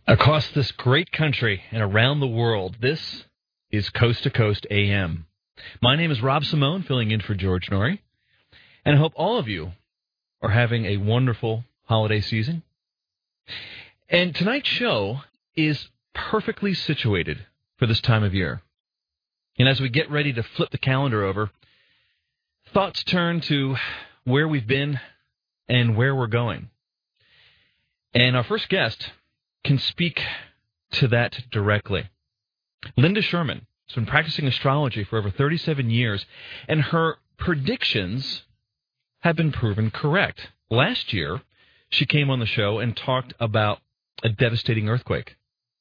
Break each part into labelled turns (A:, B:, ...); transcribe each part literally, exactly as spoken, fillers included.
A: Across this great country and around the world, this is Coast to Coast A M. My name is Rob Simone, filling in for George Norrie, and I hope all of you are having a wonderful holiday season. And tonight's show is perfectly situated for this time of year. And as we get ready to flip the calendar over, thoughts turn to where we've been and where we're going. And our first guest can speak to that directly. Linda Sherman has been practicing astrology for over thirty-seven years, and her predictions have been proven correct. Last year, she came on the show and talked about a devastating earthquake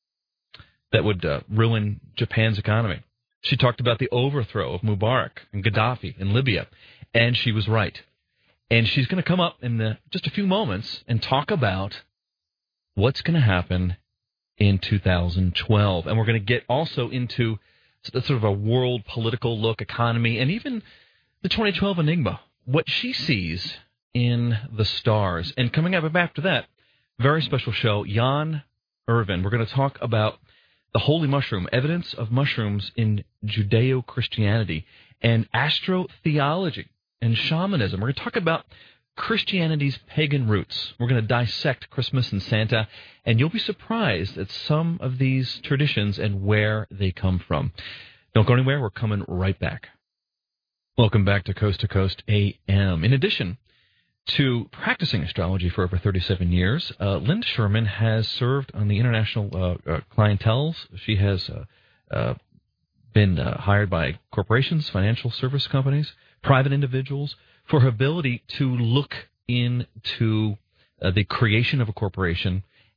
A: that would uh, ruin Japan's economy. She talked about the overthrow of Mubarak and Gaddafi in Libya, and she was right. And she's going to come up in the, just a few moments and talk about what's going to happen in two thousand twelve. And we're going to get also into sort of a world political look, economy, and even the twenty twelve enigma, what she sees in the stars. And coming up after that, very special show, Jan Irvin. We're going to talk about the holy mushroom, evidence of mushrooms in Judeo-Christianity, and astrotheology and shamanism. We're going to talk about Christianity's pagan roots. We're going to dissect Christmas and Santa, and you'll be surprised at some of these traditions and where they come from. Don't go anywhere. We're coming right back. Welcome back to Coast to Coast A M. In addition to practicing astrology for over thirty-seven years, uh, Linda Sherman has served on the international uh, uh, clienteles. She has uh, uh, been uh, hired by corporations, financial service companies, private individuals, for her ability to look into uh, the creation of a corporation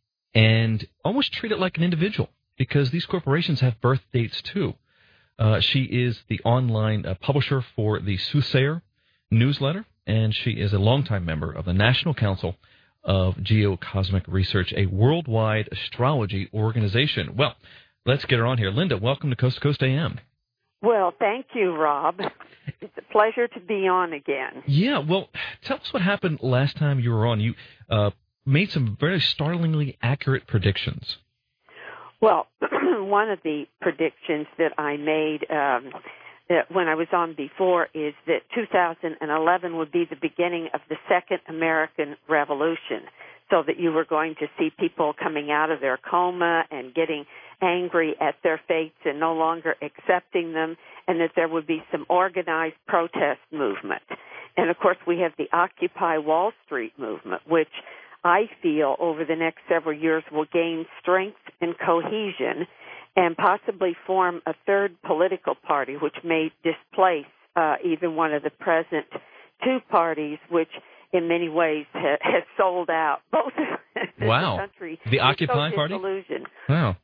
A: and almost treat it like an individual, because these corporations have birth dates too. Uh, she is the online uh, publisher for the Soothsayer newsletter, and she is a longtime member of the National Council of Geocosmic Research, a worldwide astrology organization. Well, let's get her on here. Linda, welcome to Coast to Coast A M.
B: Well, thank you, Rob. It's a pleasure to be on again.
A: Yeah, well, tell us what happened last time you were on. You uh, made some very startlingly accurate predictions.
B: Well, one of the predictions that I made um, that when I was on before is that two thousand eleven would be the beginning of the Second American Revolution, so that you were going to see people coming out of their coma and getting angry at their fates and no longer accepting them, and that there would be some organized protest movement. And, of course, we have the Occupy Wall Street movement, which I feel over the next several years will gain strength and cohesion and possibly form a third political party, which may displace uh, even one of the present two parties, which in many ways ha- has sold out both
A: wow.
B: the country.
A: The Occupy
B: so
A: Party?
B: Disillusion.
A: Wow.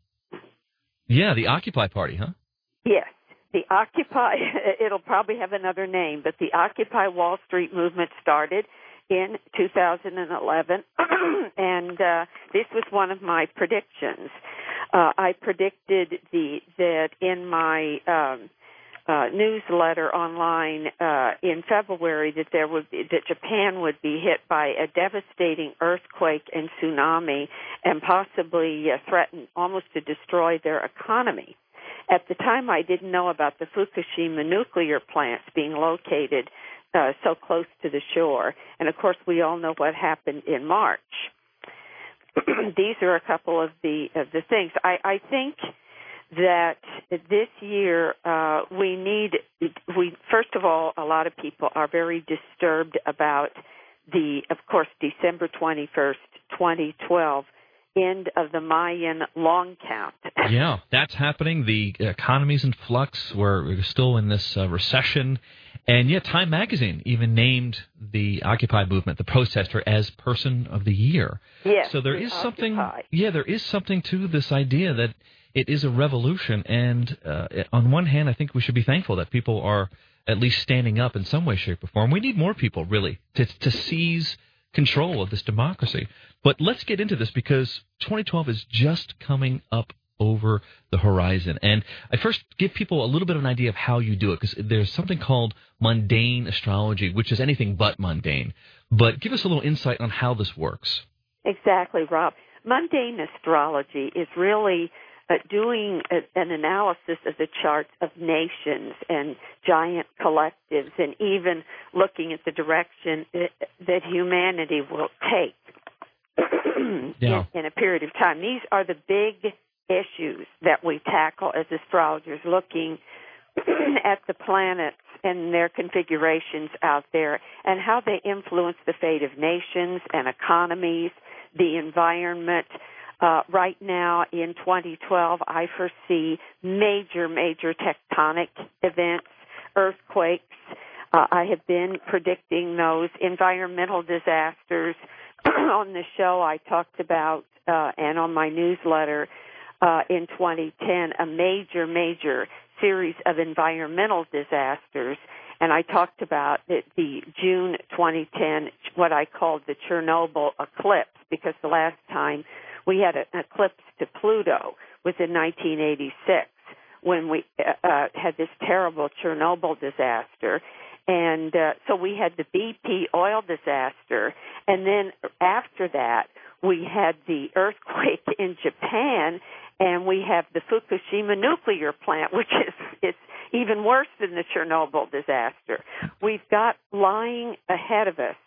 A: Yeah, the Occupy Party, huh?
B: Yes. The Occupy, it'll probably have another name, but the Occupy Wall Street movement started in two thousand eleven, and uh, this was one of my predictions. Uh, I predicted the that in my um, uh, newsletter online uh, in February that there would be, that Japan would be hit by a devastating earthquake and tsunami, and possibly uh, threaten almost to destroy their economy. At the time, I didn't know about the Fukushima nuclear plants being located uh, so close to the shore. And, of course, we all know what happened in March. These are a couple of the of the things. I, I think that this year uh, we need, we first of all, a lot of people are very disturbed about the, of course, December twenty-first, twenty twelve, end of the Mayan long count.
A: Yeah, that's happening. The economy's in flux. We're, we're still in this uh, recession. And yet Time Magazine even named the Occupy movement, the protester, as Person of the Year.
B: Yes,
A: so there is
B: Occupy.
A: something, yeah, there is something to this idea that it is a revolution. And uh, on one hand, I think we should be thankful that people are at least standing up in some way, shape, or form. We need more people, really, to to seize control of this democracy. But let's get into this, because twenty twelve is just coming up over the horizon. And I first give people a little bit of an idea of how you do it, because there's something called mundane astrology, which is anything but mundane. But give us a little insight on how this works.
B: Exactly, Rob. mundane astrology is really uh, doing a, an analysis of the charts of nations and giant collectives, and even looking at the direction that, that humanity will take
A: yeah.
B: in, in a period of time. These are the big issues that we tackle as astrologers, looking at the planets and their configurations out there and how they influence the fate of nations and economies, the environment. Uh, right now in twenty twelve, I foresee major, major tectonic events, earthquakes. Uh, I have been predicting those environmental disasters. On the show I talked about, uh, and on my newsletter uh, in twenty ten, a major, major series of environmental disasters, and I talked about the, the June twenty ten, what I called the Chernobyl eclipse, because the last time we had an eclipse to Pluto was in nineteen eighty-six, when we uh, uh, had this terrible Chernobyl disaster. And uh, so we had the B P oil disaster, and then after that we had the earthquake in Japan, and we have the Fukushima nuclear plant, which is, is even worse than the Chernobyl disaster. We've got lying ahead of us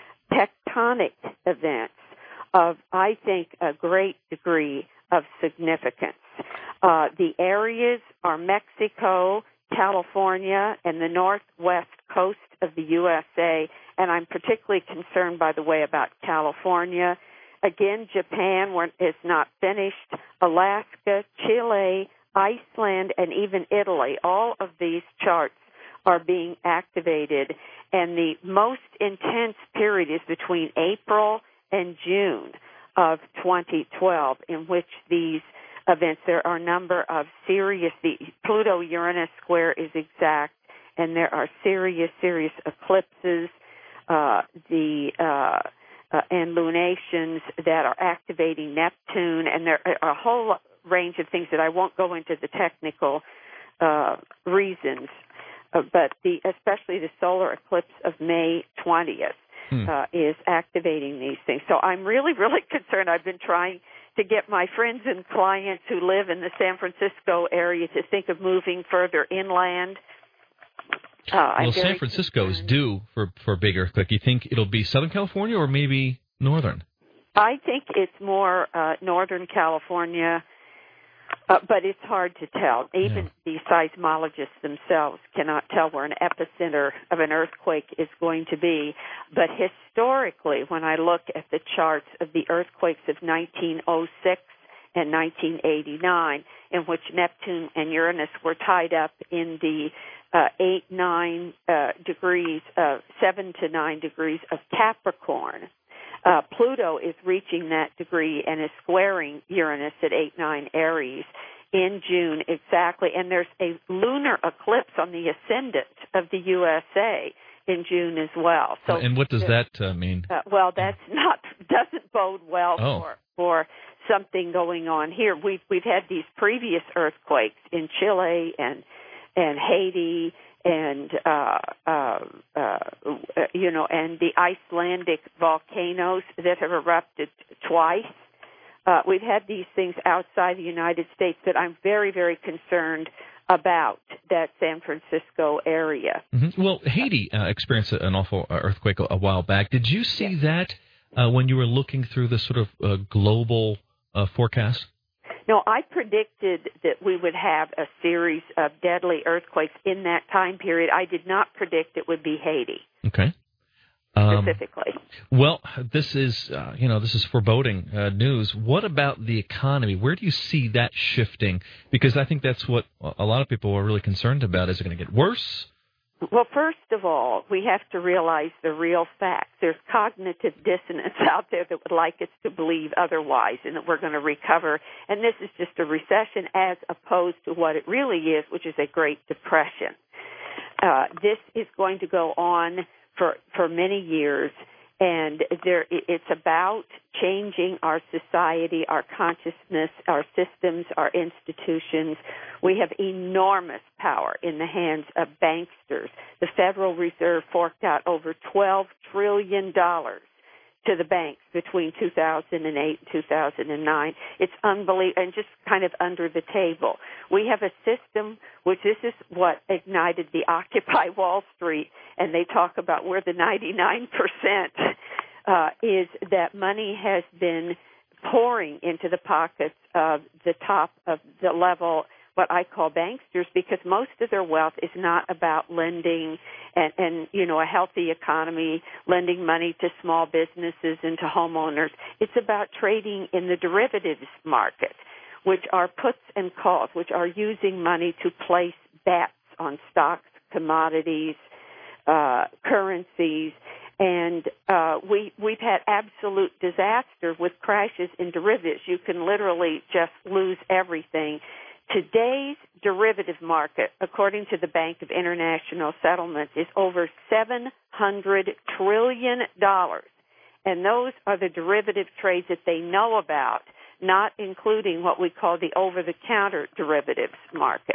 B: tectonic events of, I think, a great degree of significance. Uh, the areas are Mexico, California, and the northwest coast of the U S A, and I'm particularly concerned, by the way, about California. Again, Japan is not finished. Alaska, Chile, Iceland, and even Italy, all of these charts are being activated, and the most intense period is between April and June of twenty twelve, in which these events, there are a number of serious, the Pluto-Uranus square is exact, and there are serious, serious eclipses, uh, the uh, uh, and lunations that are activating Neptune, and there are a whole range of things that I won't go into the technical uh, reasons, uh, but the especially the solar eclipse of May twentieth hmm. uh, is activating these things. So I'm really, really concerned. I've been trying to get my friends and clients who live in the San Francisco area to think of moving further inland. Uh,
A: well, San Francisco concerned. is due for, for a big earthquake. You think it'll be Southern California or maybe northern?
B: I think it's more uh, Northern California, uh, but it's hard to tell. Even yeah. the seismologists themselves cannot tell where an epicenter of an earthquake is going to be. But historically, when I look at the charts of the earthquakes of nineteen oh six and nineteen eighty-nine, in which Neptune and Uranus were tied up in the uh, eight, nine uh, degrees, uh, seven to nine degrees of Capricorn, Uh, Pluto is reaching that degree and is squaring Uranus at eight nine Aries in June exactly. And there's a lunar eclipse on the ascendant of the U S A in June as well. So,
A: and what does that uh, mean?
B: Uh, well, that's not doesn't bode well
A: oh.
B: for for something going on here. We've we've had these previous earthquakes in Chile and and Haiti. And, uh, uh, uh, you know, and the Icelandic volcanoes that have erupted twice. Uh, we've had these things outside the United States that I'm very, very concerned about, that San Francisco area.
A: Mm-hmm. Well, Haiti uh, experienced an awful earthquake a, a while back. Did you see yes. that uh, when you were looking through the sort of uh, global uh, forecast?
B: No, I predicted that we would have a series of deadly earthquakes in that time period. I did not predict it would be Haiti.
A: Okay.
B: Um, specifically.
A: Well, this is, uh, you know, this is foreboding uh, news. What about the economy? Where do you see that shifting? Because I think that's what a lot of people are really concerned about. Is it going to get worse?
B: Well, first of all, we have to realize the real facts. There's cognitive dissonance out there that would like us to believe otherwise, and that we're going to recover. And this is just a recession as opposed to what it really is, which is a Great Depression. Uh, this is going to go on for for many years, and there it's about changing our society, our consciousness, our systems, our institutions. We have enormous power in the hands of banksters. The Federal Reserve forked out over twelve trillion dollars to the banks between two thousand eight and two thousand nine. It's unbelievable, and just kind of under the table. We have a system, which this is what ignited the Occupy Wall Street, and they talk about where the ninety-nine percent uh, is that money has been pouring into the pockets of the top of the level, what I call banksters, because most of their wealth is not about lending and, and, you know, a healthy economy, lending money to small businesses and to homeowners. It's about trading in the derivatives market, which are puts and calls, which are using money to place bets on stocks, commodities, uh, currencies. And uh, we, we've had absolute disaster with crashes in derivatives. You can literally just lose everything. Today's derivative market, according to the Bank of International Settlements, is over seven hundred trillion dollars. And those are the derivative trades that they know about, not including what we call the over-the-counter derivatives market.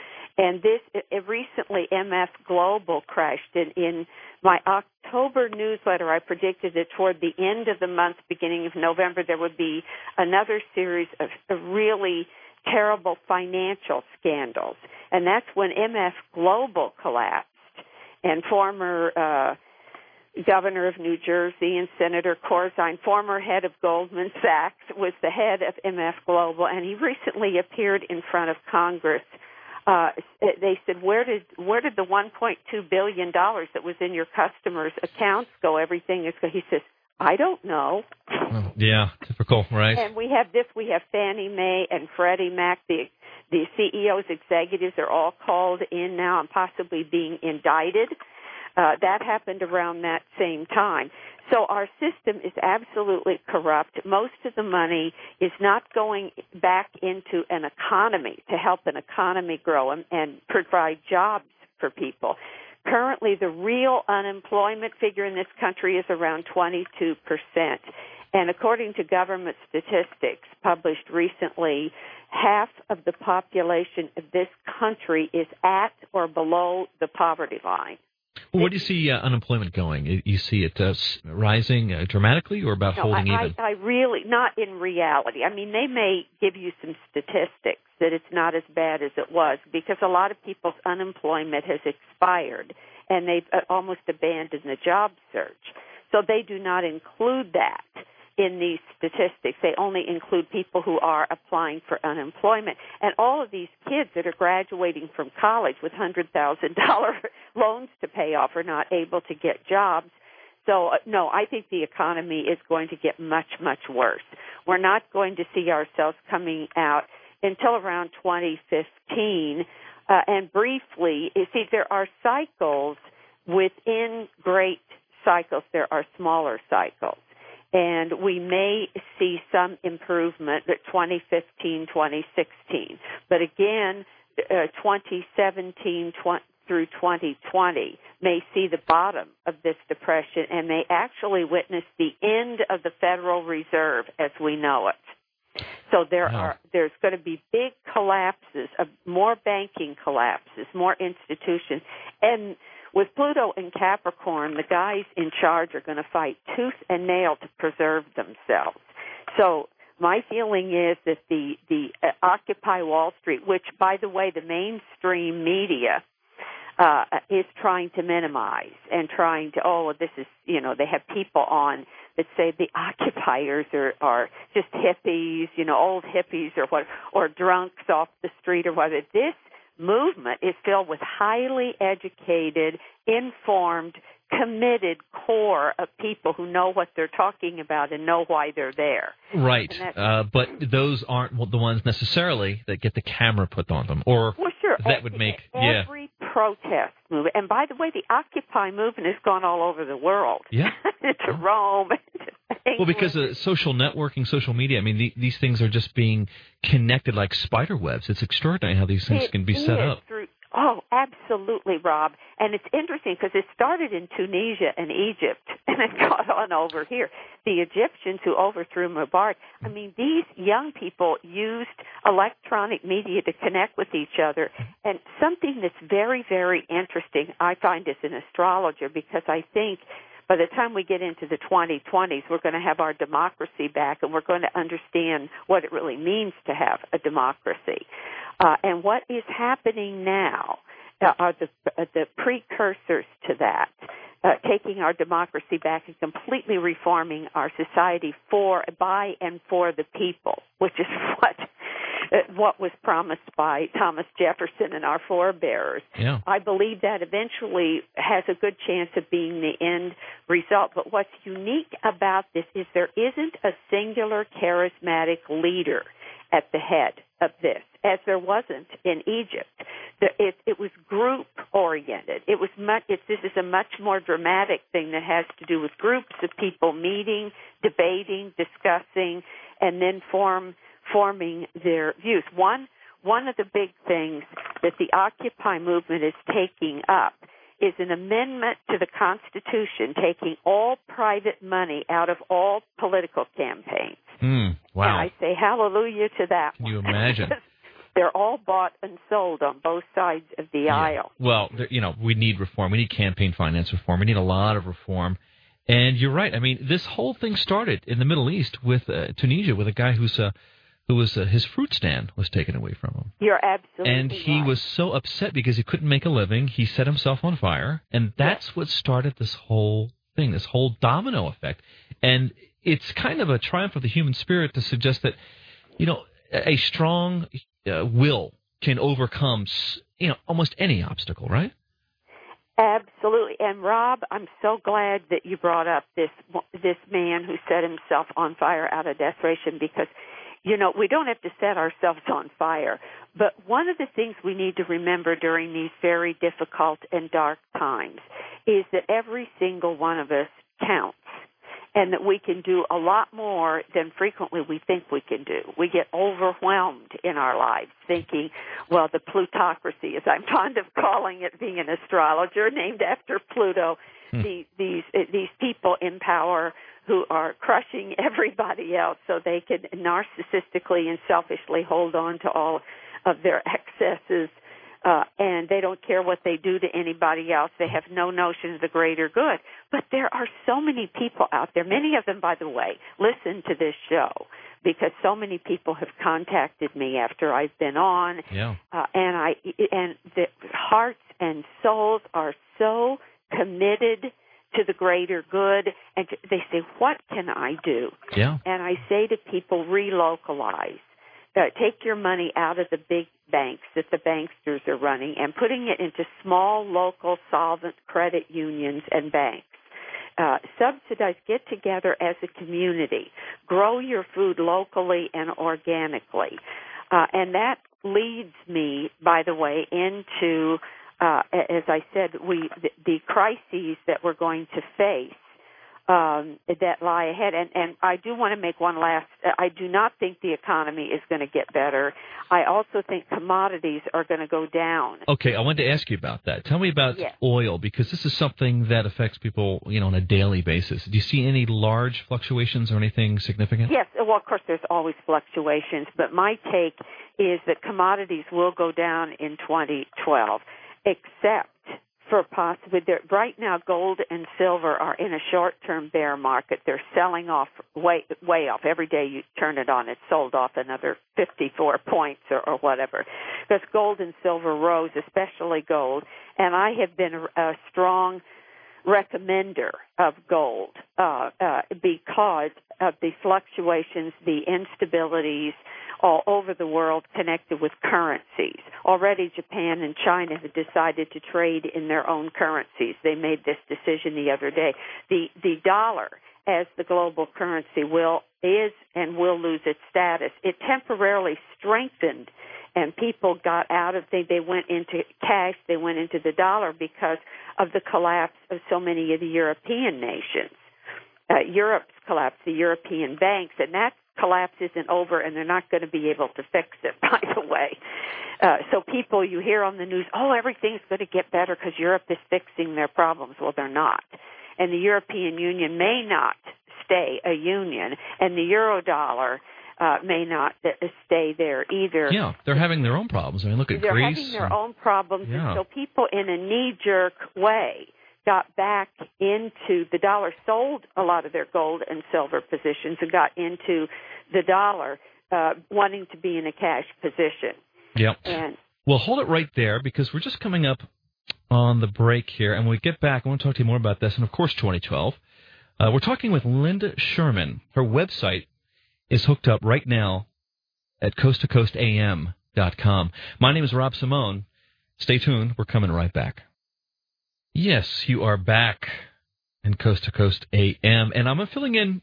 B: And this, it, recently M F Global crashed. In, in my October newsletter, I predicted that toward the end of the month, beginning of November, there would be another series of, of really terrible financial scandals. And that's when M F Global collapsed. And former uh, governor of New Jersey and Senator Corzine, former head of Goldman Sachs, was the head of M F Global, and he recently appeared in front of Congress. Uh, they said, where did where did the one point two billion dollars that was in your customers' accounts go? Everything is go. He says, I don't know.
A: Oh, yeah, typical, right?
B: And we have this. We have Fannie Mae and Freddie Mac. The the C E Os, executives are all called in now and possibly being indicted. Uh, that happened around that same time. So our system is absolutely corrupt. Most of the money is not going back into an economy to help an economy grow and, and provide jobs for people. Currently, the real unemployment figure in this country is around twenty-two percent. And according to government statistics published recently, half of the population of this country is at or below the poverty line.
A: Well, where do you see uh, unemployment going? You see it uh, rising uh, dramatically or about
B: no,
A: holding
B: I,
A: even?
B: I, I really, not in reality. I mean, they may give you some statistics that it's not as bad as it was because a lot of people's unemployment has expired and they've uh, almost abandoned the job search. So they do not include that in these statistics. They only include people who are applying for unemployment. And all of these kids that are graduating from college with one hundred thousand dollars loans to pay off are not able to get jobs. So, uh, no, I think the economy is going to get much, much worse. We're not going to see ourselves coming out until around twenty fifteen. Uh, and briefly, you see, there are cycles within great cycles. There are smaller cycles. And we may see some improvement at twenty fifteen, twenty sixteen. But again, uh, twenty seventeen tw- through twenty twenty may see the bottom of this depression and may actually witness the end of the Federal Reserve as we know it. So there
A: wow.
B: are there's going to be big collapses, of more banking collapses, more institutions, and with Pluto in Capricorn, the guys in charge are going to fight tooth and nail to preserve themselves. So my feeling is that the, the uh, Occupy Wall Street, which, by the way, the mainstream media uh, is trying to minimize and trying to, oh, this is, you know, they have people on that say the occupiers are, are just hippies, you know, old hippies or what, or drunks off the street or whatever. This movement is filled with highly educated, informed, committed core of people who know what they're talking about and know why they're there.
A: Right, uh, but those aren't the ones necessarily that get the camera put on them, or
B: well, sure.
A: that would make yeah.
B: Every protest movement, and by the way, the Occupy movement has gone all over the world.
A: Yeah,
B: to Rome.
A: Well, because of social networking, social media, I mean, the, these things are just being connected like spider webs. It's extraordinary how these things
B: it
A: can be set up.
B: Through, oh, absolutely, Rob. And it's interesting because it started in Tunisia and Egypt, and it got on over here. The Egyptians who overthrew Mubarak, I mean, these young people used electronic media to connect with each other. And something that's very, very interesting, I find as an astrologer, because I think by the time we get into the twenty twenties, we're going to have our democracy back, and we're going to understand what it really means to have a democracy. Uh, and what is happening now uh, are the, uh, the precursors to that, uh, taking our democracy back and completely reforming our society for, by, and for the people, which is what what was promised by Thomas Jefferson and our forebears.
A: Yeah.
B: I believe that eventually has a good chance of being the end result. But what's unique about this is there isn't a singular charismatic leader at the head of this, as there wasn't in Egypt. It, it was group-oriented. It was much. It, this is a much more dramatic thing that has to do with groups of people meeting, debating, discussing, and then form forming their views. One one of the big things that the Occupy movement is taking up is an amendment to the Constitution, taking all private money out of all political campaigns.
A: Mm, wow.
B: And I say hallelujah to that.
A: Can you
B: one.
A: imagine?
B: They're all bought and sold on both sides of the
A: Yeah.
B: aisle.
A: Well, there, you know, we need reform. We need campaign finance reform. We need a lot of reform. And you're right. I mean, this whole thing started in the Middle East with uh, Tunisia, with a guy who's uh, who was uh, his fruit stand was taken away from him.
B: You're absolutely
A: And he
B: right.
A: was so upset because he couldn't make a living. He set himself on fire, and that's
B: yes.
A: what started this whole thing, this whole domino effect. And it's kind of a triumph of the human spirit to suggest that, you know, a strong uh, will can overcome, you know, almost any obstacle, right?
B: Absolutely. And Rob, I'm so glad that you brought up this this man who set himself on fire out of desperation, because, you know, we don't have to set ourselves on fire. But one of the things we need to remember during these very difficult and dark times is that every single one of us counts, and that we can do a lot more than frequently we think we can do. We get overwhelmed in our lives thinking, well, the plutocracy, as I'm fond of calling it, being an astrologer named after Pluto, hmm. the, these these people in power who are crushing everybody else so they can narcissistically and selfishly hold on to all of their excesses, uh, and they don't care what they do to anybody else. They have no notion of the greater good. But there are so many people out there. Many of them, by the way, listen to this show because so many people have contacted me after I've been on.
A: Yeah.
B: Uh, and I and the hearts and souls are so committed to the greater good, and they say, what can I do?
A: Yeah.
B: And I say to people, relocalize. Uh, take your money out of the big banks that the banksters are running and putting it into small, local, solvent credit unions and banks. Uh, subsidize, get together as a community. Grow your food locally and organically. Uh, and that leads me, by the way, into Uh, as I said, we the, the crises that we're going to face um, that lie ahead. And, and I do want to make one last. I do not think the economy is going to get better. I also think commodities are going to go down.
A: Okay, I wanted to ask you about that. Tell me about
B: yes.
A: oil, because this is something that affects people, you know, on a daily basis. Do you see any large fluctuations or anything significant?
B: Yes. Well, of course, there's always fluctuations, but my take is that commodities will go down in twenty twelve. Except for possibly, right now gold and silver are in a short-term bear market. They're selling off way, way off. Every day you turn it on, it's sold off another fifty-four points or, or whatever. Because gold and silver rose, especially gold. And I have been a, a strong recommender of gold uh, uh, because of the fluctuations, the instabilities all over the world connected with currencies. Already Japan and China have decided to trade in their own currencies. They made this decision the other day. The the dollar as the global currency will is and will lose its status. It temporarily strengthened, and people got out of they they went into cash, they went into the dollar because of the collapse of so many of the European nations. Uh, Europe's collapse, the European banks, and that collapse isn't over, and they're not going to be able to fix it, by the way. Uh, so people, you hear on the news, oh, everything's going to get better because Europe is fixing their problems. Well, they're not. And the European Union may not stay a union, and the Eurodollar uh, may not stay there either.
A: Yeah, they're having their own problems. I mean, look at
B: they're
A: Greece.
B: They're having their
A: and,
B: own problems,
A: yeah.
B: and so people in a knee-jerk way got back into the dollar, sold a lot of their gold and silver positions, and got into the dollar, uh, wanting to be in a cash position.
A: Yep.
B: And
A: well, hold it right there, because we're just coming up on the break here, and when we get back, I want to talk to you more about this, and of course twenty twelve. Uh, we're talking with Linda Sherman. Her website is hooked up right now at coast to coast A M dot com. My name is Rob Simone. Stay tuned. We're coming right back. Yes, you are back in Coast to Coast A M, and I'm filling in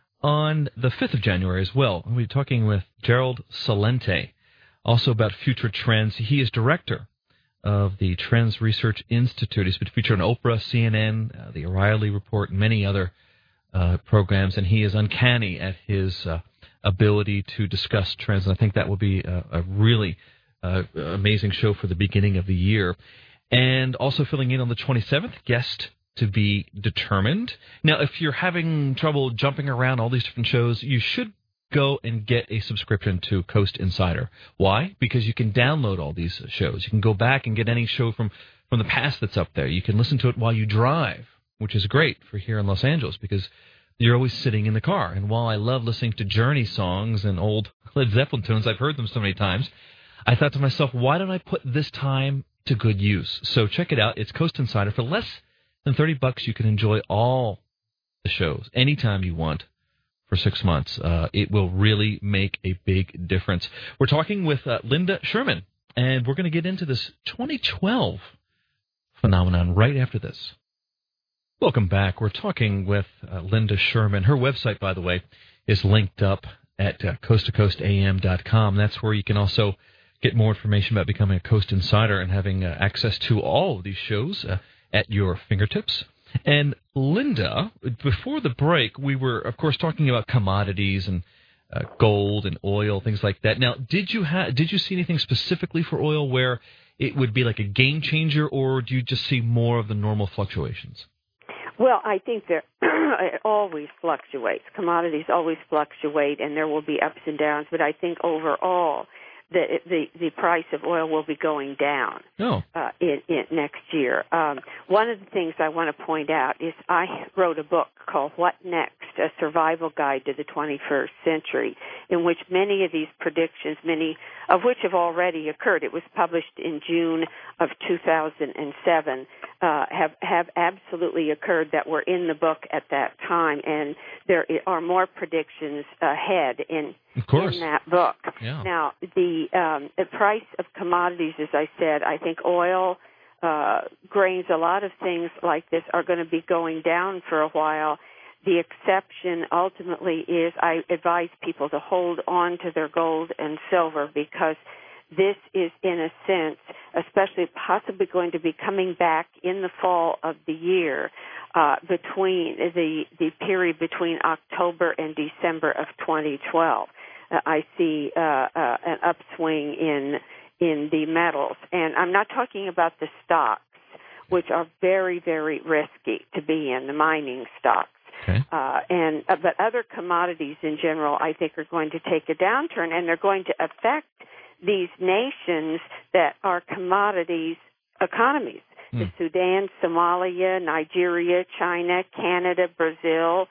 A: on the fifth of January as well. We'll be talking with Gerald Celente, also about future trends. He is director of the Trends Research Institute. He's been featured on Oprah, C N N, uh, the O'Reilly Report, and many other uh, programs, and he is uncanny at his uh, ability to discuss trends, and I think that will be a, a really uh, amazing show for the beginning of the year. And also filling in on the twenty-seventh, guest to be determined. Now, if you're having trouble jumping around all these different shows, you should go and get a subscription to Coast Insider. Why? Because you can download all these shows. You can go back and get any show from, from the past that's up there. You can listen to it while you drive, which is great for here in Los Angeles because you're always sitting in the car. And while I love listening to Journey songs and old Led Zeppelin tunes, I've heard them so many times, I thought to myself, why don't I put this time to good use? So check it out. It's Coast Insider. For less than thirty bucks, you can enjoy all the shows anytime you want for six months. Uh, it will really make a big difference. We're talking with uh, Linda Sherman, and we're going to get into this twenty twelve phenomenon right after this. Welcome back. We're talking with uh, Linda Sherman. Her website, by the way, is linked up at uh, coast to coast A M dot com. That's where you can also get more information about becoming a Coast Insider and having uh, access to all of these shows uh, at your fingertips. And Linda, before the break, we were, of course, talking about commodities and uh, gold and oil, things like that. Now, did you ha- did you see anything specifically for oil where it would be like a game changer, or do you just see more of the normal fluctuations?
B: Well, I think that it always fluctuates. Commodities always fluctuate, and there will be ups and downs. But I think overall, the the, the price of oil will be going down
A: oh.
B: uh, in, in next year. Um, one of the things I want to point out is I wrote a book called What Next? A Survival Guide to the twenty-first Century, in which many of these predictions, many of which have already occurred, it was published in June of two thousand seven, uh, have, have absolutely occurred that were in the book at that time, and there are more predictions ahead in
A: Of course.
B: in that book.
A: Yeah.
B: Now, the, um, the price of commodities, as I said, I think oil, uh, grains, a lot of things like this are going to be going down for a while. The exception ultimately is I advise people to hold on to their gold and silver because this is, in a sense, especially possibly going to be coming back in the fall of the year, uh, between the, the period between October and December of twenty twelve. Uh, I see uh, uh, an upswing in in the metals, and I'm not talking about the stocks, which are very, very risky to be in, the mining stocks.
A: Okay.
B: Uh, and uh, but other commodities in general, I think, are going to take a downturn, and they're going to affect these nations that are commodities economies. Mm. The Sudan, Somalia, Nigeria, China, Canada, Brazil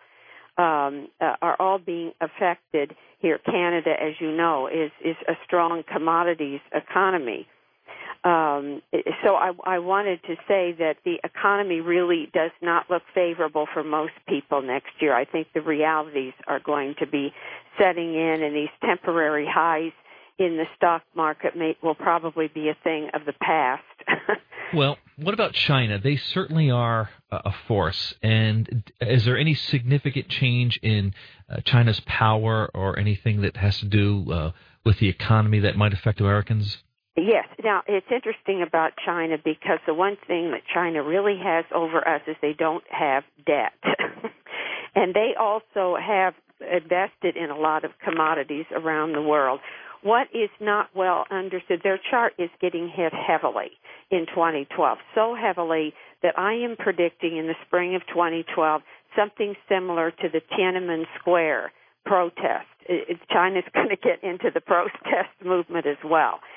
B: um, uh, are all being affected here. Canada, as you know, is, is a strong commodities economy. Um, so I, I wanted to say that the economy really does not look favorable for most people next year. I think the realities are going to be setting in, and these temporary highs in the stock market may, will probably be a thing of the past.
A: Well, what about China? They certainly are a force. And is there any significant change in uh, China's power or anything that has to do uh, with the economy that might affect Americans?
B: Yes. Now, it's interesting about China because the one thing that China really has over us is they don't have debt. And they also have invested in a lot of commodities around the world. What is not well understood, their chart is getting hit heavily in twenty twelve, so heavily that I am predicting in the spring of twenty twelve something similar to the Tiananmen Square protest. It, China's going to get into the protest movement as well.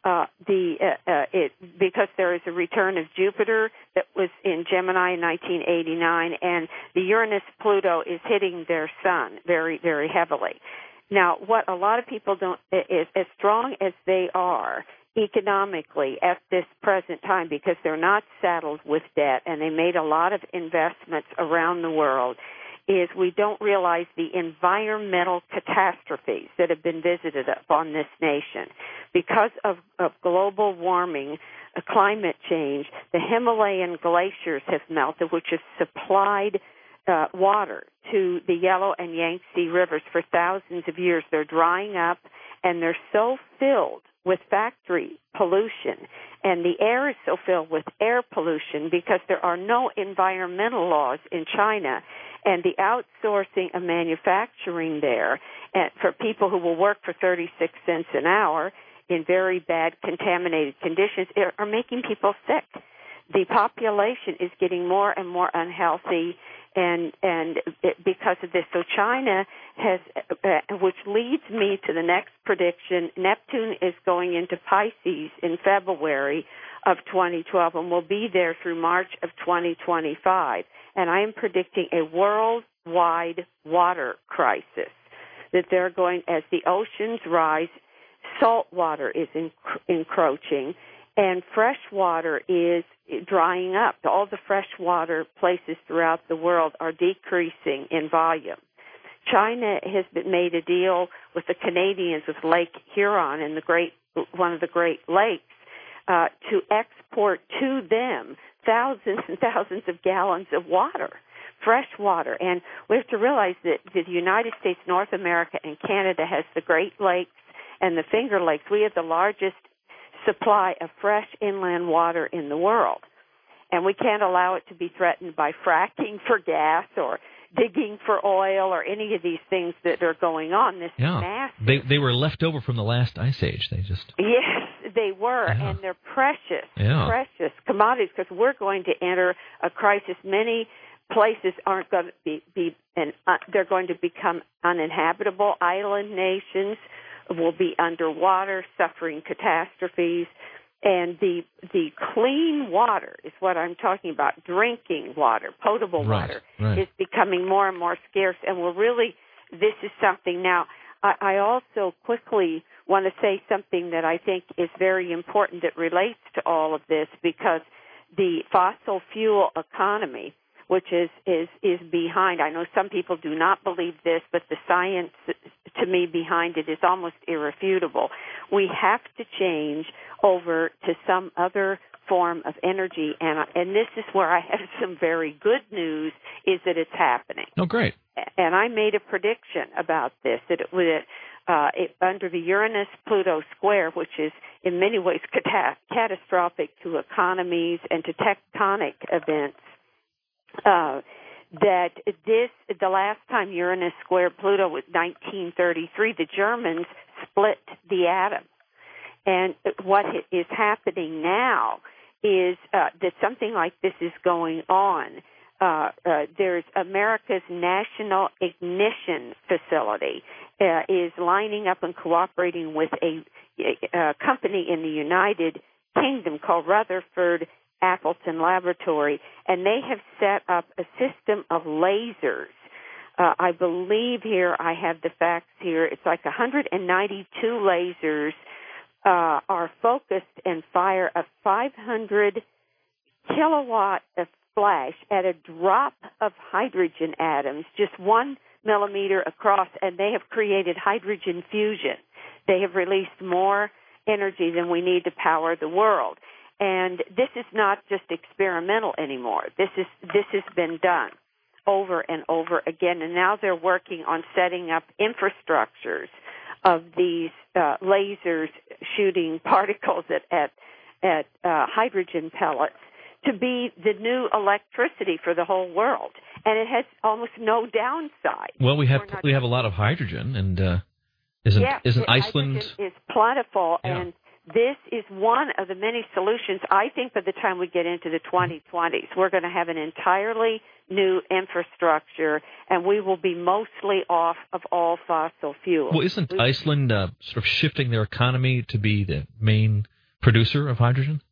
B: uh, the uh, uh, it because there is a return of Jupiter that was in Gemini in nineteen eighty-nine, and the Uranus Pluto is hitting their sun very, very heavily. Now, what a lot of people don't is as strong as they are economically at this present time, because they're not saddled with debt and they made a lot of investments around the world, is we don't realize the environmental catastrophes that have been visited upon this nation. Because of, of global warming, uh, climate change, the Himalayan glaciers have melted, which have supplied uh, water to the Yellow and Yangtze rivers for thousands of years. They're drying up, and they're so filled with factory pollution, and the air is so filled with air pollution because there are no environmental laws in China, and the outsourcing of manufacturing there and for people who will work for thirty-six cents an hour in very bad contaminated conditions are making people sick. The population is getting more and more unhealthy, and and it, because of this. So China has, uh, which leads me to the next prediction. Neptune is going into Pisces in February of twenty twelve and will be there through March of twenty twenty-five. And I am predicting a worldwide water crisis, that they're going, as the oceans rise, salt water is enc- encroaching, and fresh water is drying up. All the freshwater places throughout the world are decreasing in volume. China has been, made a deal with the Canadians, with Lake Huron and the great, one of the Great Lakes, uh, to export to them thousands and thousands of gallons of water, fresh water. And we have to realize that the United States, North America, and Canada has the Great Lakes and the Finger Lakes. We have the largest supply of fresh inland water in the world. And we can't allow it to be threatened by fracking for gas or digging for oil or any of these things that are going on. This
C: yeah.
B: massive...
C: They they were left over from the last ice age. They just...
B: Yes, they were,
C: yeah.
B: and they're precious,
C: yeah.
B: precious commodities, because we're going to enter a crisis. Many places aren't going to be, be and uh, they're going to become uninhabitable. Island nations will be underwater, suffering catastrophes. And the the clean water is what I'm talking about. Drinking water, potable
C: right,
B: water,
C: right.
B: is becoming more and more scarce. And we're really, this is something. Now, I, I also quickly want to say something that I think is very important that relates to all of this, because the fossil fuel economy, which is, is, is behind, I know some people do not believe this, but the science to me behind it is almost irrefutable. We have to change over to some other form of energy, and and this is where I have some very good news, is that it's happening.
C: Oh, great.
B: And I made a prediction about this, that it would, uh, it, under the Uranus-Pluto square, which is in many ways cata- catastrophic to economies and to tectonic events, uh, that this, the last time Uranus squared Pluto was nineteen thirty-three, the Germans split the atom. And what is happening now is uh, that something like this is going on. Uh, uh, there's America's National Ignition Facility uh, is lining up and cooperating with a, a company in the United Kingdom called Rutherford Appleton Laboratory, and they have set up a system of lasers. Uh, I believe here, I have the facts here, it's like one hundred ninety-two lasers uh, are focused and fire a five hundred kilowatt of flash at a drop of hydrogen atoms, just one millimeter across, and they have created hydrogen fusion. They have released more energy than we need to power the world. And this is not just experimental anymore. This is this has been done over and over again, and now they're working on setting up infrastructures of these uh, lasers shooting particles at at, at uh, hydrogen pellets to be the new electricity for the whole world, and it has almost no downside.
C: Well, we have we have a lot of hydrogen, and uh, isn't
B: yeah,
C: isn't Iceland
B: hydrogen is plentiful,
C: yeah.
B: and this is one of the many solutions. I think by the time we get into the twenty twenties, we're going to have an entirely new infrastructure, and we will be mostly off of all fossil fuels.
C: Well, isn't
B: we,
C: Iceland uh, sort of shifting their economy to be the main producer of hydrogen?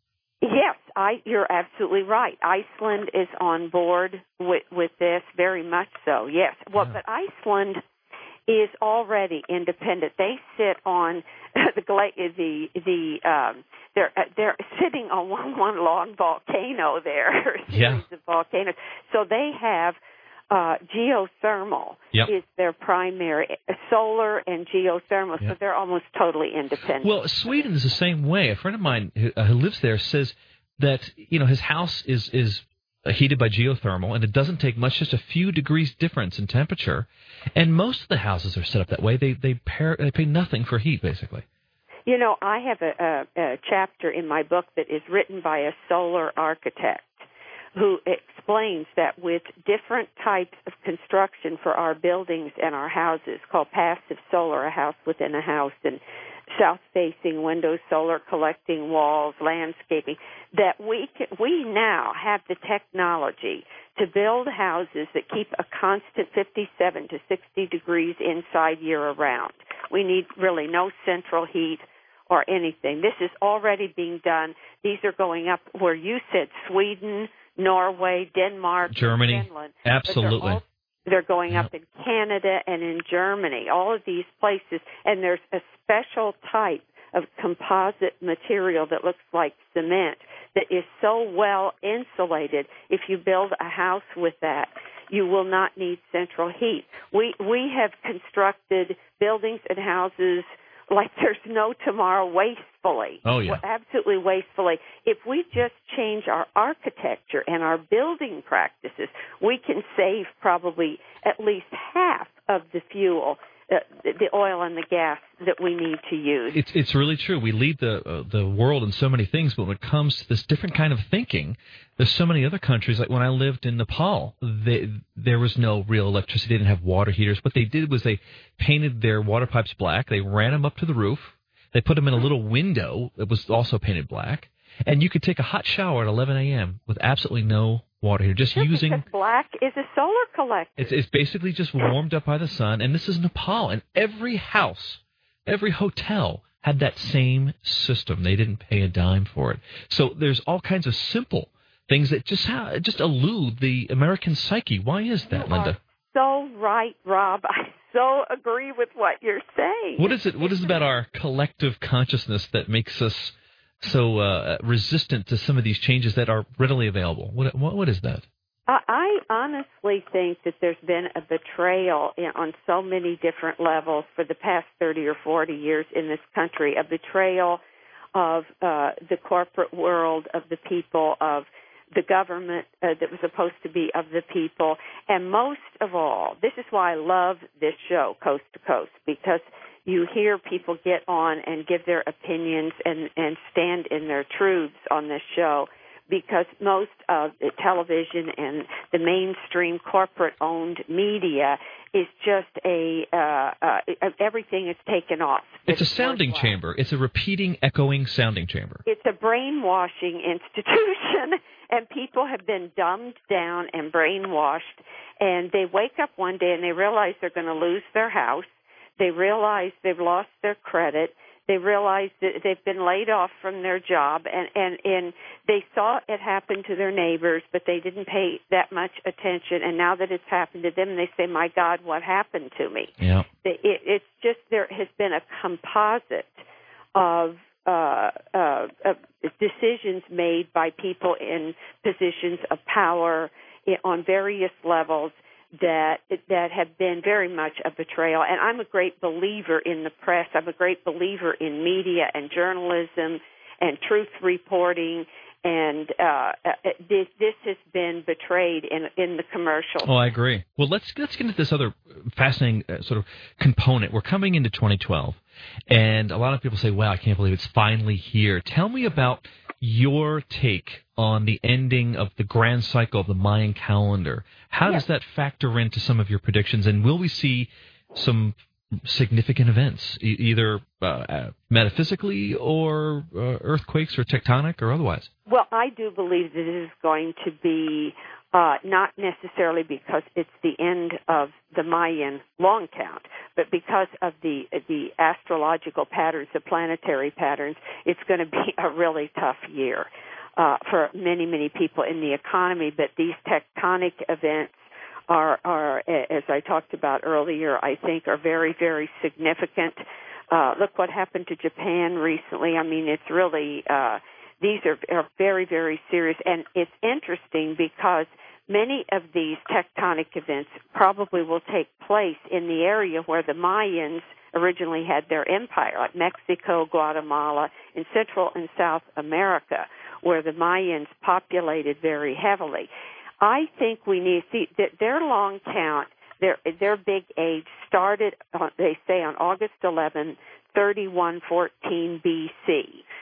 B: Yes, I, you're absolutely right. Iceland is on board with, with this, very much so, yes. Well,
C: Yeah.
B: but Iceland is already independent. They sit on the gla- the the um, they're they're sitting on one one long volcano there, a series
C: Yeah.
B: of volcanoes. So they have uh, geothermal
C: Yep.
B: is their primary uh, solar and geothermal.
C: Yep.
B: So they're almost totally independent.
C: Well, Sweden is the same way. A friend of mine who, uh, who lives there says that, you know, his house is is heated by geothermal, and it doesn't take much, just a few degrees difference in temperature. And most of the houses are set up that way. They they, pair, they pay nothing for heat, basically.
B: You know, I have a, a, a chapter in my book that is written by a solar architect who explains that with different types of construction for our buildings and our houses, called passive solar, a house within a house, and south-facing windows, solar collecting walls, landscaping, that we can, we now have the technology to build houses that keep a constant fifty-seven to sixty degrees inside year-round. We need really no central heat or anything. This is already being done. These are going up where you said Sweden, Norway, Denmark,
C: Germany.
B: Finland.
C: Absolutely.
B: They're, all, they're going
C: Yep.
B: up in Canada and in Germany, all of these places. And there's a special type of composite material that looks like cement that is so well insulated. If you build a house with that, you will not need central heat. We we have constructed buildings and houses like there's no tomorrow, wastefully.
C: Oh, yeah.
B: Absolutely wastefully. If we just change our architecture and our building practices, we can save probably at least half of the fuel, uh, the oil and the gas that we need to use.
C: It's it's really true. We lead the uh, the world in so many things, but when it comes to this different kind of thinking, there's so many other countries. Like when I lived in Nepal, they, there was no real electricity. They didn't have water heaters. What they did was they painted their water pipes black. They ran them up to the roof. They put them in a little window that was also painted black, and you could take a hot shower at eleven a.m. with absolutely no water heater, just
B: Sure,
C: using.
B: because black is a solar collector.
C: It's, it's basically just warmed up by the sun, and this is Nepal, and every house, every hotel had that same system. They didn't pay a dime for it. So there's all kinds of simple things that just ha- just elude the American psyche. Why is that,
B: You
C: Linda?
B: are so right, Rob. I so agree with what you're saying.
C: What is it? What is it about our collective consciousness that makes us so uh, resistant to some of these changes that are readily available? What what, what is that?
B: I, I honestly think that there's been a betrayal in, on so many different levels for the past thirty or forty years in this country, a betrayal of uh, the corporate world, of the people, of the government uh, that was supposed to be of the people. And most of all, this is why I love this show, Coast to Coast, because you hear people get on and give their opinions and, and stand in their truths on this show, because most of the television and the mainstream corporate-owned media is just a, uh, uh, everything is taken off.
C: It's a sounding chamber. It's a repeating, echoing sounding chamber.
B: It's a brainwashing institution, and people have been dumbed down and brainwashed, and they wake up one day and they realize they're going to lose their house. They realize they've lost their credit. They realize that they've been laid off from their job, and, and, and they saw it happen to their neighbors, but they didn't pay that much attention. And now that it's happened to them, they say, my God, what happened to me?
C: Yeah.
B: It, it's just there has been a composite of, uh, uh, of decisions made by people in positions of power on various levels that that have been very much a betrayal. And I'm a great believer in the press. I'm a great believer in media and journalism and truth reporting. And uh, this, this has been betrayed in in the commercial.
C: Oh, I agree. Well, let's let's get into this other fascinating uh, sort of component. We're coming into twenty twelve, and a lot of people say, wow, I can't believe it's finally here. Tell me about your take on the ending of the grand cycle of the Mayan calendar. How
B: yes.
C: does that factor into some of your predictions, and will we see some significant events, e- either uh, metaphysically or uh, earthquakes or tectonic or otherwise?
B: Well, I do believe that it is going to be uh, not necessarily because it's the end of the Mayan long count, but because of the the astrological patterns, the planetary patterns. It's going to be a really tough year uh, for many, many people in the economy. But these tectonic events are, are, as I talked about earlier, I think are very, very significant. Uh, look what happened to Japan recently. I mean, it's really, uh, these are, are very, very serious. And it's interesting because many of these tectonic events probably will take place in the area where the Mayans originally had their empire, like Mexico, Guatemala, in Central and South America, where the Mayans populated very heavily. I think we need to see that their long count, their their big age started, uh, they say, on August eleventh, thirty-one fourteen B C,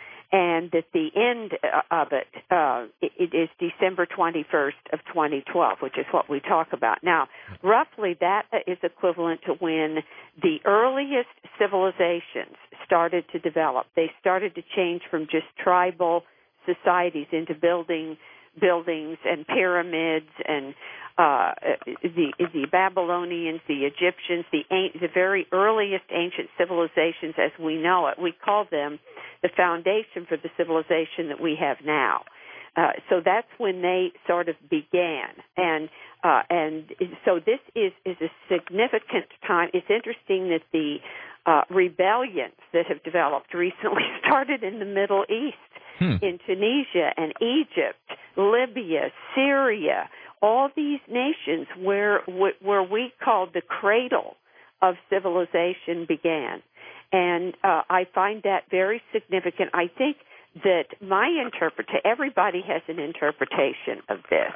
B: and that the end of it, uh, it, it is December twenty-first of twenty twelve, which is what we talk about. Now, roughly that is equivalent to when the earliest civilizations started to develop. They started to change from just tribal societies into building buildings and pyramids and uh, the the Babylonians, the Egyptians, the the very earliest ancient civilizations as we know it. We call them the foundation for the civilization that we have now. Uh, so that's when they sort of began, and uh, and so this is is a significant time. It's interesting that the uh, rebellions that have developed recently started in the Middle East. Hmm. In Tunisia and Egypt, Libya, Syria, all these nations where where we called the cradle of civilization began. And uh, I find that very significant. I think that my interpretation, everybody has an interpretation of this.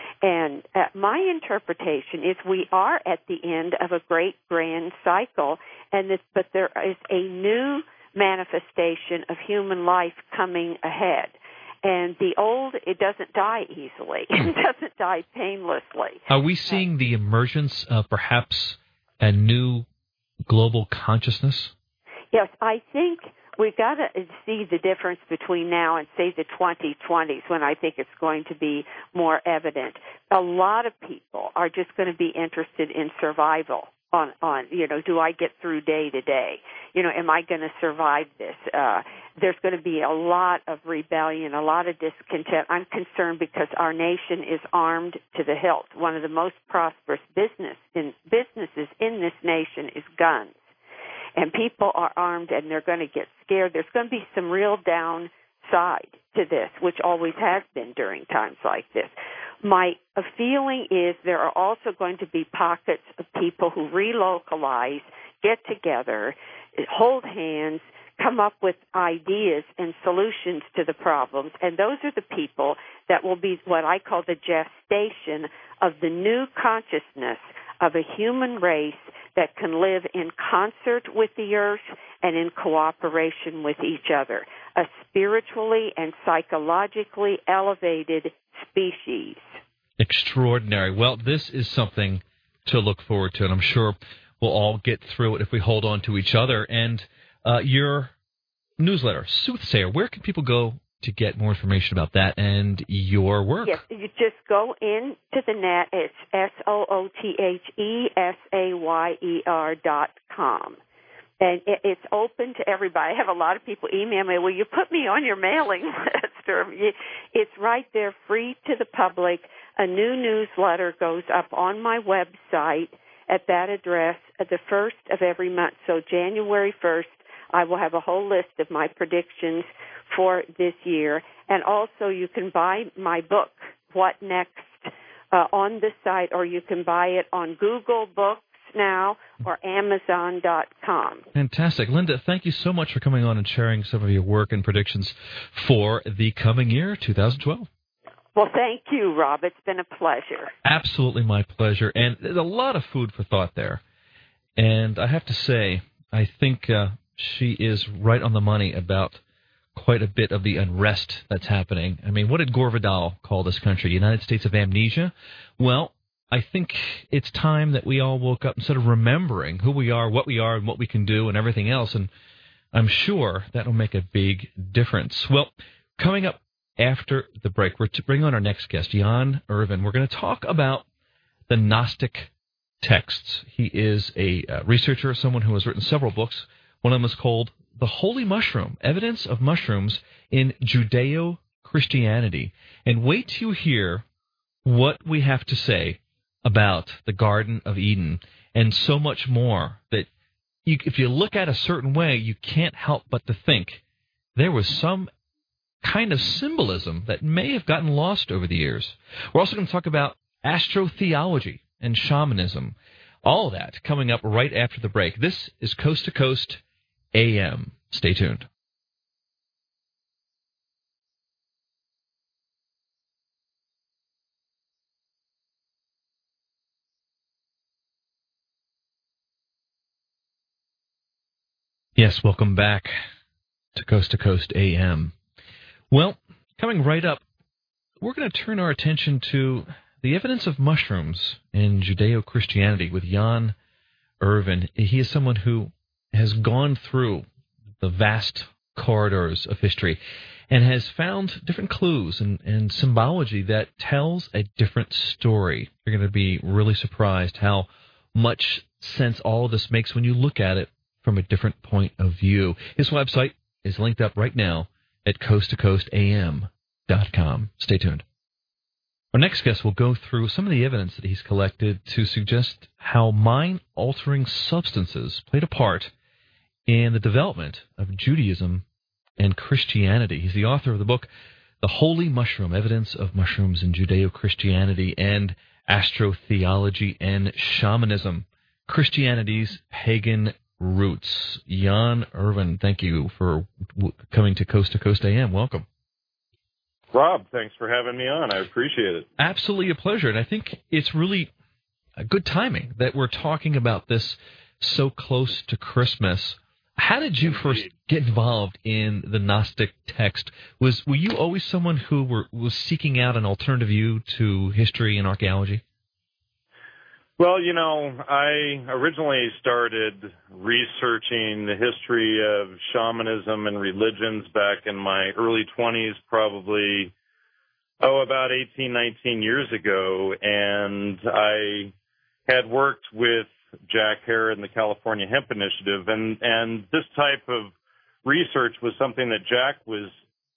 B: And uh, my interpretation is we are at the end of a great grand cycle, and this, but there is a new manifestation of human life coming ahead. And the old, it doesn't die easily. It doesn't die painlessly.
C: Are we seeing the emergence of perhaps a new global consciousness?
B: Yes, I think we've got to see the difference between now and, say, the twenty twenties, when I think it's going to be more evident. A lot of people are just going to be interested in survival. On, on, you know, do I get through day to day? You know, am I going to survive this? Uh, there's going to be a lot of rebellion, a lot of discontent. I'm concerned because our nation is armed to the hilt. One of the most prosperous business in, businesses in this nation is guns. And people are armed and they're going to get scared. There's going to be some real downside to this, which always has been during times like this. My feeling is there are also going to be pockets of people who relocalize, get together, hold hands, come up with ideas and solutions to the problems. And those are the people that will be what I call the gestation of the new consciousness of a human race that can live in concert with the earth and in cooperation with each other. A spiritually and psychologically elevated species.
C: Extraordinary. Well, this is something to look forward to, and I'm sure we'll all get through it if we hold on to each other. And uh, your newsletter, Soothsayer, where can people go to get more information about that and your work?
B: Yes, you just go into the net. It's S O O T H E S A Y E R dot com. And it's open to everybody. I have a lot of people email me, will you put me on your mailing list? Or it's right there, free to the public. A new newsletter goes up on my website at that address at the first of every month. So January first, I will have a whole list of my predictions for this year. And also you can buy my book, What Next, uh, on the site, or you can buy it on Google Books now or Amazon dot com.
C: Fantastic. Linda, thank you so much for coming on and sharing some of your work and predictions for the coming year, two thousand twelve.
B: Well, thank you, Rob. It's been a pleasure.
C: Absolutely my pleasure. And there's a lot of food for thought there. And I have to say, I think uh, she is right on the money about quite a bit of the unrest that's happening. I mean, what did Gore Vidal call this country? United States of Amnesia? Well, I think it's time that we all woke up instead of remembering who we are, what we are, and what we can do, and everything else. And I'm sure that will make a big difference. Well, coming up after the break, we're to bring on our next guest, Jan Irvin. We're going to talk about the Gnostic texts. He is a uh, researcher, someone who has written several books. One of them is called The Holy Mushroom, Evidence of Mushrooms in Judeo-Christianity. And wait till you hear what we have to say about the Garden of Eden and so much more that you, if you look at a certain way, you can't help but to think there was some kind of symbolism that may have gotten lost over the years. We're also going to talk about astrotheology and shamanism. All of that coming up right after the break. This is Coast to Coast A M. Stay tuned. Yes, welcome back to Coast to Coast A M. Well, coming right up, we're going to turn our attention to the evidence of mushrooms in Judeo-Christianity with Jan Irvin. He is someone who has gone through the vast corridors of history and has found different clues and, and symbology that tells a different story. You're going to be really surprised how much sense all of this makes when you look at it from a different point of view. His website is linked up right now at coast to coast a m dot com. Stay tuned. Our next guest will go through some of the evidence that he's collected to suggest how mind-altering substances played a part in the development of Judaism and Christianity. He's the author of the book, The Holy Mushroom, Evidence of Mushrooms in Judeo-Christianity and Astrotheology and Shamanism, Christianity's Pagan Roots. Jan Irvin, thank you for w- coming to Coast to Coast A M. Welcome.
D: Rob, thanks for having me on. I appreciate it.
C: Absolutely a pleasure. And I think it's really a good timing that we're talking about this so close to Christmas. How did you Indeed. first get involved in the Gnostic text? Was Were you always someone who were, was seeking out an alternative view to history and archaeology?
D: Well, you know, I originally started researching the history of shamanism and religions back in my early twenties, probably, oh, about eighteen, nineteen years ago. And I had worked with Jack Herer and the California Hemp Initiative. And, and this type of research was something that Jack was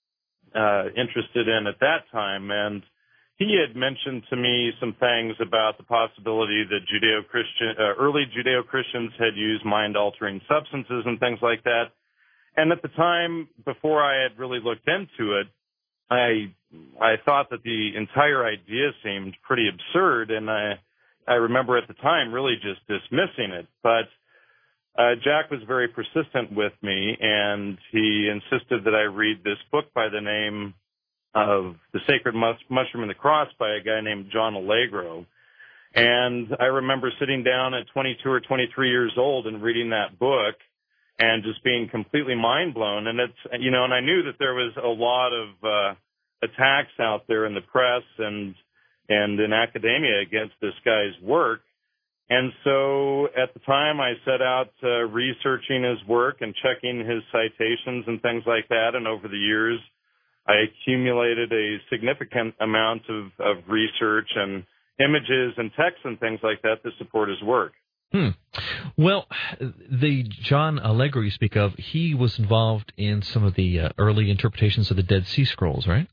D: uh, interested in at that time. And he had mentioned to me some things about the possibility that Judeo-Christian, uh, early Judeo-Christians had used mind-altering substances and things like that. And at the time, before I had really looked into it, I I thought that the entire idea seemed pretty absurd, and I I remember at the time really just dismissing it. But uh, Jack was very persistent with me, and he insisted that I read this book by the name of The Sacred Mus- Mushroom and the Cross by a guy named John Allegro. And I remember sitting down at twenty-two or twenty-three years old and reading that book and just being completely mind blown. And it's, you know, and I knew that there was a lot of uh, attacks out there in the press and, and in academia against this guy's work. And so at the time I set out uh, researching his work and checking his citations and things like that. And over the years, I accumulated a significant amount of, of research and images and texts and things like that to support his work.
C: Hmm. Well, the John Allegro you speak of, he was involved in some of the uh, early interpretations of the Dead Sea Scrolls, right?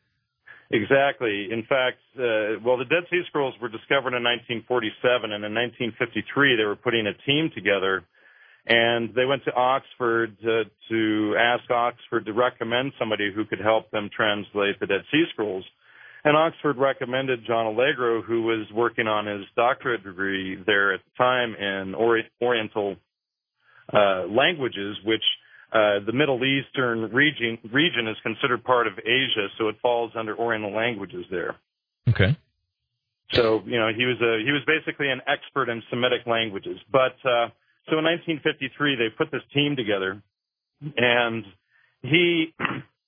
D: Exactly. In fact, uh, well, the Dead Sea Scrolls were discovered in nineteen forty-seven, and in nineteen fifty-three they were putting a team together. And they went to Oxford uh, to ask Oxford to recommend somebody who could help them translate the Dead Sea Scrolls. And Oxford recommended John Allegro, who was working on his doctorate degree there at the time in Ori- Oriental uh, languages, which uh, the Middle Eastern region, region is considered part of Asia, so it falls under Oriental languages there.
C: Okay.
D: So, you know, he was a he was basically an expert in Semitic languages. But uh, so in nineteen fifty-three, they put this team together, and he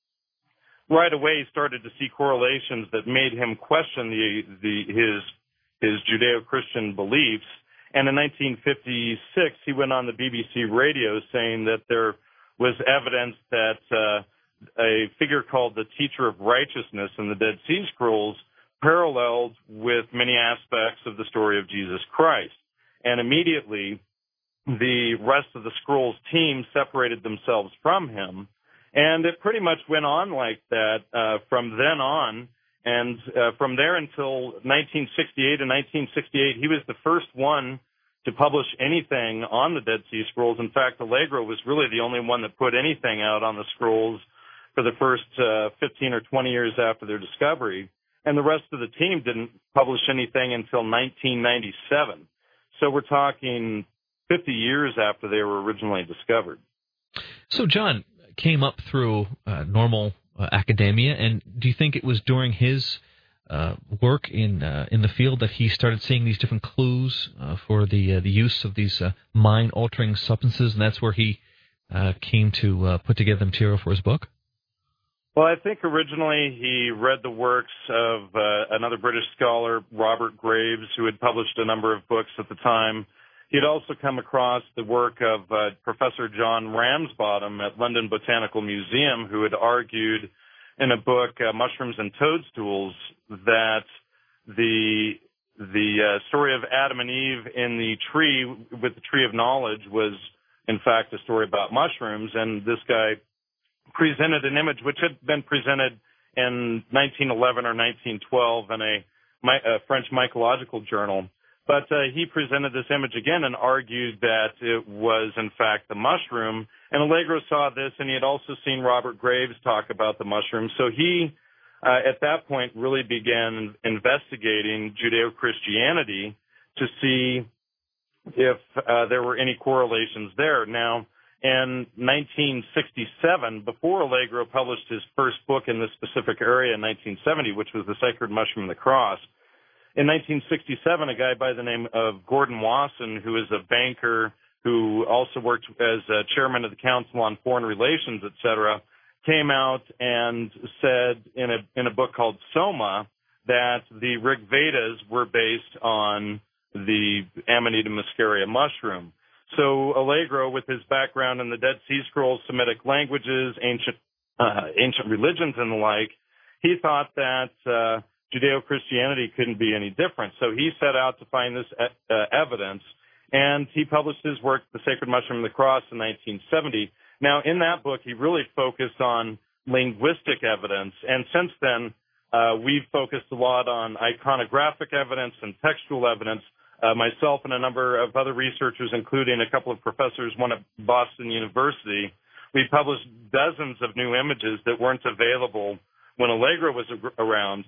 D: right away started to see correlations that made him question the the his his Judeo-Christian beliefs. And in nineteen fifty-six, he went on the B B C radio saying that there was evidence that uh, a figure called the Teacher of Righteousness in the Dead Sea Scrolls paralleled with many aspects of the story of Jesus Christ. And immediately, the rest of the Scrolls team separated themselves from him. And it pretty much went on like that uh, from then on. And uh, from there until nineteen sixty-eight and nineteen sixty-eight, he was the first one to publish anything on the Dead Sea Scrolls. In fact, Allegro was really the only one that put anything out on the Scrolls for the first uh, fifteen or twenty years after their discovery. And the rest of the team didn't publish anything until nineteen ninety-seven. So we're talking fifty years after they were originally discovered.
C: So John came up through uh, normal uh, academia, and do you think it was during his uh, work in uh, in the field that he started seeing these different clues uh, for the uh, the use of these uh, mind-altering substances, and that's where he uh, came to uh, put together the material for his book?
D: Well, I think originally he read the works of uh, another British scholar, Robert Graves, who had published a number of books at the time. He'd also come across the work of uh, Professor John Ramsbottom at London Botanical Museum, who had argued in a book, uh, Mushrooms and Toadstools, that the the uh, story of Adam and Eve in the tree with the tree of knowledge was, in fact, a story about mushrooms. And this guy presented an image which had been presented in nineteen eleven or nineteen twelve in a, a French mycological journal. But uh, he presented this image again and argued that it was, in fact, the mushroom. And Allegro saw this, and he had also seen Robert Graves talk about the mushroom. So he, uh, at that point, really began investigating Judeo-Christianity to see if uh, there were any correlations there. Now, in nineteen sixty-seven, before Allegro published his first book in this specific area in nineteen seventy, which was The Sacred Mushroom and the Cross, in nineteen sixty-seven, a guy by the name of Gordon Wasson, who is a banker who also worked as a chairman of the Council on Foreign Relations, et cetera, came out and said in a in a book called Soma that the Rig Vedas were based on the Amanita muscaria mushroom. So Allegro, with his background in the Dead Sea Scrolls, Semitic languages, ancient uh, ancient religions, and the like, he thought that uh, Judeo-Christianity couldn't be any different. So he set out to find this uh, evidence, and he published his work, The Sacred Mushroom and the Cross, in nineteen seventy. Now, in that book, he really focused on linguistic evidence, and since then, uh, we've focused a lot on iconographic evidence and textual evidence. Uh, myself and a number of other researchers, including a couple of professors, one at Boston University, we published dozens of new images that weren't available when Allegro was around.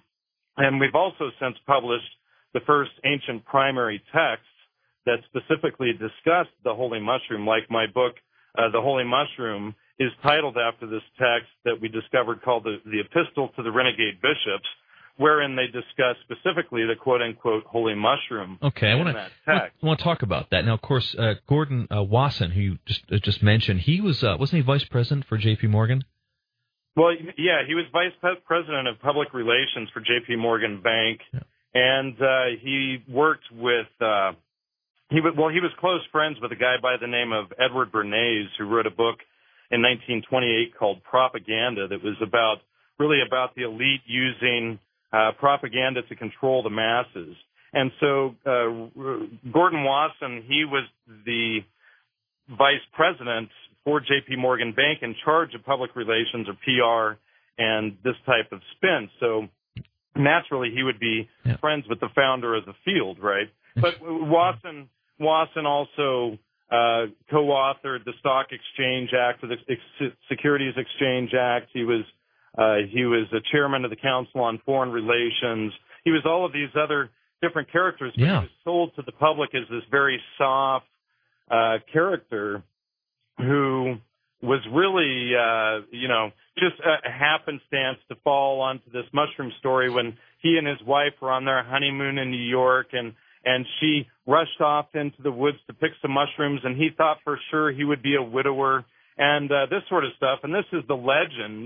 D: And we've also since published the first ancient primary texts that specifically discussed the holy mushroom, like my book, uh, The Holy Mushroom, is titled after this text that we discovered called the, the Epistle to the Renegade Bishops, wherein they discuss specifically the quote-unquote holy mushroom.
C: Okay, I want to I want to talk about that. Now, of course, uh, Gordon uh, Wasson, who you just uh, just mentioned, he was uh, wasn't he vice president for J P Morgan?
D: Well, yeah, he was vice president of public relations for J P Morgan Bank, yeah. and uh, he worked with. Uh, he was, well, he was close friends with a guy by the name of Edward Bernays, who wrote a book in nineteen twenty-eight called Propaganda that was about really about the elite using Uh, propaganda to control the masses. And so uh, Gordon Wasson, he was the vice president for J P Morgan Bank in charge of public relations or P R and this type of spin. So naturally he would be yeah. friends with the founder of the field, right? But Wasson, Wasson also uh, co-authored the Stock Exchange Act, or the Securities Exchange Act. He was Uh, he was the chairman of the Council on Foreign Relations. He was all of these other different characters, but
C: yeah.
D: he was sold to the public as this very soft uh, character who was really, uh, you know, just a happenstance to fall onto this mushroom story when he and his wife were on their honeymoon in New York, and, and she rushed off into the woods to pick some mushrooms, and he thought for sure he would be a widower and uh, this sort of stuff. And this is the legend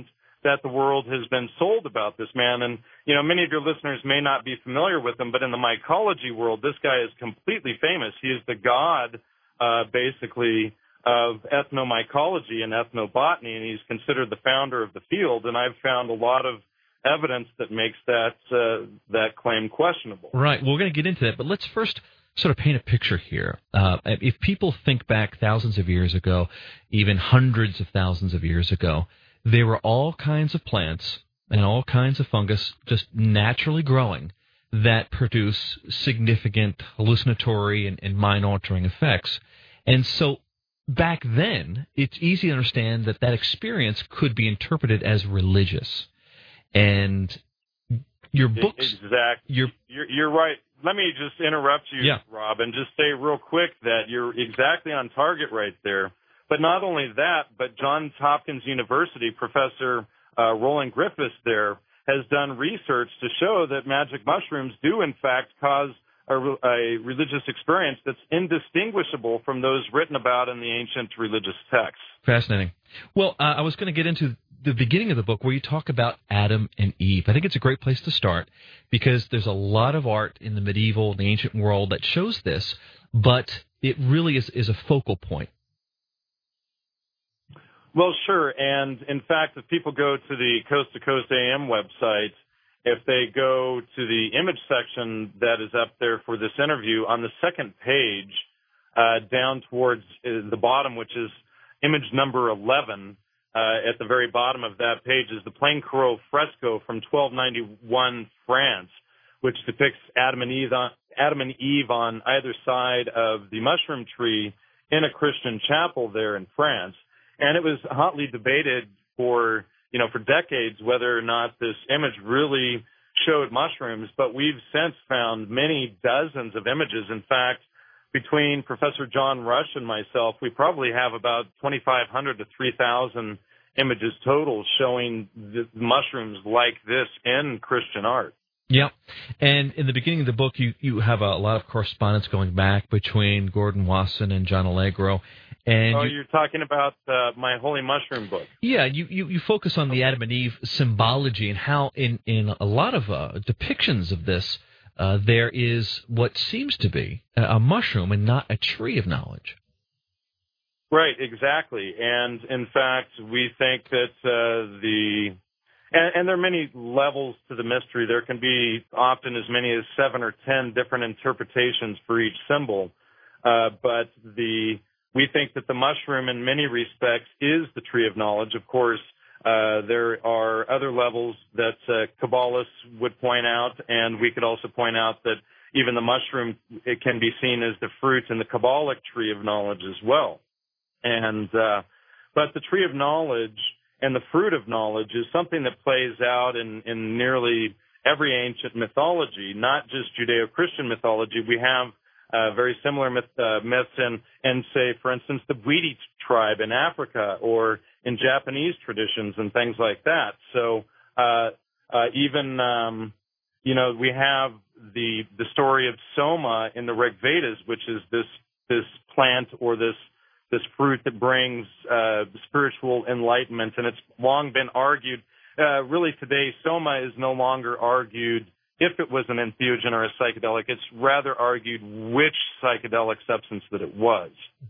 D: that the world has been sold about this man. And, you know, many of your listeners may not be familiar with him, but in the mycology world, this guy is completely famous. He is the god, uh, basically, of ethnomycology and ethnobotany, and he's considered the founder of the field. And I've found a lot of evidence that makes that uh, that claim questionable.
C: Right. Well, we're going to get into that, but let's first sort of paint a picture here. Uh, if people think back thousands of years ago, even hundreds of thousands of years ago, there were all kinds of plants and all kinds of fungus just naturally growing that produce significant hallucinatory and, and mind-altering effects. And so back then, it's easy to understand that that experience could be interpreted as religious. And your books...
D: Exactly.
C: Your,
D: you're, you're right. Let me just interrupt you,
C: yeah.
D: Rob, and just say real quick that you're exactly on target right there. But not only that, but Johns Hopkins University professor uh, Roland Griffiths there has done research to show that magic mushrooms do, in fact, cause a, a religious experience that's indistinguishable from those written about in the ancient religious texts.
C: Fascinating. Well, uh, I was going to get into the beginning of the book where you talk about Adam and Eve. I think it's a great place to start because there's a lot of art in the medieval, the ancient world that shows this, but it really is, is a focal point.
D: Well, sure. And in fact, if people go to the Coast to Coast A M website, if they go to the image section that is up there for this interview, on the second page, uh, down towards uh, the bottom, which is image number eleven, uh, at the very bottom of that page is the Plaincourt fresco from twelve ninety-one France, which depicts Adam and Eve on, Adam and Eve on either side of the mushroom tree in a Christian chapel there in France. And it was hotly debated for, you know, for decades whether or not this image really showed mushrooms, but we've since found many dozens of images. In fact, between Professor John Rush and myself, we probably have about twenty-five hundred to three thousand images total showing the mushrooms like this in Christian art.
C: Yeah. And in the beginning of the book, you, you have a lot of correspondence going back between Gordon Wasson and John Allegro. And
D: oh,
C: you,
D: you're talking about uh, my Holy Mushroom book.
C: Yeah, you, you, you focus on the Adam and Eve symbology and how in, in a lot of uh, depictions of this, uh, there is what seems to be a, a mushroom and not a tree of knowledge.
D: Right, exactly. And in fact, we think that uh, the... And, and there are many levels to the mystery. There can be often as many as seven or ten different interpretations for each symbol. Uh, but the... We think that the mushroom, in many respects, is the tree of knowledge. Of course, uh, there are other levels that uh, Kabbalists would point out, and we could also point out that even the mushroom, it can be seen as the fruit in the Kabbalic tree of knowledge as well. And uh, but the tree of knowledge and the fruit of knowledge is something that plays out in, in nearly every ancient mythology, not just Judeo-Christian mythology. We have Uh, very similar myth, uh, myths in, in, say, for instance, the Bwiti tribe in Africa or in Japanese traditions and things like that. So uh, uh, even, um, you know, we have the the story of Soma in the Rig Vedas, which is this this plant or this this fruit that brings uh, spiritual enlightenment. And it's long been argued. Uh, really today, Soma is no longer argued if it was an entheogen or a psychedelic. It's rather argued which psychedelic substance that it was.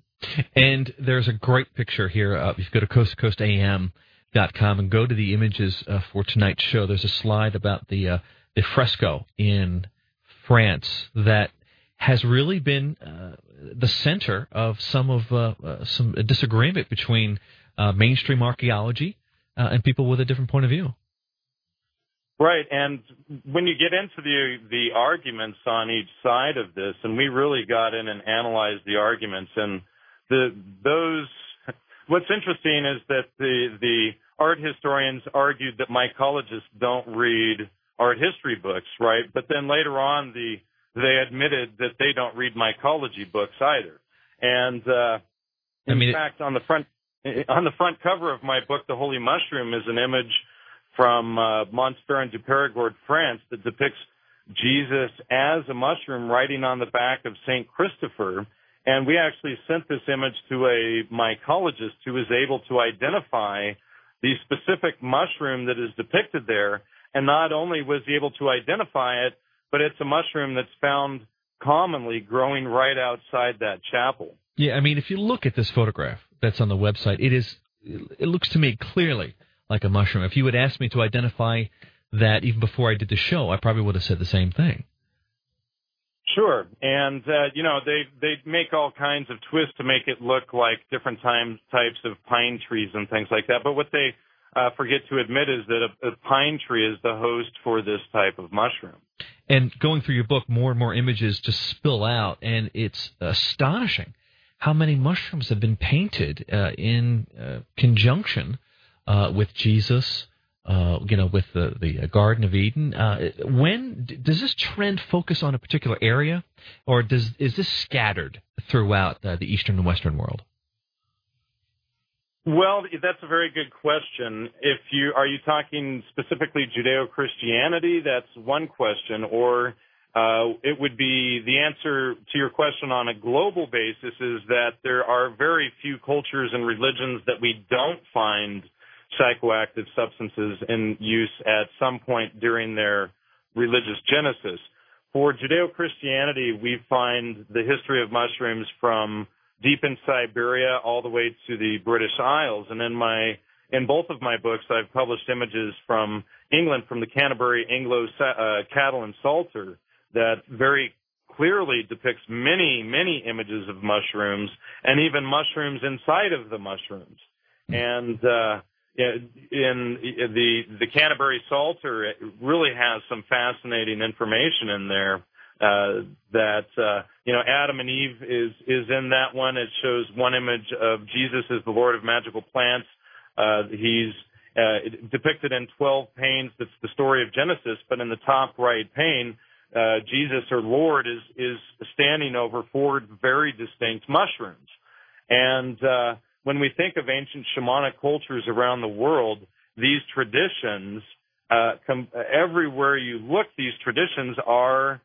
C: And there's a great picture here. Uh, if you go to coast to coast A M dot com and go to the images uh, for tonight's show, there's a slide about the uh, the fresco in France that has really been uh, the center of some of uh, uh, some disagreement between uh, mainstream archaeology uh, and people with a different point of view.
D: Right, and when you get into the the arguments on each side of this, and we really got in and analyzed the arguments, and the those. What's interesting is that the the art historians argued that mycologists don't read art history books, right? But then later on, the they admitted that they don't read mycology books either. And uh, in I mean, fact, it... on the front on the front cover of my book, The Holy Mushroom, is an image from uh, Montferrand-du-Périgord, France, that depicts Jesus as a mushroom riding on the back of Saint Christopher. And we actually sent this image to a mycologist who was able to identify the specific mushroom that is depicted there. And not only was he able to identify it, but it's a mushroom that's found commonly growing right outside that chapel.
C: Yeah, I mean, if you look at this photograph that's on the website, it is, it looks to me clearly like a mushroom. If you had asked me to identify that even before I did the show, I probably would have said the same thing.
D: Sure, and uh, you know they they make all kinds of twists to make it look like different times types of pine trees and things like that. But what they uh, forget to admit is that a, a pine tree is the host for this type of mushroom.
C: And going through your book, more and more images just spill out, and it's astonishing how many mushrooms have been painted uh, in uh, conjunction uh, with Jesus. Uh, you know, with the, the Garden of Eden. Uh, when does this trend focus on a particular area, or does is this scattered throughout uh, the Eastern and Western world?
D: Well, that's a very good question. If you are you talking specifically Judeo-Christianity, that's one question, or uh, it would be the answer to your question on a global basis is that there are very few cultures and religions that we don't find psychoactive substances in use at some point during their religious genesis. For Judeo-Christianity, we find the history of mushrooms from deep in Siberia all the way to the British Isles. And in my, in both of my books, I've published images from England, from the Canterbury Anglo-Catalan Psalter, that very clearly depicts many, many images of mushrooms, and even mushrooms inside of the mushrooms. And, uh, in the the Canterbury Psalter, it really has some fascinating information in there. Uh, that uh, you know, Adam and Eve is is in that one. It shows one image of Jesus as the Lord of magical plants. Uh, he's uh, depicted in twelve panes. That's the story of Genesis. But in the top right pane, uh, Jesus or Lord is is standing over four very distinct mushrooms, and uh, when we think of ancient shamanic cultures around the world, these traditions, uh, com- everywhere you look, these traditions are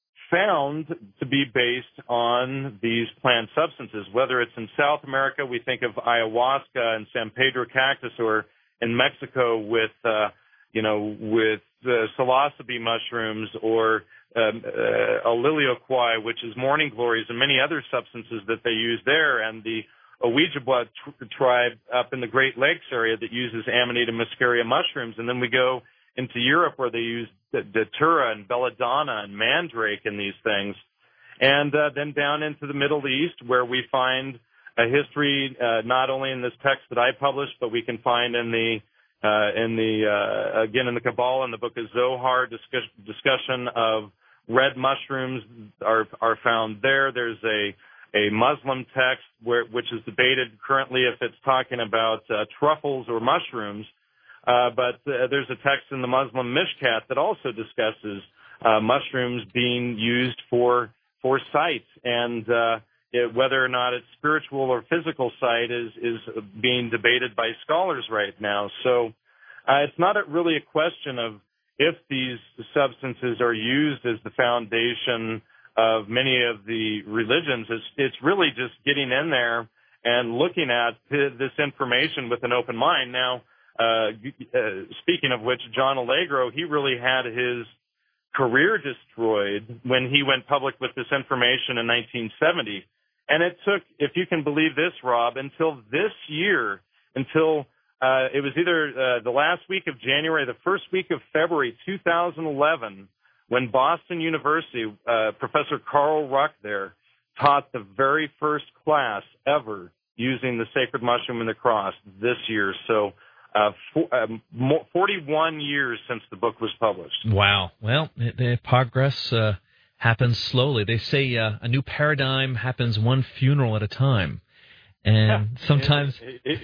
D: found to be based on these plant substances. Whether it's in South America, we think of ayahuasca and San Pedro cactus, or in Mexico with, uh, you know, with uh, psilocybe mushrooms, or um, uh, Alilioquai, which is morning glories, and many other substances that they use there, and the Ojibwa tr- tribe up in the Great Lakes area that uses Amanita muscaria mushrooms. And then we go into Europe where they use the datura and belladonna and mandrake in these things. And uh, then down into the Middle East where we find a history uh, not only in this text that I published, but we can find in the, uh, in the uh, again, in the Kabbalah, in the book of Zohar, discuss- discussion of red mushrooms are, are found there. There's a a Muslim text where, which is debated currently if it's talking about uh, truffles or mushrooms. Uh, but uh, there's a text in the Muslim Mishkat that also discusses uh, mushrooms being used for for sight, and uh, it, whether or not it's spiritual or physical sight is is being debated by scholars right now. So uh, it's not a, really a question of if these substances are used as the foundation of many of the religions. It's, it's really just getting in there and looking at this information with an open mind. Now, uh, uh, speaking of which, John Allegro, he really had his career destroyed when he went public with this information in nineteen seventy. And it took, if you can believe this, Rob, until this year, until uh, it was either uh, the last week of January, the first week of February two thousand eleven, when Boston University, uh, Professor Carl Ruck there taught the very first class ever using the sacred mushroom and the cross this year. So uh, for, um, forty-one years since the book was published.
C: Wow. Well, the, the progress uh, happens slowly. They say uh, a new paradigm happens one funeral at a time. And sometimes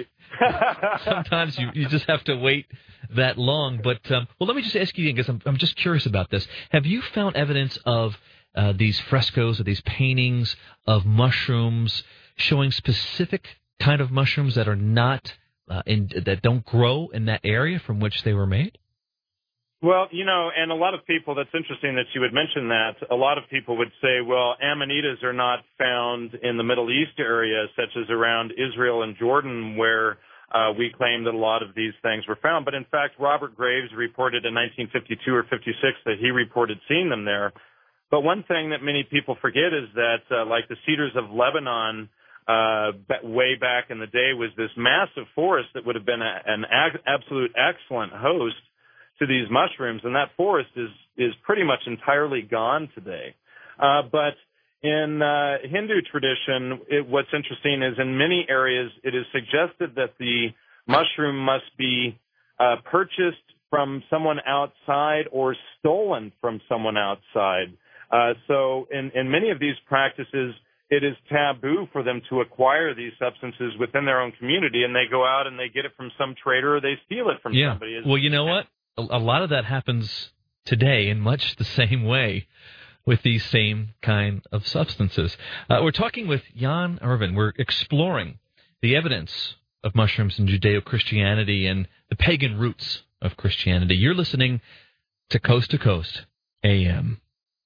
C: sometimes you, you just have to wait that long. But, um, well, let me just ask you again, because I'm, I'm just curious about this. Have you found evidence of uh, these frescoes or these paintings of mushrooms showing specific kind of mushrooms that are not, uh, in, that don't grow in that area from which they were made?
D: Well, you know, and a lot of people, that's interesting that you would mention that. A lot of people would say, well, amanitas are not found in the Middle East area, such as around Israel and Jordan, where uh, we claim that a lot of these things were found. But in fact, Robert Graves reported in nineteen fifty-two or fifty-six that he reported seeing them there. But one thing that many people forget is that, uh, like the Cedars of Lebanon, uh, way back in the day, was this massive forest that would have been a, an ag- absolute excellent host to these mushrooms, and that forest is is pretty much entirely gone today. Uh, but in uh, Hindu tradition, it, what's interesting is in many areas it is suggested that the mushroom must be uh, purchased from someone outside or stolen from someone outside. Uh, so in, in many of these practices, it is taboo for them to acquire these substances within their own community, and they go out and they get it from some trader or they steal it from
C: yeah.
D: somebody.
C: Well, you know what? A, a lot of that happens today in much the same way with these same kind of substances. Uh, we're talking with Jan Irvin. We're exploring the evidence of mushrooms in Judeo-Christianity and the pagan roots of Christianity. You're listening to Coast to Coast A M.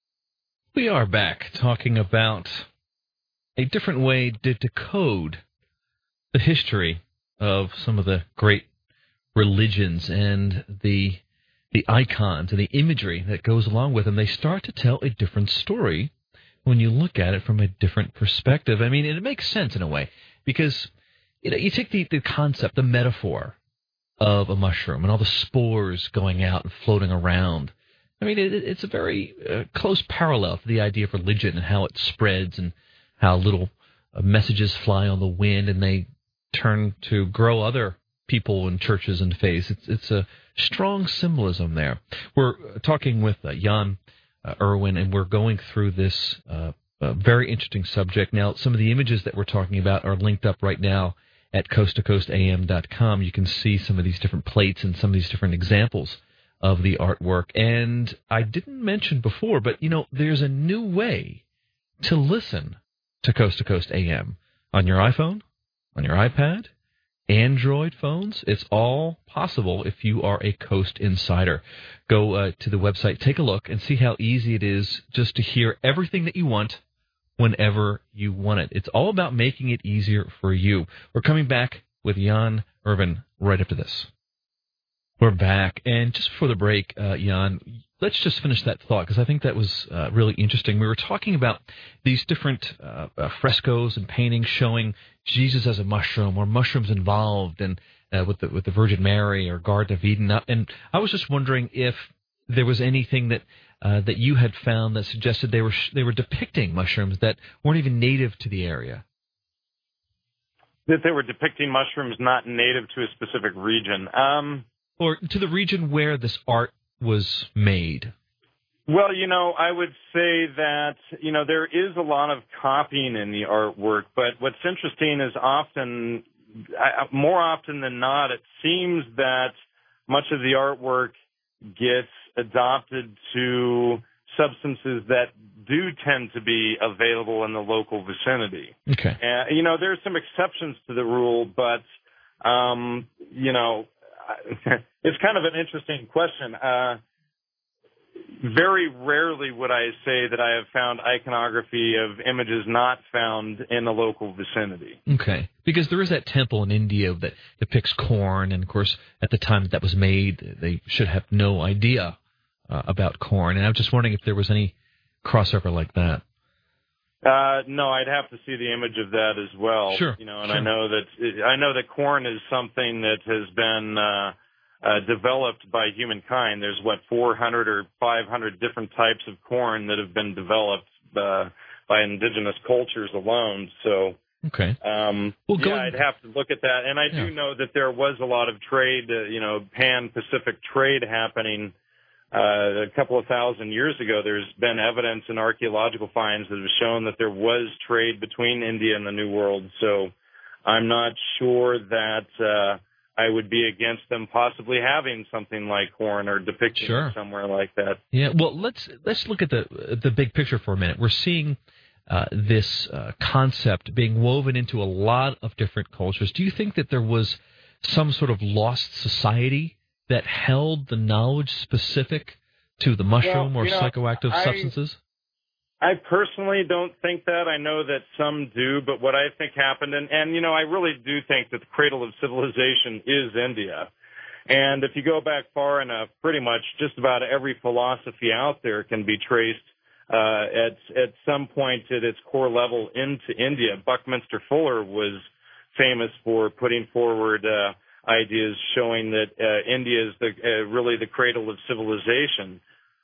C: We are back talking about a different way to decode the history of some of the great religions and the the icons and the imagery that goes along with them. They start to tell a different story when you look at it from a different perspective. I mean, it makes sense in a way because you know you take the, the concept, the metaphor of a mushroom and all the spores going out and floating around. I mean, it, it's a very uh, close parallel to the idea of religion and how it spreads and how little uh, messages fly on the wind and they turn to grow other people and churches and faiths. It's, it's a strong symbolism there. We're talking with uh, Jan uh, Irvin, and we're going through this uh, uh, very interesting subject. Now, some of the images that we're talking about are linked up right now at coast to coast a m dot com. You can see some of these different plates and some of these different examples of the artwork. And I didn't mention before, but, you know, there's a new way to listen to Coast to Coast A M on your iPhone, on your iPad, Android phones. It's all possible if you are a Coast Insider. Go uh, to the website, take a look, and see how easy it is just to hear everything that you want whenever you want it. It's all about making it easier for you. We're coming back with Jan Irvin right after this. We're back, and just before the break, uh, Jan, let's just finish that thought, because I think that was uh, really interesting. We were talking about these different uh, uh, frescoes and paintings showing Jesus as a mushroom, or mushrooms involved, and uh, with the with the Virgin Mary or Garden of Eden. And I was just wondering if there was anything that uh, that you had found that suggested they were they were depicting mushrooms that weren't even native to the area.
D: That they were depicting mushrooms not native to a specific region. Um
C: Or to the region where this art was made?
D: Well, you know, I would say that, you know, there is a lot of copying in the artwork, but what's interesting is often, more often than not, it seems that much of the artwork gets adopted to substances that do tend to be available in the local vicinity.
C: Okay.
D: Uh, you know, there's some exceptions to the rule, but, um, you know, it's kind of an interesting question. Uh, very rarely would I say that I have found iconography of images not found in the local vicinity.
C: Okay. Because there is that temple in India that depicts corn, and, of course, at the time that that was made, they should have no idea uh, about corn. And I'm just wondering if there was any crossover like that.
D: Uh, no, I'd have to see the image of that as well.
C: Sure.
D: You know, and
C: sure.
D: I know that I know that corn is something that has been uh, uh, developed by humankind. There's what four hundred or five hundred different types of corn that have been developed uh, by indigenous cultures alone. So,
C: okay.
D: Um,
C: well,
D: yeah,
C: going...
D: I'd have to look at that. And I
C: yeah.
D: do know that there was a lot of trade, uh, you know, pan-Pacific trade happening. Uh, a couple of thousand years ago, there's been evidence in archaeological finds that have shown that there was trade between India and the New World. So I'm not sure that uh, I would be against them possibly having something like corn or depicting
C: sure.
D: it somewhere like that.
C: Yeah. Well, let's let's look at the the big picture for a minute. We're seeing uh, this uh, concept being woven into a lot of different cultures. Do you think that there was some sort of lost society that held the knowledge specific to the mushroom
D: well,
C: or
D: you know,
C: psychoactive
D: I,
C: substances?
D: I personally don't think that. I know that some do, but what I think happened, and, and you know, I really do think that the cradle of civilization is India. And if you go back far enough, pretty much just about every philosophy out there can be traced uh, at at some point at its core level into India. Buckminster Fuller was famous for putting forward uh, ideas showing that uh, India is the uh, really the cradle of civilization.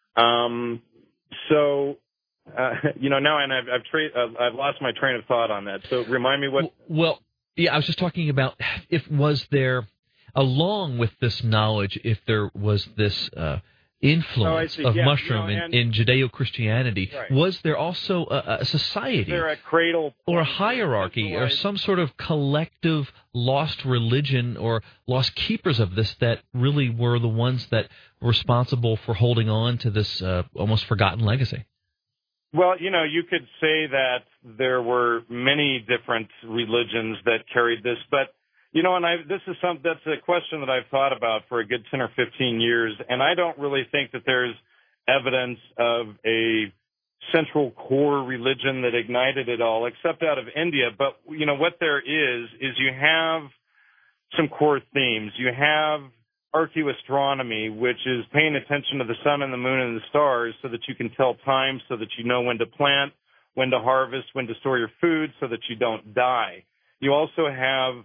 D: Um, so. Uh, you know, now and I've I've, tra- uh, I've lost my train of thought on that. So remind me what.
C: Well, yeah, I was just talking about if was there, along with this knowledge, if there was this uh, influence
D: oh,
C: of
D: yeah,
C: mushroom
D: you know,
C: in, in Judeo-Christianity,
D: right.
C: was there also a, a society,
D: is there a cradle
C: or a hierarchy, or some sort of collective lost religion or lost keepers of this that really were the ones that were responsible for holding on to this uh, almost forgotten legacy?
D: Well, you know, you could say that there were many different religions that carried this, but, you know, and I, this is some, that's a question that I've thought about for a good ten or fifteen years, and I don't really think that there's evidence of a central core religion that ignited it all, except out of India. But, you know, what there is, is you have some core themes. You have archaeoastronomy, which is paying attention to the sun and the moon and the stars so that you can tell time, so that you know when to plant, when to harvest, when to store your food so that you don't die. You also have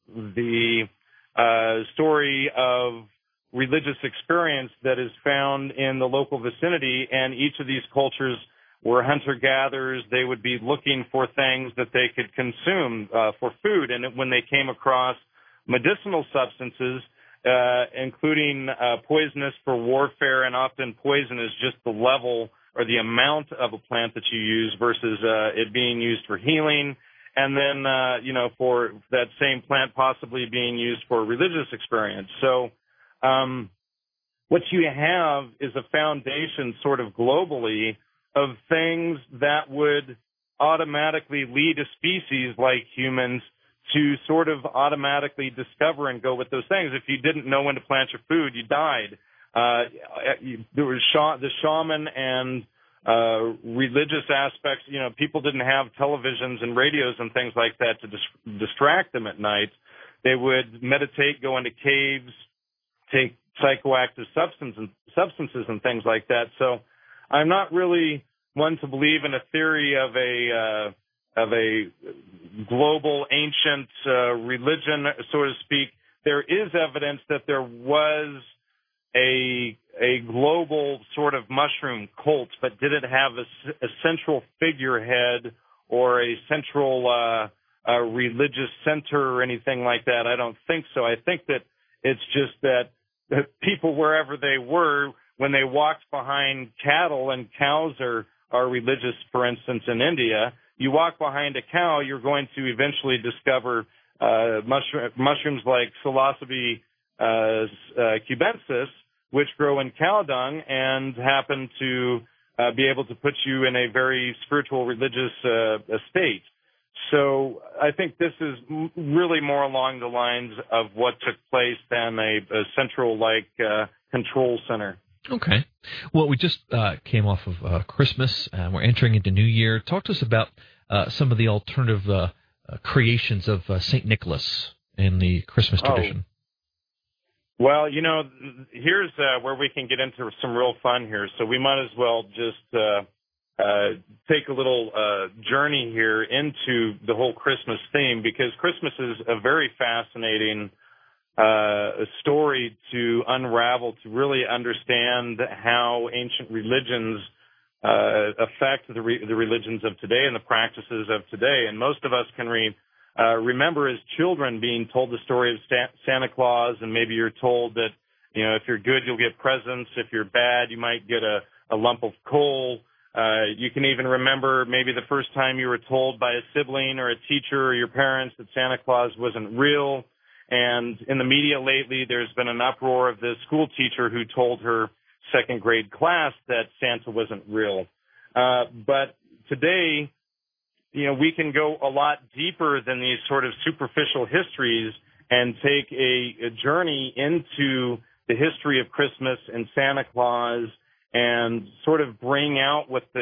D: the uh, story of religious experience that is found in the local vicinity, and each of these cultures were hunter-gatherers. They would be looking for things that they could consume uh, for food, and when they came across medicinal substances, Uh, including uh, poisonous for warfare, and often poison is just the level or the amount of a plant that you use versus uh, it being used for healing, and then, uh, you know, for that same plant possibly being used for religious experience. So um, what you have is a foundation sort of globally of things that would automatically lead a species like humans to sort of automatically discover and go with those things. If you didn't know when to plant your food, you died. Uh, there was sh- the shaman and uh, religious aspects. You know, people didn't have televisions and radios and things like that to dis- distract them at night. They would meditate, go into caves, take psychoactive substance and, substances and things like that. So I'm not really one to believe in a theory of a uh, of a global ancient uh, religion, so to speak. There is evidence that there was a a global sort of mushroom cult, but did it have a, a central figurehead or a central uh, a religious center or anything like that? I don't think so. I think that it's just that people, wherever they were, when they walked behind cattle, and cows are, are religious, for instance, in India, you walk behind a cow, you're going to eventually discover uh, mushroom, mushrooms like Psilocybe uh, uh, cubensis, which grow in cow dung and happen to uh, be able to put you in a very spiritual, religious uh, state. So I think this is really more along the lines of what took place than a, a central, like, uh, control center.
C: Okay. Well, we just uh, came off of uh, Christmas. Uh, we're entering into New Year. Talk to us about uh, some of the alternative uh, uh, creations of uh, Saint Nicholas in the Christmas tradition.
D: Oh. Well, you know, here's uh, where we can get into some real fun here. So we might as well just uh, uh, take a little uh, journey here into the whole Christmas theme, because Christmas is a very fascinating Uh, a story to unravel, to really understand how ancient religions uh, affect the, re- the religions of today and the practices of today. And most of us can re- uh, remember as children being told the story of Sta- Santa Claus, and maybe you're told that, you know, if you're good, you'll get presents. If you're bad, you might get a, a lump of coal. Uh, you can even remember maybe the first time you were told by a sibling or a teacher or your parents that Santa Claus wasn't real. And in the media lately, there's been an uproar of the school teacher who told her second grade class that Santa wasn't real. Uh, but today, you know, we can go a lot deeper than these sort of superficial histories and take a, a journey into the history of Christmas and Santa Claus, and sort of bring out what the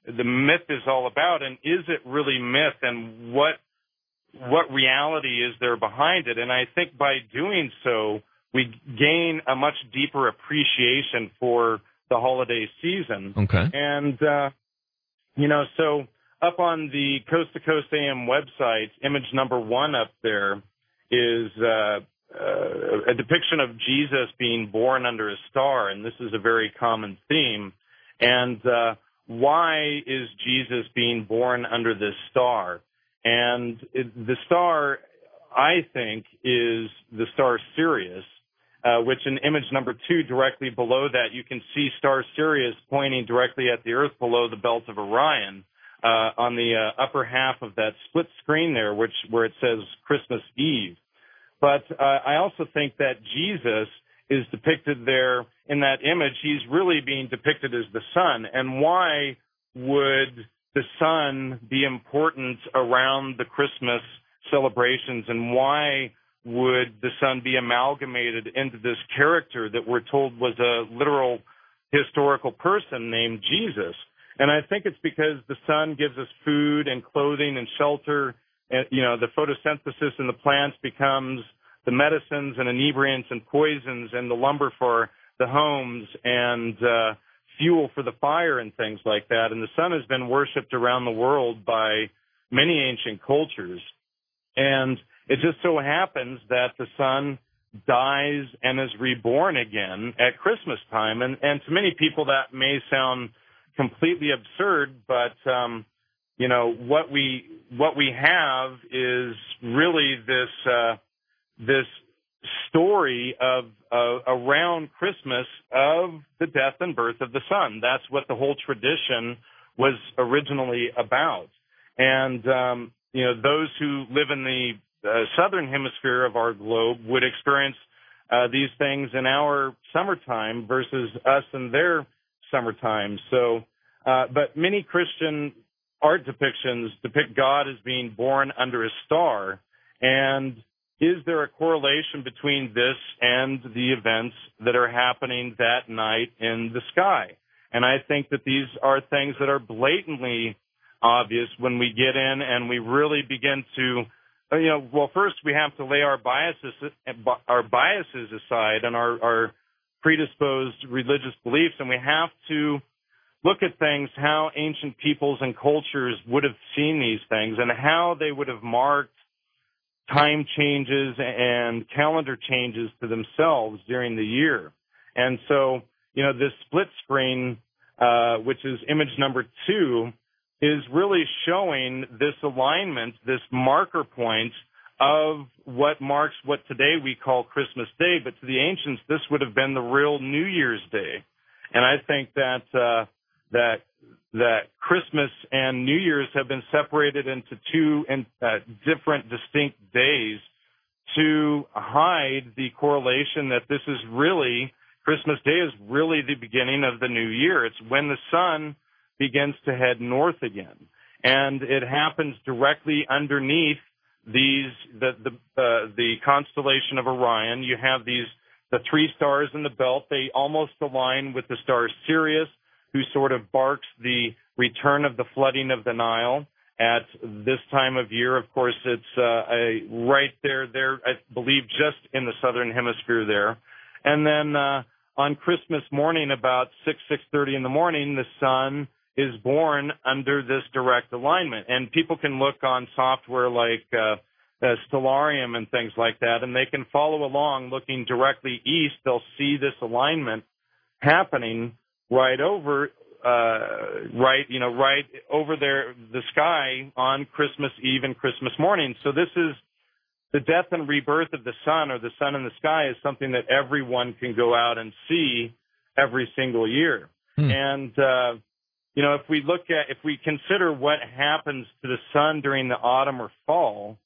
D: the myth is all about, and is it really myth, and what what reality is there behind it? And I think by doing so, we gain a much deeper appreciation for the holiday season.
C: Okay.
D: And, uh, you know, so up on the Coast to Coast A M website, image number one up there is uh, uh, a depiction of Jesus being born under a star, and this is a very common theme. And uh, why is Jesus being born under this star? And it, the star, I think, is the star Sirius, uh, which in image number two, directly below that, you can see star Sirius pointing directly at the Earth below the belt of Orion uh, on the uh, upper half of that split screen there, which where it says Christmas Eve. But uh, I also think that Jesus is depicted there in that image. He's really being depicted as the sun. And why would the sun be important around the Christmas celebrations, and why would the sun be amalgamated into this character that we're told was a literal historical person named Jesus? And I think it's because the sun gives us food and clothing and shelter, and, you know, the photosynthesis in the plants becomes the medicines and inebriants and poisons and the lumber for the homes and uh fuel for the fire and things like that. And the sun has been worshipped around the world by many ancient cultures. And it just so happens that the sun dies and is reborn again at Christmas time. And, and to many people that may sound completely absurd, but, um, you know, what we, what we have is really this, uh, this story of uh, around Christmas of the death and birth of the sun. That's what the whole tradition was originally about. And, um, you know, those who live in the uh, southern hemisphere of our globe would experience uh, these things in our summertime versus us in their summertime. So, uh, but many Christian art depictions depict God as being born under a star. And is there a correlation between this and the events that are happening that night in the sky? And I think that these are things that are blatantly obvious when we get in and we really begin to, you know, well, first we have to lay our biases, our biases aside and our, our predisposed religious beliefs, and we have to look at things, how ancient peoples and cultures would have seen these things and how they would have marked time changes and calendar changes to themselves during the year. And so, you know, this split screen, uh, which is image number two, is really showing this alignment, this marker point of what marks what today we call Christmas Day. But to the ancients, this would have been the real New Year's Day. And I think that, uh, that that Christmas and New Year's have been separated into two in, uh, different distinct days to hide the correlation that this is really, Christmas Day is really the beginning of the new year. It's when the sun begins to head north again. And it happens directly underneath these, the, the, uh, the constellation of Orion. You have these, the three stars in the belt. They almost align with the star Sirius, who sort of barks the return of the flooding of the Nile at this time of year. Of course, it's uh, a, right there, there, I believe, just in the southern hemisphere there. And then uh, on Christmas morning, about six, six thirty in the morning, the sun is born under this direct alignment. And people can look on software like uh, uh, Stellarium and things like that, and they can follow along looking directly east. They'll see this alignment happening right over, uh, right, you know, right over there, the sky on Christmas Eve and Christmas morning. So this is the death and rebirth of the sun, or the sun in the sky, is something that everyone can go out and see every single year. Hmm. And, uh, you know, if we look at, if we consider what happens to the sun during the autumn or fall,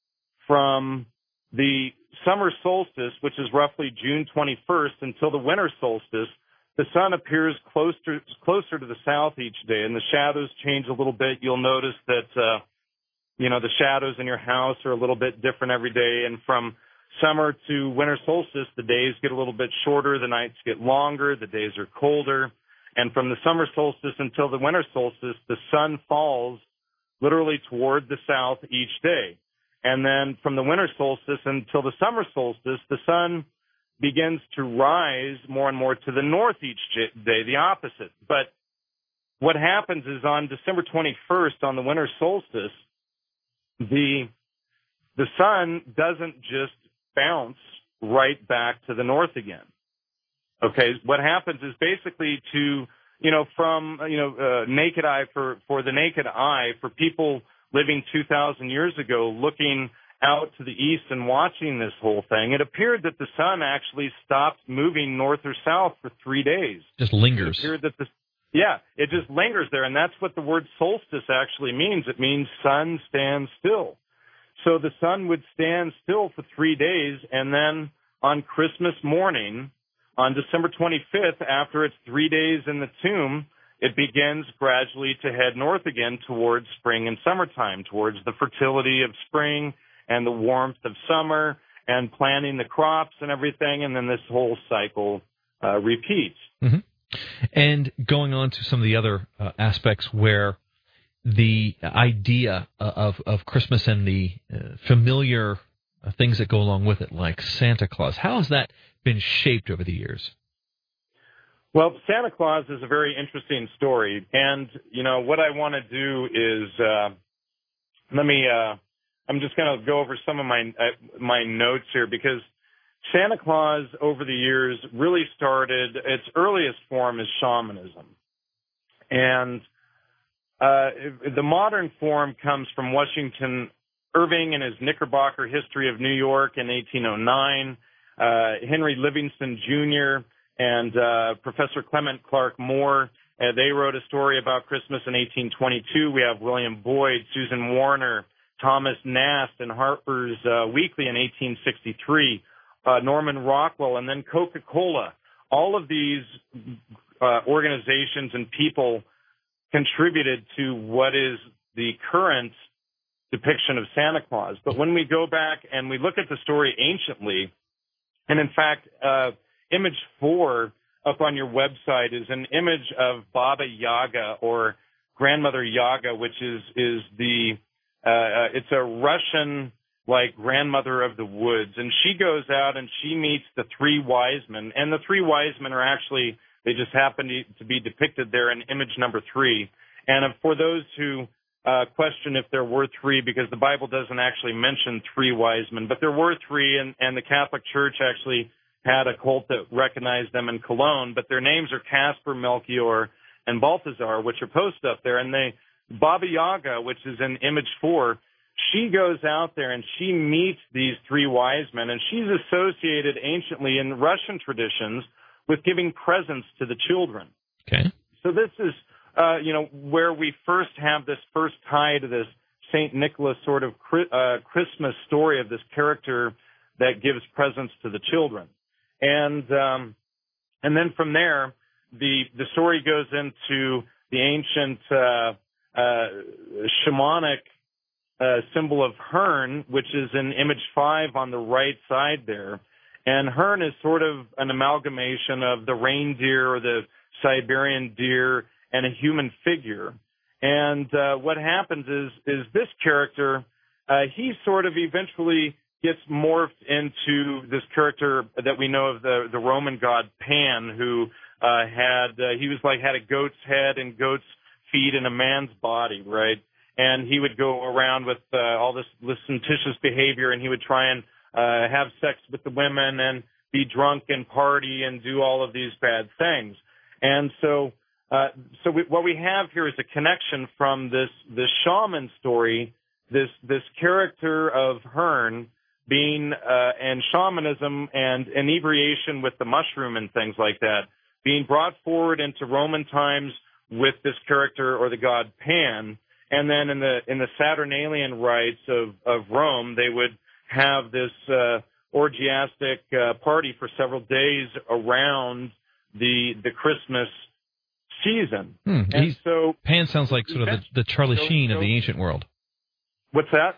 D: from the summer solstice, which is roughly June twenty-first, until the winter solstice, the sun appears closer closer to the south each day, and the shadows change a little bit. You'll notice that, uh, you know, the shadows in your house are a little bit different every day. And from summer to winter solstice, the days get a little bit shorter, the nights get longer, the days are colder. And from the summer solstice until the winter solstice, the sun falls literally toward the south each day. And then from the winter solstice until the summer solstice, the sun begins to rise more and more to the north each day, the opposite. But what happens is on December twenty-first, on the winter solstice, the the sun doesn't just bounce right back to the north again. Okay, what happens is basically to, you know, from, you know, uh, naked eye, for, for the naked eye, for people living two thousand years ago, looking out to the east and watching this whole thing, it appeared that the sun actually stopped moving north or south for three days.
C: Just lingers.
D: It appeared that the, yeah, it just lingers there, and that's what the word solstice actually means. It means sun stands still. So the sun would stand still for three days, and then on Christmas morning, on December twenty-fifth, after its three days in the tomb, it begins gradually to head north again towards spring and summertime, towards the fertility of spring and the warmth of summer and planting the crops and everything, and then this whole cycle uh, repeats.
C: Mm-hmm. And going on to some of the other uh, aspects where the idea of, of Christmas and the uh, familiar uh, things that go along with it, like Santa Claus, how has that been shaped over the years?
D: Well, Santa Claus is a very interesting story, and, you know, what I want to do is, uh, let me, uh, I'm just going to go over some of my, uh, my notes here, because Santa Claus over the years really started, its earliest form is shamanism. And, uh, the modern form comes from Washington Irving in his Knickerbocker History of New York in eighteen oh nine, uh, Henry Livingston Junior and uh, Professor Clement Clark Moore, uh, they wrote a story about Christmas in eighteen twenty-two. We have William Boyd, Susan Warner, Thomas Nast in Harper's uh, Weekly in eighteen sixty-three, uh, Norman Rockwell, and then Coca-Cola. All of these uh, organizations and people contributed to what is the current depiction of Santa Claus. But when we go back and we look at the story anciently, and in fact, uh, image four up on your website is an image of Baba Yaga, or Grandmother Yaga, which is, is the, uh, it's a Russian, like, grandmother of the woods. And she goes out and she meets the three wise men. And the three wise men are actually, they just happen to, to be depicted there in image number three. And for those who uh, question if there were three, because the Bible doesn't actually mention three wise men, but there were three, and, and the Catholic Church actually had a cult that recognized them in Cologne, but their names are Casper, Melchior, and Balthazar, which are posted up there. And they, Baba Yaga, which is in image four, she goes out there and she meets these three wise men, and she's associated anciently in Russian traditions with giving presents to the children.
C: Okay.
D: So this is, uh, you know, where we first have this first tie to this Saint Nicholas sort of uh, Christmas story of this character that gives presents to the children. And um, and then from there, the the story goes into the ancient uh, uh, shamanic uh, symbol of Hern, which is in image five on the right side there. And Hern is sort of an amalgamation of the reindeer or the Siberian deer and a human figure. And uh, what happens is is this character, uh, he sort of eventually gets morphed into this character that we know of, the, the Roman god Pan, who uh, had, uh, he was like, had a goat's head and goat's feet in a man's body, right? And he would go around with uh, all this licentious behavior, and he would try and uh, have sex with the women and be drunk and party and do all of these bad things. And so, uh, so we, what we have here is a connection from this, this shaman story, this, this character of Hern, being uh, and shamanism and inebriation with the mushroom and things like that, being brought forward into Roman times with this character or the god Pan, and then in the in the Saturnalian rites of, of Rome, they would have this uh, orgiastic uh, party for several days around the the Christmas season.
C: Hmm.
D: And
C: He's,
D: so
C: Pan sounds like sort of the, the Charlie
D: so,
C: Sheen
D: so,
C: of the ancient world.
D: What's that?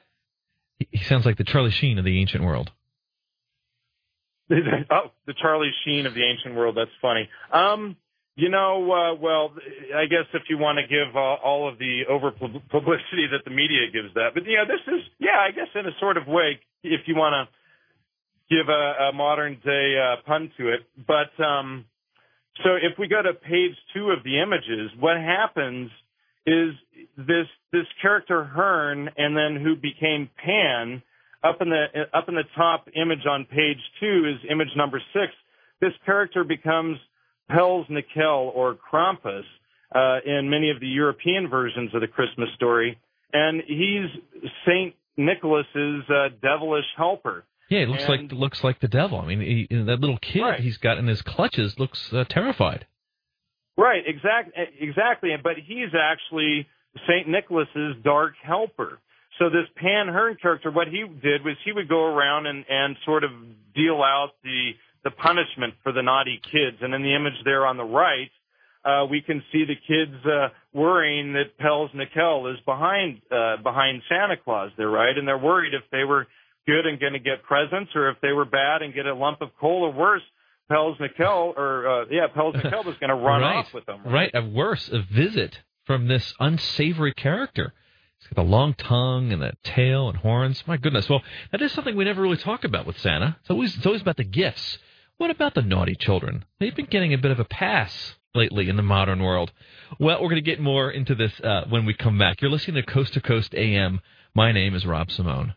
C: He sounds like the Charlie Sheen of the ancient world.
D: Oh, the Charlie Sheen of the ancient world. That's funny. Um, You know, uh, well, I guess if you want to give uh, all of the over publicity that the media gives that, but yeah, this is, yeah, I guess in a sort of way, if you want to give a, a modern day uh, pun to it. But um, so if we go to page two of the images, what happens is this this character Hearn, and then who became Pan, up in the up in the top image on page two is image number six. This character becomes Pels Nickel or Krampus uh, in many of the European versions of the Christmas story, and he's Saint Nicholas's uh, devilish helper.
C: Yeah, it looks
D: and,
C: like looks like the devil. I mean, he, that little kid
D: right.
C: he's got in his clutches looks uh, terrified.
D: Right, exact, exactly. But he's actually Saint Nicholas's dark helper. So this Pan Hearn character, what he did was he would go around and, and sort of deal out the the punishment for the naughty kids. And in the image there on the right, uh, we can see the kids uh, worrying that Pels Nickel is behind uh, behind Santa Claus there, right? And they're worried if they were good and going to get presents, or if they were bad and get a lump of coal, or worse, Pels Nickel, or uh, yeah, Pels Nickel was going to run
C: right.
D: off with them.
C: Right, right. A worse, a visit from this unsavory character. He's got a long tongue and a tail and horns. My goodness. Well, that is something we never really talk about with Santa. It's always it's always about the gifts. What about the naughty children? They've been getting a bit of a pass lately in the modern world. Well, we're going to get more into this uh, when we come back. You're listening to Coast to Coast A M. My name is Rob Simone.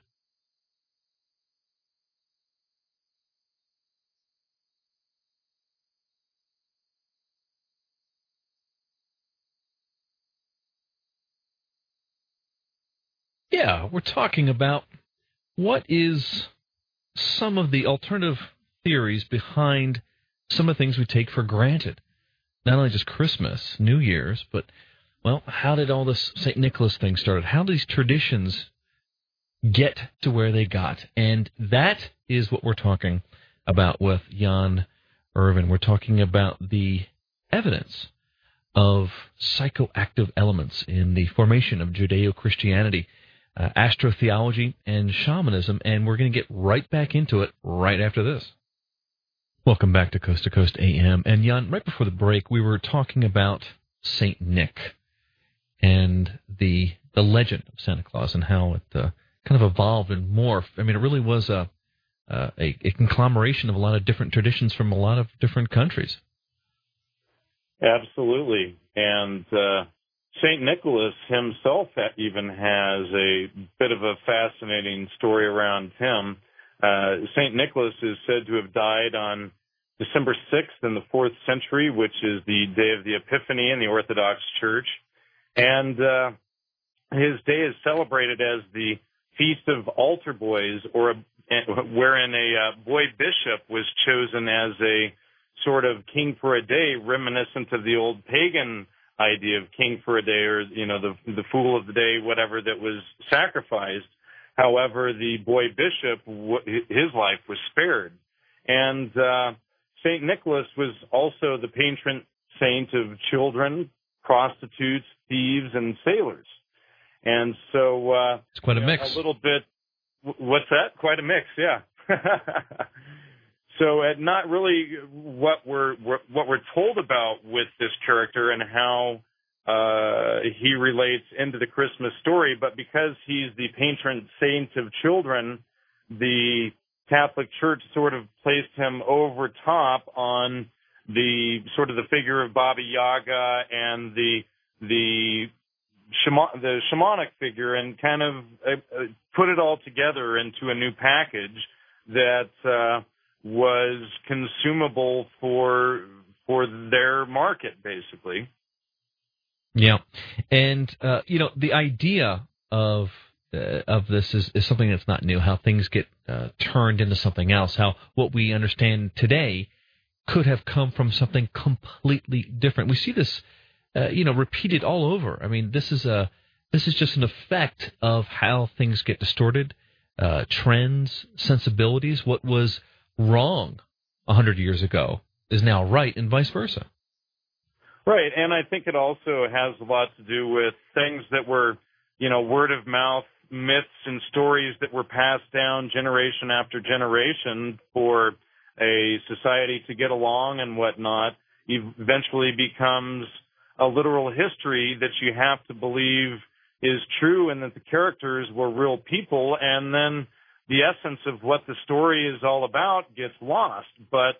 C: Yeah, we're talking about what is some of the alternative theories behind some of the things we take for granted. Not only just Christmas, New Year's, but, well, how did all this Saint Nicholas thing start? How did these traditions get to where they got? And that is what we're talking about with Jan Irvin. We're talking about the evidence of psychoactive elements in the formation of Judeo-Christianity, uh, astrotheology, and shamanism, and we're going to get right back into it right after this. Welcome back to Coast to Coast A M. And Jan, right before the break, we were talking about Saint Nick and the the legend of Santa Claus and how it uh, kind of evolved and morphed. I mean, it really was a, uh, a a conglomeration of a lot of different traditions from a lot of different countries.
D: Absolutely. And uh, Saint Nicholas himself even has a bit of a fascinating story around him. Uh, Saint Nicholas is said to have died on December sixth in the fourth century, which is the day of the Epiphany in the Orthodox Church. And uh, his day is celebrated as the Feast of Altar Boys, or a, wherein a uh, boy bishop was chosen as a sort of king for a day, reminiscent of the old pagan idea of king for a day, or, you know, the the fool of the day, whatever, that was sacrificed. However, the boy bishop, his life was spared. And uh, Saint Nicholas was also the patron saint of children, prostitutes, thieves, and sailors. And so... Uh,
C: it's quite a mix.
D: A little bit... What's that? Quite a mix, yeah. So uh, not really what we're what we're told about with this character and how uh, he relates into the Christmas story, but because he's the patron saint of children, the Catholic Church sort of placed him over top on the sort of the figure of Baba Yaga and the the shama- the shamanic figure, and kind of uh, put it all together into a new package that uh, was consumable for for their market, basically.
C: Yeah, and uh, you know, the idea of uh, of this is, is something that's not new. How things get uh, turned into something else. How what we understand today could have come from something completely different. We see this, uh, you know, repeated all over. I mean, this is a this is just an effect of how things get distorted, uh, trends, sensibilities. What was wrong a hundred years ago is now right, and vice versa.
D: Right, and I think it also has a lot to do with things that were, you know, word of mouth myths and stories that were passed down generation after generation for a society to get along and whatnot. eventually becomes a literal history that you have to believe is true and that the characters were real people, and then the essence of what the story is all about gets lost. But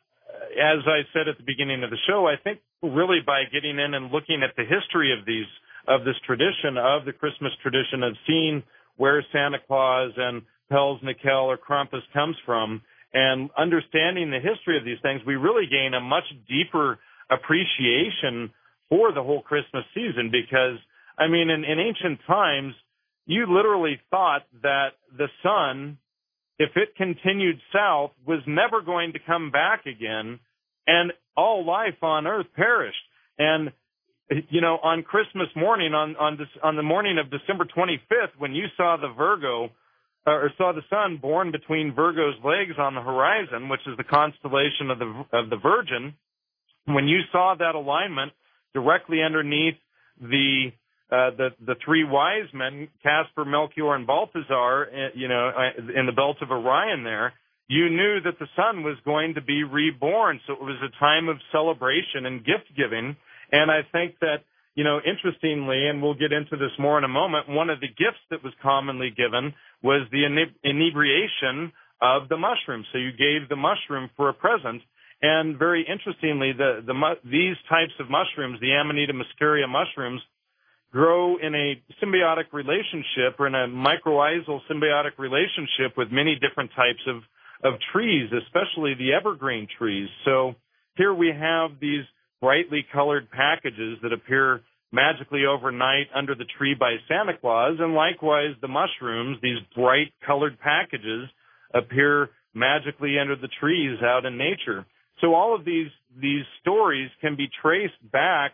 D: as I said at the beginning of the show, I think really by getting in and looking at the history of these, of this tradition, of the Christmas tradition, of seeing where Santa Claus and Pels Nickel or Krampus comes from, and understanding the history of these things, we really gain a much deeper appreciation for the whole Christmas season. Because, I mean, in, in ancient times, you literally thought that the sun, if it continued south, was never going to come back again, and all life on earth perished. And, you know, on Christmas morning, on on, this, on the morning of December twenty-fifth, when you saw the Virgo, or saw the sun born between Virgo's legs on the horizon, which is the constellation of the of the Virgin, when you saw that alignment directly underneath the Uh, the the three wise men, Casper, Melchior, and Balthazar, uh, you know, uh, in the belt of Orion there, you knew that the sun was going to be reborn. So it was a time of celebration and gift giving. And I think that, you know, interestingly, and we'll get into this more in a moment, one of the gifts that was commonly given was the inebriation of the mushroom. So you gave the mushroom for a present. And very interestingly, the, the these types of mushrooms, the Amanita muscaria mushrooms, grow in a symbiotic relationship, or in a mycorrhizal symbiotic relationship with many different types of, of trees, especially the evergreen trees. So here we have these brightly colored packages that appear magically overnight under the tree by Santa Claus, and likewise the mushrooms, these bright colored packages, appear magically under the trees out in nature. So all of these, these stories can be traced back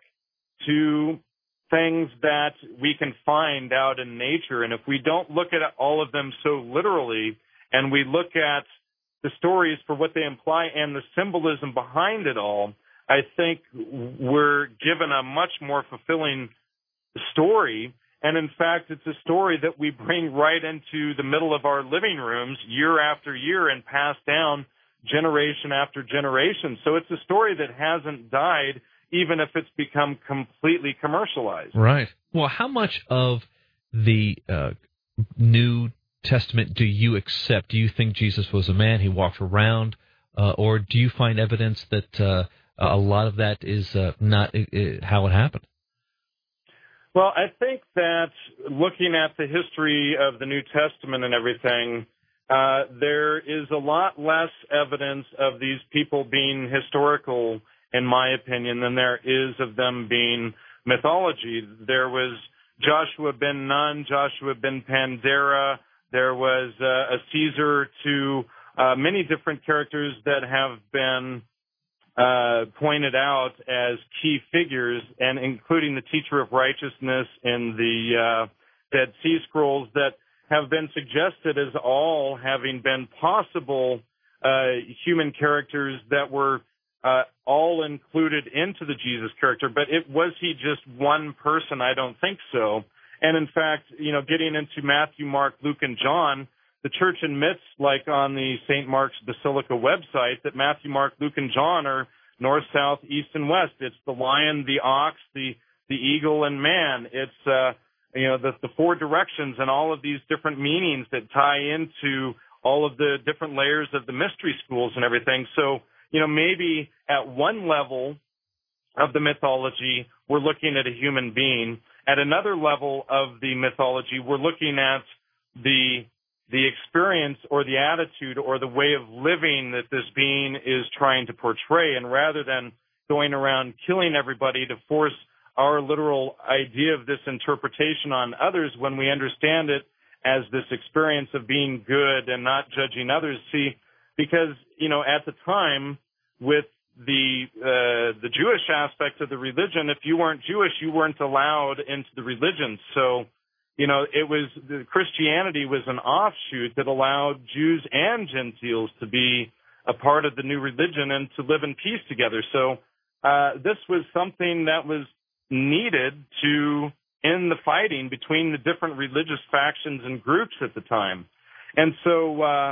D: to things that we can find out in nature. And if we don't look at all of them so literally, and we look at the stories for what they imply and the symbolism behind it all, I think we're given a much more fulfilling story. And in fact, it's a story that we bring right into the middle of our living rooms year after year and pass down generation after generation. So it's a story that hasn't died, even if it's become completely commercialized.
C: Right. Well, how much of the uh, New Testament do you accept? Do you think Jesus was a man, he walked around, uh, or do you find evidence that uh, a lot of that is uh, not uh, how it happened?
D: Well, I think that looking at the history of the New Testament and everything, uh, there is a lot less evidence of these people being historical, in my opinion, than there is of them being mythology. There was Joshua ben Nun, Joshua ben Pandera. There was uh, a Caesar, to uh, many different characters that have been uh, pointed out as key figures, and including the teacher of righteousness in the uh, Dead Sea Scrolls, that have been suggested as all having been possible uh, human characters that were Uh, all included into the Jesus character. But it was he just one person? I don't think so. And in fact, you know, getting into Matthew, Mark, Luke, and John, the church admits, like on the Saint Mark's Basilica website, that Matthew, Mark, Luke, and John are north, south, east, and west. It's the lion, the ox, the the eagle, and man. It's uh, you know the, the four directions and all of these different meanings that tie into all of the different layers of the mystery schools and everything. So, you know, maybe at one level of the mythology, we're looking at a human being. At another level of the mythology, we're looking at the the experience or the attitude or the way of living that this being is trying to portray. And rather than going around killing everybody to force our literal idea of this interpretation on others, when we understand it as this experience of being good and not judging others, see, because, you know, at the time, with the uh, the Jewish aspect of the religion, if you weren't Jewish, you weren't allowed into the religion. So, you know, it was the Christianity was an offshoot that allowed Jews and Gentiles to be a part of the new religion and to live in peace together. So, uh, this was something that was needed to end the fighting between the different religious factions and groups at the time. And so, uh,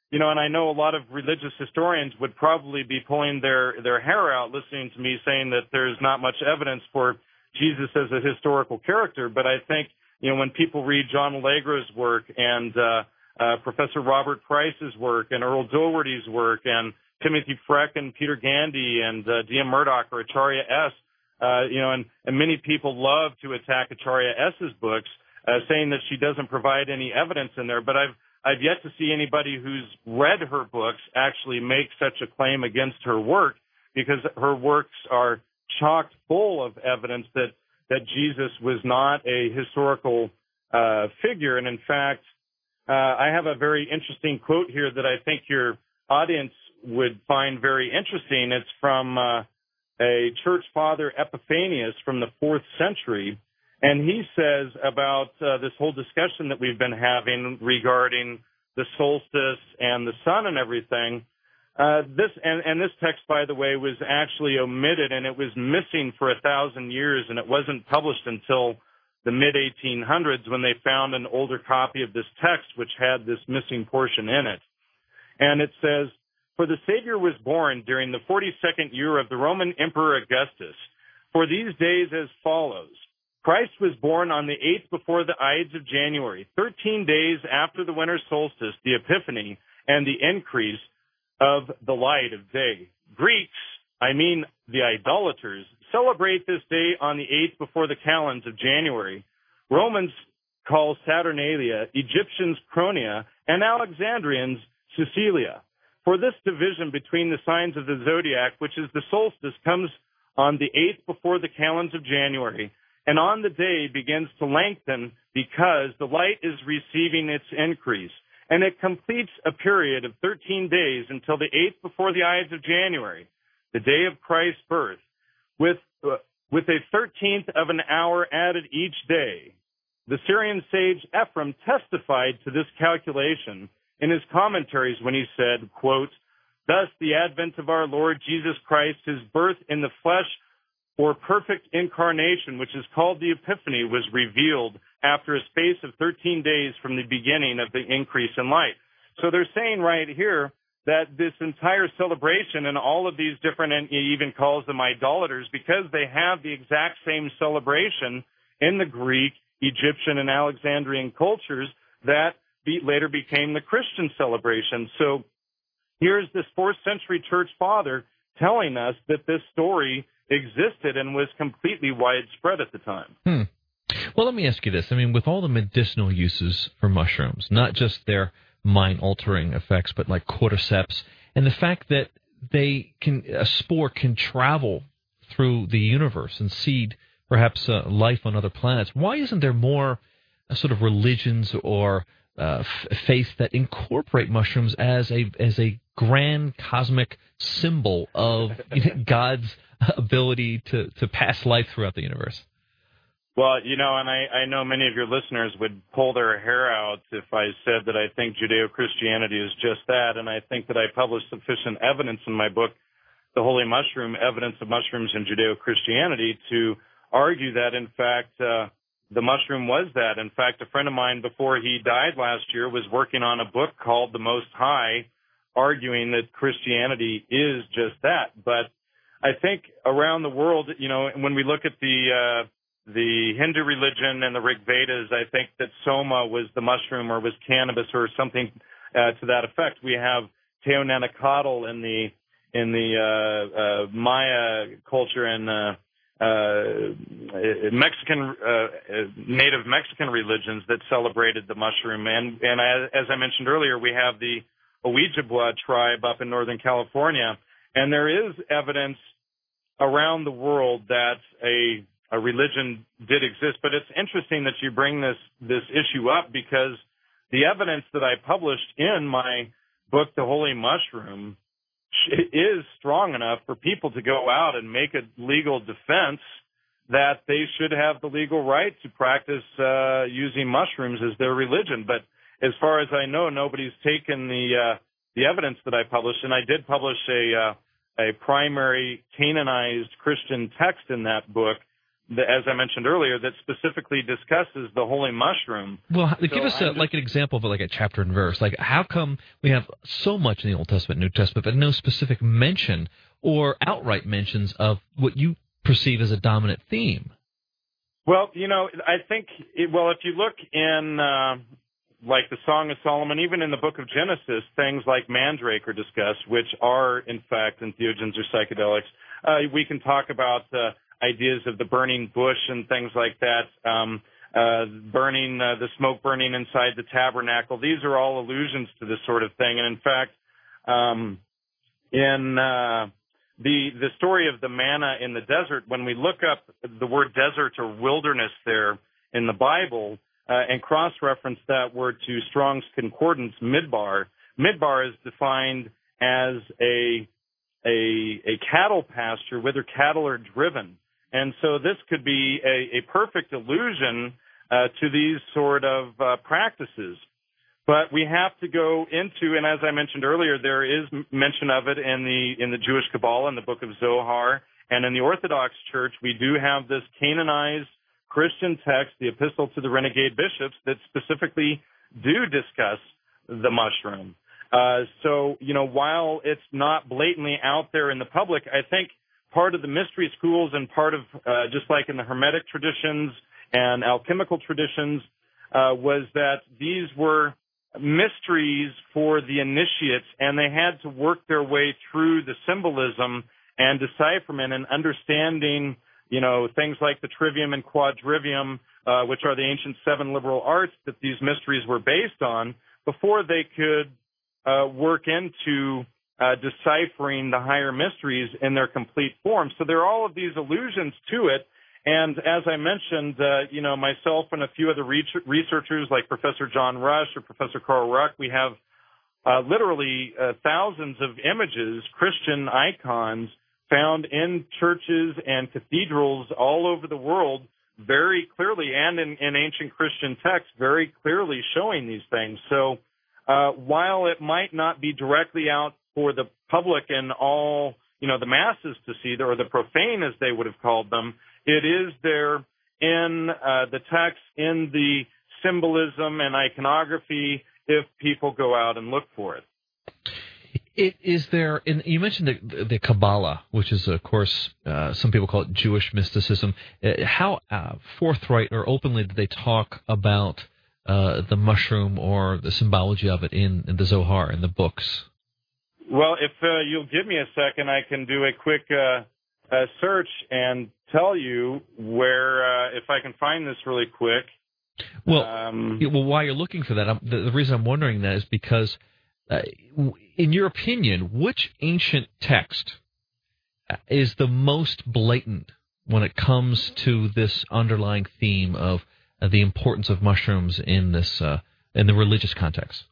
D: you know, and I know a lot of religious historians would probably be pulling their, their hair out listening to me saying that there's not much evidence for Jesus as a historical character. But I think, you know, when people read John Allegra's work and uh, uh, Professor Robert Price's work and Earl Doherty's work and Timothy Freck and Peter Gandy and uh, D M Murdoch or Acharya S., uh, you know, and, and many people love to attack Acharya S.'s books, uh, saying that she doesn't provide any evidence in there. But I've I've yet to see anybody who's read her books actually make such a claim against her work, because her works are chock full of evidence that, that Jesus was not a historical uh, figure. And in fact, uh, I have a very interesting quote here that I think your audience would find very interesting. It's from uh, a church father, Epiphanius, from the fourth century. And he says about uh, this whole discussion that we've been having regarding the solstice and the sun and everything. Uh, this and, and this text, by the way, was actually omitted, and it was missing for a thousand years, and it wasn't published until the mid eighteen hundreds when they found an older copy of this text which had this missing portion in it. And it says, "For the Savior was born during the forty-second year of the Roman Emperor Augustus. For these days as follows. Christ was born on the eighth before the Ides of January, thirteen days after the winter solstice, the Epiphany, and the increase of the light of day. Greeks, I mean the idolaters, celebrate this day on the eighth before the calends of January. Romans call Saturnalia, Egyptians Chronia, and Alexandrians Cecilia. For this division between the signs of the zodiac, which is the solstice, comes on the eighth before the calends of January, and on the day begins to lengthen because the light is receiving its increase. And it completes a period of thirteen days until the eighth before the Ides of January, the day of Christ's birth, with, uh, with a thirteenth of an hour added each day. The Syrian sage Ephraim testified to this calculation in his commentaries when he said, quote, thus the advent of our Lord Jesus Christ, his birth in the flesh, or perfect incarnation, which is called the Epiphany, was revealed after a space of thirteen days from the beginning of the increase in light. So they're saying right here that this entire celebration and all of these different, and he even calls them idolaters, because they have the exact same celebration in the Greek, Egyptian, and Alexandrian cultures that be, later became the Christian celebration. So here's this fourth century church father telling us that this story existed and was completely widespread at the time.
C: Hmm. Well, let me ask you this. I mean, with all the medicinal uses for mushrooms, not just their mind-altering effects, but like cordyceps, and the fact that they can, a spore can travel through the universe and seed perhaps uh, life on other planets, why isn't there more uh, sort of religions or uh, f- faiths that incorporate mushrooms as a as a grand cosmic symbol of you know, God's ability to, to pass life throughout the universe?
D: Well, you know, and I, I know many of your listeners would pull their hair out if I said that I think Judeo-Christianity is just that, and I think that I published sufficient evidence in my book, The Holy Mushroom, Evidence of Mushrooms in Judeo-Christianity, to argue that, in fact, uh, the mushroom was that. In fact, a friend of mine, before he died last year, was working on a book called The Most High, arguing that Christianity is just that. But I think around the world, you know, when we look at the uh, the Hindu religion and the Rig Vedas, I think that soma was the mushroom or was cannabis or something uh, to that effect. We have Teonanacatl in the in the uh, uh, Maya culture and uh, uh, Mexican uh, native Mexican religions that celebrated the mushroom. And and I, as I mentioned earlier, we have the Ojibwa tribe up in Northern California, and there is evidence around the world that a a religion did exist. But it's interesting that you bring this this issue up, because the evidence that I published in my book, The Holy Mushroom, is strong enough for people to go out and make a legal defense that they should have the legal right to practice uh, using mushrooms as their religion. But as far as I know, nobody's taken the uh, the evidence that I published, and I did publish a uh, a primary canonized Christian text in that book the, as I mentioned earlier, that specifically discusses the holy mushroom.
C: Well, give
D: so
C: us a,
D: just,
C: like an example of like a chapter and verse. Like, how come we have so much in the Old Testament, New Testament, but no specific mention or outright mentions of what you perceive as a dominant theme?
D: Well, you know, I think, it, well, if you look in, uh, like the Song of Solomon, even in the book of Genesis, things like mandrake are discussed, which are, in fact, entheogens or psychedelics. Uh, we can talk about uh, ideas of the burning bush and things like that, um, uh, burning, uh, the smoke burning inside the tabernacle. These are all allusions to this sort of thing. And in fact, um, in uh, the the story of the manna in the desert, when we look up the word desert or wilderness there in the Bible uh, and cross-reference that word to Strong's Concordance, midbar, midbar is defined as a a, a cattle pasture whither cattle are driven. And so this could be a, a perfect allusion uh, to these sort of uh, practices. But we have to go into, and as I mentioned earlier, there is mention of it in the in the Jewish Kabbalah, in the book of Zohar, and in the Orthodox Church, we do have this canonized Christian text, the Epistle to the Renegade Bishops, that specifically do discuss the mushroom. Uh, so, you know, while it's not blatantly out there in the public, I think part of the mystery schools and part of, uh, just like in the Hermetic traditions and alchemical traditions, uh, was that these were mysteries for the initiates, and they had to work their way through the symbolism and decipherment and understanding, you know, things like the trivium and quadrivium, uh, which are the ancient seven liberal arts that these mysteries were based on, before they could uh, work into uh, deciphering the higher mysteries in their complete form. So there are all of these allusions to it. And as I mentioned, uh, you know, myself and a few other researchers like Professor John Rush or Professor Carl Ruck, we have uh, literally uh, thousands of images, Christian icons, found in churches and cathedrals all over the world, very clearly, and in, in ancient Christian texts, very clearly showing these things. So uh, while it might not be directly out for the public and all, you know, the masses to see, or the profane as they would have called them, it is there in uh, the text, in the symbolism and iconography, if people go out and look for it.
C: It, is there, in, you mentioned the, the Kabbalah, which is, of course, uh, some people call it Jewish mysticism. Uh, how uh, forthright or openly do they talk about uh, the mushroom or the symbology of it in, in the Zohar, in the books?
D: Well, if uh, you'll give me a second, I can do a quick uh, uh, search and tell you where, uh, if I can find this really quick.
C: Well,
D: um,
C: well while you're looking for that, I'm, the, the reason I'm wondering that is because, uh, in your opinion, which ancient text is the most blatant when it comes to this underlying theme of uh, the importance of mushrooms in this uh, in the religious context?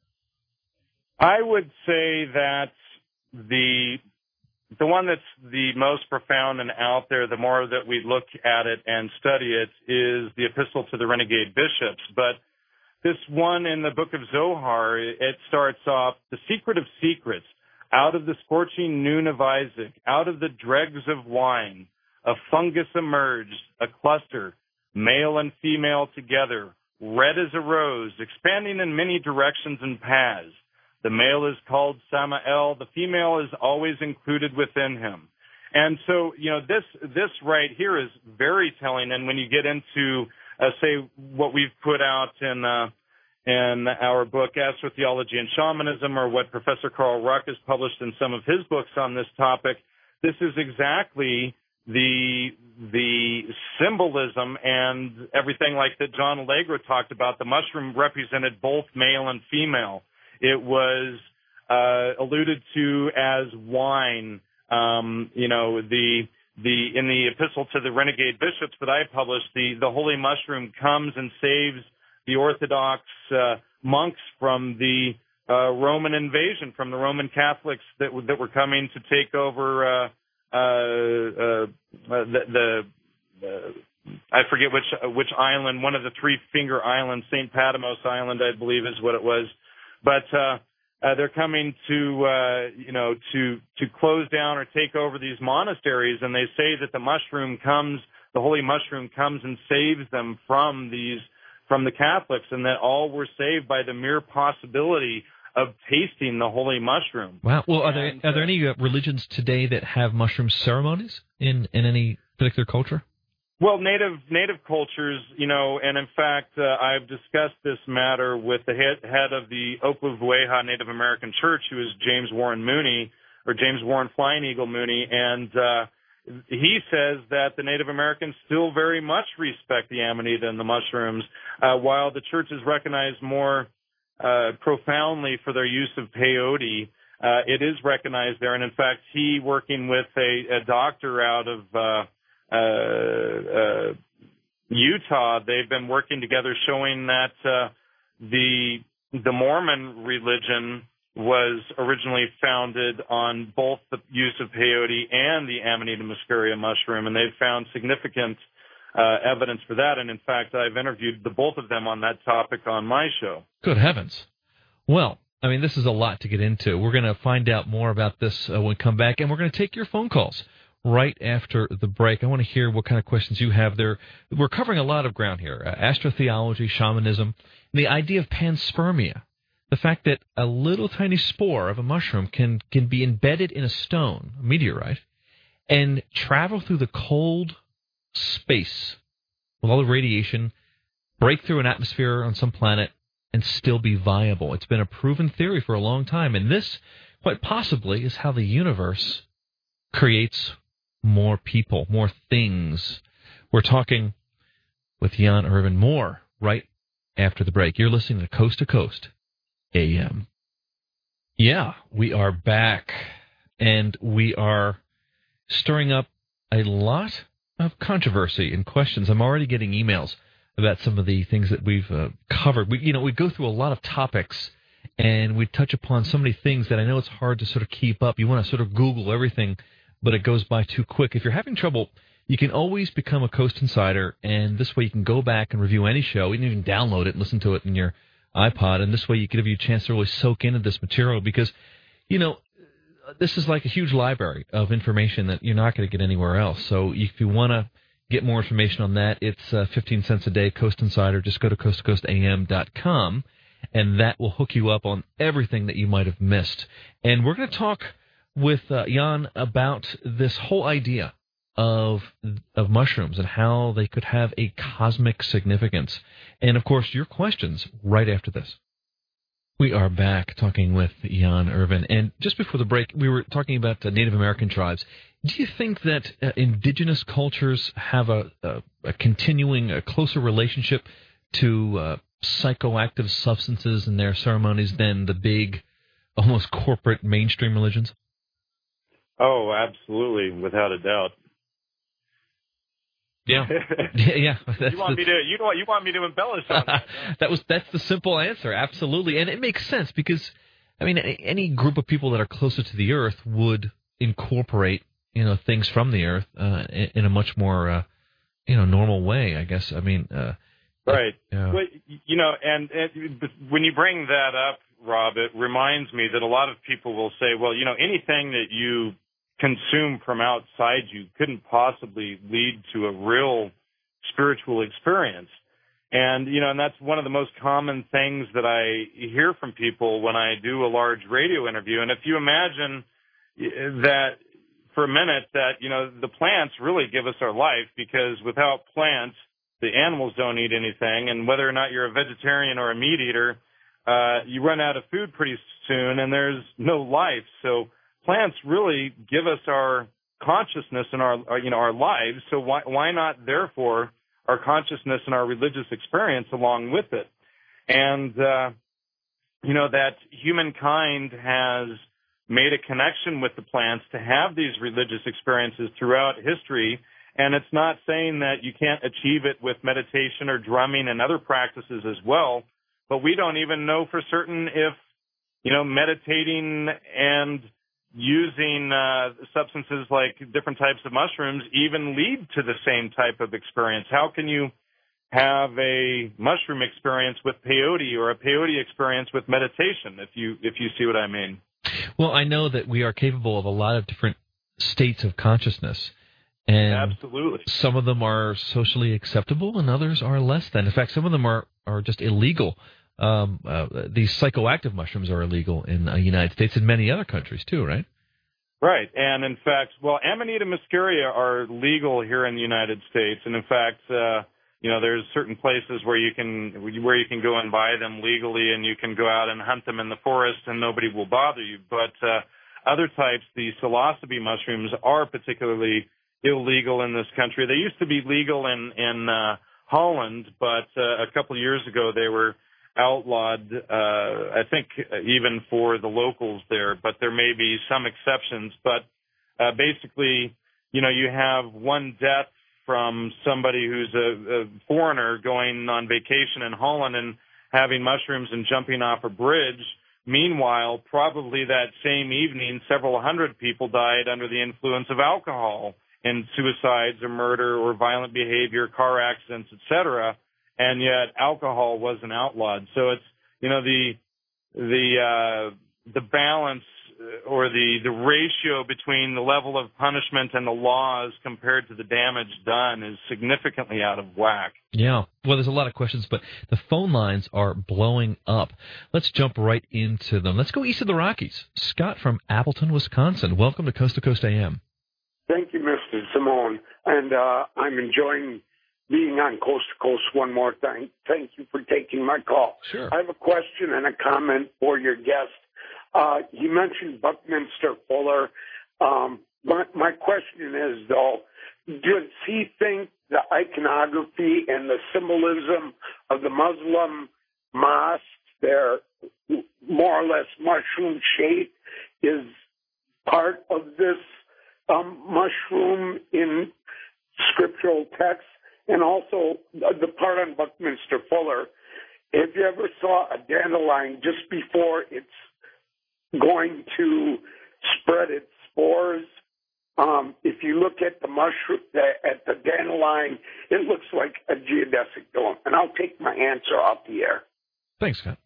D: I would say that the the one that's the most profound and out there, the more that we look at it and study it, is the Epistle to the Renegade Bishops. But this one in the book of Zohar, it starts off, the secret of secrets, out of the scorching noon of Isaac, out of the dregs of wine, a fungus emerged, a cluster, male and female together, red as a rose, expanding in many directions and paths. The male is called Samael. The female is always included within him. And so, you know, this this right here is very telling. And when you get into, uh, say, what we've put out in uh, in our book, Astrotheology and Shamanism, or what Professor Carl Ruck has published in some of his books on this topic, this is exactly the the symbolism and everything like that John Allegro talked about. The mushroom represented both male and female. It was uh, alluded to as wine. Um, you know, the the in the Epistle to the Renegade Bishops that I published, the the holy mushroom comes and saves the Orthodox uh, monks from the uh, Roman invasion, from the Roman Catholics that w- that were coming to take over uh, uh, uh, the. the uh, I forget which which island, one of the three finger islands, Saint Patmos Island, I believe, is what it was. But uh, uh, they're coming to, uh, you know, to to close down or take over these monasteries, and they say that the mushroom comes the holy mushroom comes and saves them from these, from the Catholics, and that all were saved by the mere possibility of tasting the holy mushroom.
C: Wow. Well, are there
D: and,
C: are there any uh, religions today that have mushroom ceremonies in, in any particular culture?
D: Well, native native cultures, you know, and in fact, uh, I've discussed this matter with the head, head of the Oklevueha Native American Church, who is James Warren Mooney, or James Warren Flying Eagle Mooney, and uh, he says that the Native Americans still very much respect the amanita and the mushrooms, uh, while the churches recognize more uh, profoundly for their use of peyote. Uh, it is recognized there, and in fact, he, working with a, a doctor out of uh, uh, uh, Utah, they've been working together, showing that uh, the the Mormon religion was originally founded on both the use of peyote and the Amanita muscaria mushroom, and they've found significant uh, evidence for that. And in fact, I've interviewed the both of them on that topic on my show.
C: Good heavens. Well, I mean, this is a lot to get into. We're going to find out more about this uh, when we come back, and we're going to take your phone calls right after the break. I want to hear what kind of questions you have there. We're covering a lot of ground here, uh, astrotheology, shamanism, the idea of panspermia. The fact that a little tiny spore of a mushroom can, can be embedded in a stone, a meteorite, and travel through the cold space with all the radiation, break through an atmosphere on some planet, and still be viable. It's been a proven theory for a long time, and this, quite possibly, is how the universe creates more people, more things. We're talking with Jan Irvin more right after the break. You're listening to Coast to Coast A M. Yeah, we are back, and we are stirring up a lot of controversy and questions. I'm already getting emails about some of the things that we've uh, covered. We, you know, we go through a lot of topics, and we touch upon so many things that I know it's hard to sort of keep up. You want to sort of Google everything, but it goes by too quick. If you're having trouble, you can always become a Coast Insider, and this way you can go back and review any show. You can even download it and listen to it in your iPod, and this way you give you a chance to really soak into this material because, you know, this is like a huge library of information that you're not going to get anywhere else. So if you want to get more information on that, it's uh, fifteen cents a day, Coast Insider. Just go to coast to coast a m dot com, and that will hook you up on everything that you might have missed. And we're going to talk with uh, Jan about this whole idea of of mushrooms and how they could have a cosmic significance. And, of course, your questions right after this. We are back talking with Jan Irvin. And just before the break, we were talking about uh, Native American tribes. Do you think that uh, indigenous cultures have a, a, a continuing, a closer relationship to uh, psychoactive substances in their ceremonies than the big, almost corporate mainstream religions?
D: Oh, absolutely, without a doubt.
C: Yeah, yeah. yeah.
D: You want the, me to you want you want me to embellish on that?
C: that was that's the simple answer. Absolutely, and it makes sense because, I mean, any group of people that are closer to the Earth would incorporate, you know, things from the Earth uh, in, in a much more, uh, you know, normal way. I guess. I mean, uh,
D: right.
C: Uh,
D: well, you know, and, and when you bring that up, Rob, it reminds me that a lot of people will say, well, you know, anything that you consume from outside you couldn't possibly lead to a real spiritual experience. And, you know, and that's one of the most common things that I hear from people when I do a large radio interview. And if you imagine that for a minute that, you know, the plants really give us our life, because without plants, the animals don't eat anything. And whether or not you're a vegetarian or a meat eater, uh, you run out of food pretty soon and there's no life. So plants really give us our consciousness and our, our, you know, our lives. So why, why not, therefore, our consciousness and our religious experience along with it? And, uh, you know, that humankind has made a connection with the plants to have these religious experiences throughout history. And it's not saying that you can't achieve it with meditation or drumming and other practices as well, but we don't even know for certain if, you know, meditating and using uh, substances like different types of mushrooms even lead to the same type of experience. How can you have a mushroom experience with peyote or a peyote experience with meditation, if you if you see what I mean?
C: Well, I know that we are capable of a lot of different states of consciousness, And
D: absolutely.
C: Some of them are socially acceptable and others are less than. In fact, some of them are, are just illegal. Um, uh, these psychoactive mushrooms are illegal in the United States and many other countries too, right?
D: Right. And in fact, well, Amanita muscaria are legal here in the United States. And in fact, uh, you know, there's certain places where you can where you can go and buy them legally, and you can go out and hunt them in the forest, and nobody will bother you. But uh, other types, the psilocybe mushrooms, are particularly illegal in this country. They used to be legal in in uh, Holland, but uh, a couple of years ago they were outlawed. Uh, I think even for the locals there, but there may be some exceptions. But uh, basically, you know, you have one death from somebody who's a, a foreigner going on vacation in Holland and having mushrooms and jumping off a bridge. Meanwhile, probably that same evening, several hundred people died under the influence of alcohol in suicides or murder or violent behavior, car accidents, et cetera. And yet alcohol wasn't outlawed. So it's, you know, the the uh, the balance or the, the ratio between the level of punishment and the laws compared to the damage done is significantly out of whack.
C: Yeah. Well, there's a lot of questions, but the phone lines are blowing up. Let's jump right into them. Let's go east of the Rockies. Scott from Appleton, Wisconsin. Welcome to Coast to Coast A M.
E: Thank you, Mister Simone. And uh, I'm enjoying being on Coast to Coast one more time. Thank you for taking my call.
C: Sure.
E: I have a question and a comment for your guest. Uh, you mentioned Buckminster Fuller. Um, my, my question is, though, does he think the iconography and the symbolism of the Muslim mosques, they're more or less mushroom shaped, is part of this um, mushroom in scriptural text? And also, the part on Buckminster Fuller, if you ever saw a dandelion just before it's going to spread its spores, um, if you look at the mushroom, the, at the dandelion, it looks like a geodesic dome. And I'll take my answer off the air.
C: Thanks, Scott.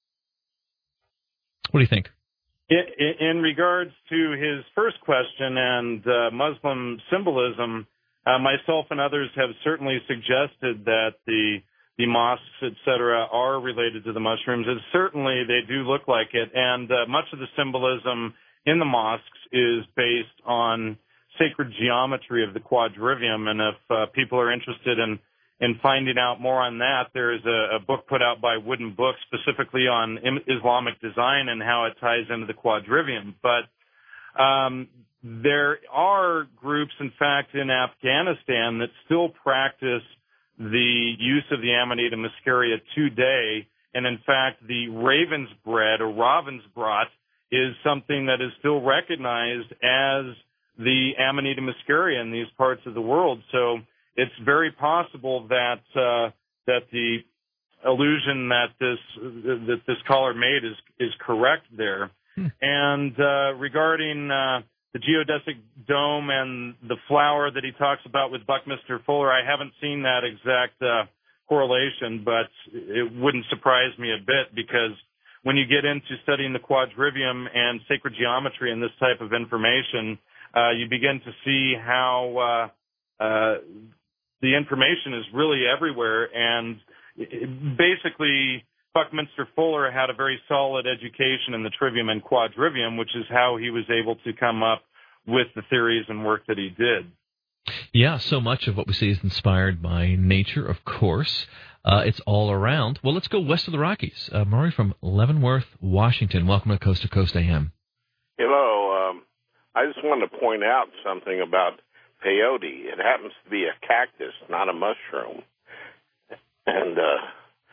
C: What do you think?
D: In, in regards to his first question and uh, Muslim symbolism, Uh, myself and others have certainly suggested that the the mosques, et cetera, are related to the mushrooms. And certainly they do look like it. And uh, much of the symbolism in the mosques is based on sacred geometry of the quadrivium. And if uh, people are interested in, in finding out more on that, there is a, a book put out by Wooden Books specifically on Islamic design and how it ties into the quadrivium. But um there are groups, in fact, in Afghanistan that still practice the use of the Amanita muscaria today. And in fact, the raven's bread or Ravensbrot is something that is still recognized as the Amanita muscaria in these parts of the world. So it's very possible that uh, that the allusion that this that this caller made is is correct there. Hmm. And uh, regarding uh, the geodesic dome and the flower that he talks about with Buckminster Fuller, I haven't seen that exact uh, correlation, but it wouldn't surprise me a bit because when you get into studying the quadrivium and sacred geometry and this type of information, uh, you begin to see how uh, uh, the information is really everywhere. And it, basically, Buckminster Fuller had a very solid education in the trivium and quadrivium, which is how he was able to come up with the theories and work that he did.
C: Yeah, so much of what we see is inspired by nature, of course. Uh, it's all around. Well, let's go west of the Rockies. Uh, Murray from Leavenworth, Washington. Welcome to Coast to Coast A M.
F: Hello. Um, I just wanted to point out something about peyote. It happens to be a cactus, not a mushroom. And uh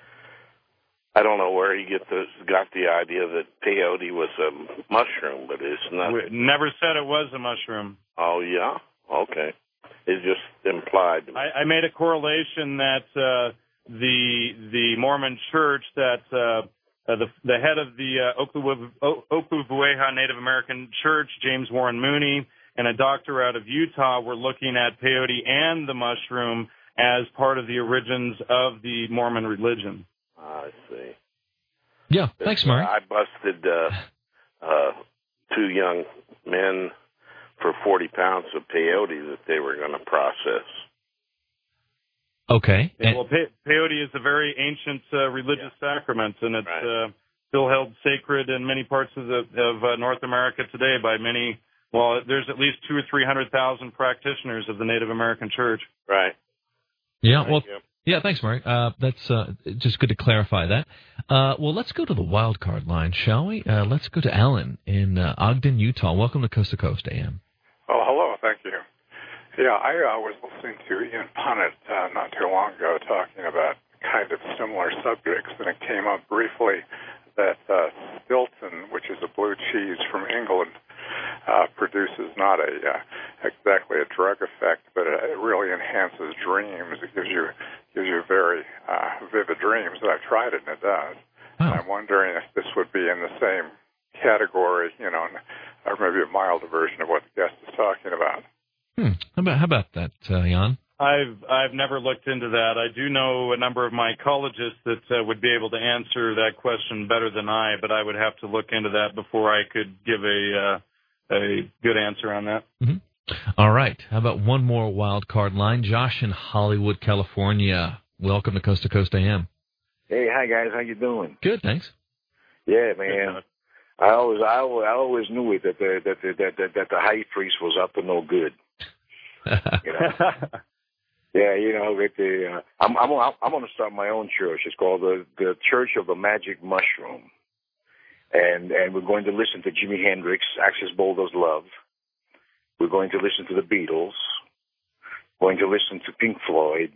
F: I don't know where he get the, got the idea that peyote was a mushroom, but it's not.
D: We never said it was a mushroom.
F: Oh, yeah? Okay. It just implied.
D: I, I made a correlation that uh, the the Mormon church, that uh, uh, the the head of the uh, Okluvueha Native American Church, James Warren Mooney, and a doctor out of Utah were looking at peyote and the mushroom as part of the origins of the Mormon religion.
F: I see.
C: Yeah, thanks, Murray.
F: I busted uh, uh, two young men for forty pounds of peyote that they were going to process.
C: Okay.
D: Yeah, well, pe- peyote is a very ancient uh, religious yeah. sacrament, and it's right. uh, still held sacred in many parts of, the, of uh, North America today by many. Well, there's at least two or three hundred thousand practitioners of the Native American Church.
F: Right.
C: Yeah. Well. Yeah. Thanks, Mark. Uh, that's uh, just good to clarify that. Uh, well, let's go to the wild card line, shall we? Uh, let's go to Alan in uh, Ogden, Utah. Welcome to Coast to Coast A M.
G: Oh, hello. Thank you. Yeah, I uh, was listening to Ian Punnett uh, not too long ago talking about kind of similar subjects, and it came up briefly that uh, Stilton, which is a blue cheese from England, uh, produces not a uh, exactly a drug effect, but it really enhances dreams. It gives you gives you very uh, vivid dreams. And I've tried it, and it does. Oh. And I'm wondering if this would be in the same category, you know, or maybe a milder version of what the guest is talking about.
C: Hmm. How about, how about that, uh, Jan?
D: I've I've never looked into that. I do know a number of mycologists that uh, would be able to answer that question better than I, but I would have to look into that before I could give a uh, a good answer on that.
C: Mm-hmm. All right. How about one more wild card line? Josh in Hollywood, California. Welcome to Coast to Coast A M.
H: Hey, hi guys. How you doing?
C: Good, thanks.
H: Yeah, man. I always I always, I always knew it that the that the, that that that the high priest was up to no good. You know? Yeah, you know, with the, uh, I'm I'm I'm going to start my own church. It's called the the Church of the Magic Mushroom, and and we're going to listen to Jimi Hendrix, Axis Boulder's Love. We're going to listen to the Beatles. Going to listen to Pink Floyd,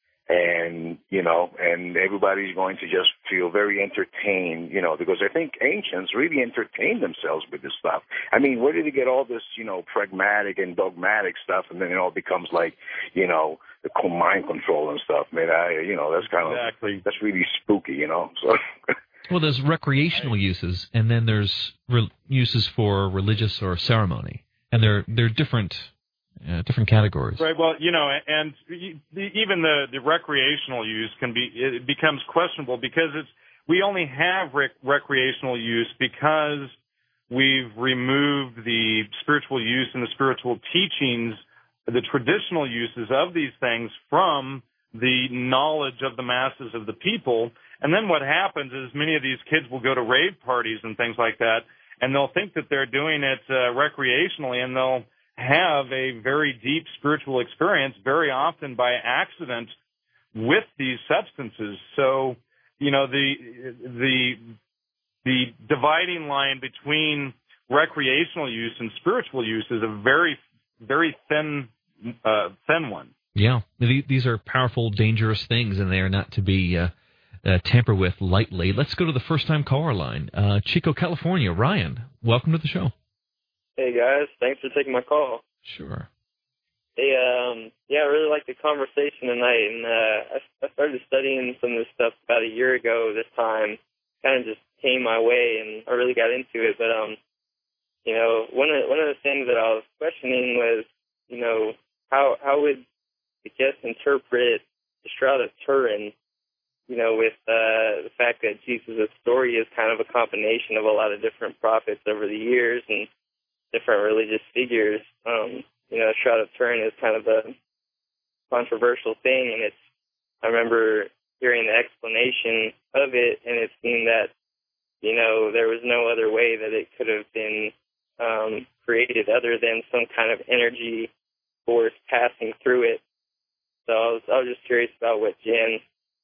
H: and you know, and everybody's going to just feel very entertained, you know, because I think ancients really entertained themselves with this stuff. I mean, where did they get all this, you know, pragmatic and dogmatic stuff, and then it all becomes like, you know, the mind control and stuff, man. I, you know, that's kind of,
D: exactly.
H: That's really spooky, you know. So.
C: Well, there's recreational uses, and then there's re- uses for religious or ceremony, and they're they're different, uh, different categories.
D: Right. Well, you know, and even the the recreational use can be it becomes questionable because it's we only have rec- recreational use because we've removed the spiritual use and the spiritual teachings, the traditional uses of these things from the knowledge of the masses of the people. And then what happens is many of these kids will go to rave parties and things like that, and they'll think that they're doing it uh, recreationally, and they'll have a very deep spiritual experience very often by accident with these substances. So, you know, the the the dividing line between recreational use and spiritual use is a very, very thin uh, thin one.
C: Yeah, these are powerful, dangerous things, and they are not to be uh, uh, tampered with lightly. Let's go to the first-time caller line. Uh, Chico, California. Ryan, welcome to the show.
I: Hey, guys. Thanks for taking my call.
C: Sure.
I: Hey, um, yeah, I really liked the conversation tonight, and uh, I, I started studying some of this stuff about a year ago this time. Kind of just came my way, and I really got into it. But, um, you know, one of, one of the things that I was questioning was, you know, how how would the guest interpret the Shroud of Turin, you know, with uh, the fact that Jesus' story is kind of a combination of a lot of different prophets over the years and different religious figures. Um, you know, Shroud of Turin is kind of a controversial thing, and it's, I remember hearing the explanation of it, and it seemed that, you know, there was no other way that it could have been um, created other than some kind of energy force passing through it. So I was, I was just curious about what Jen,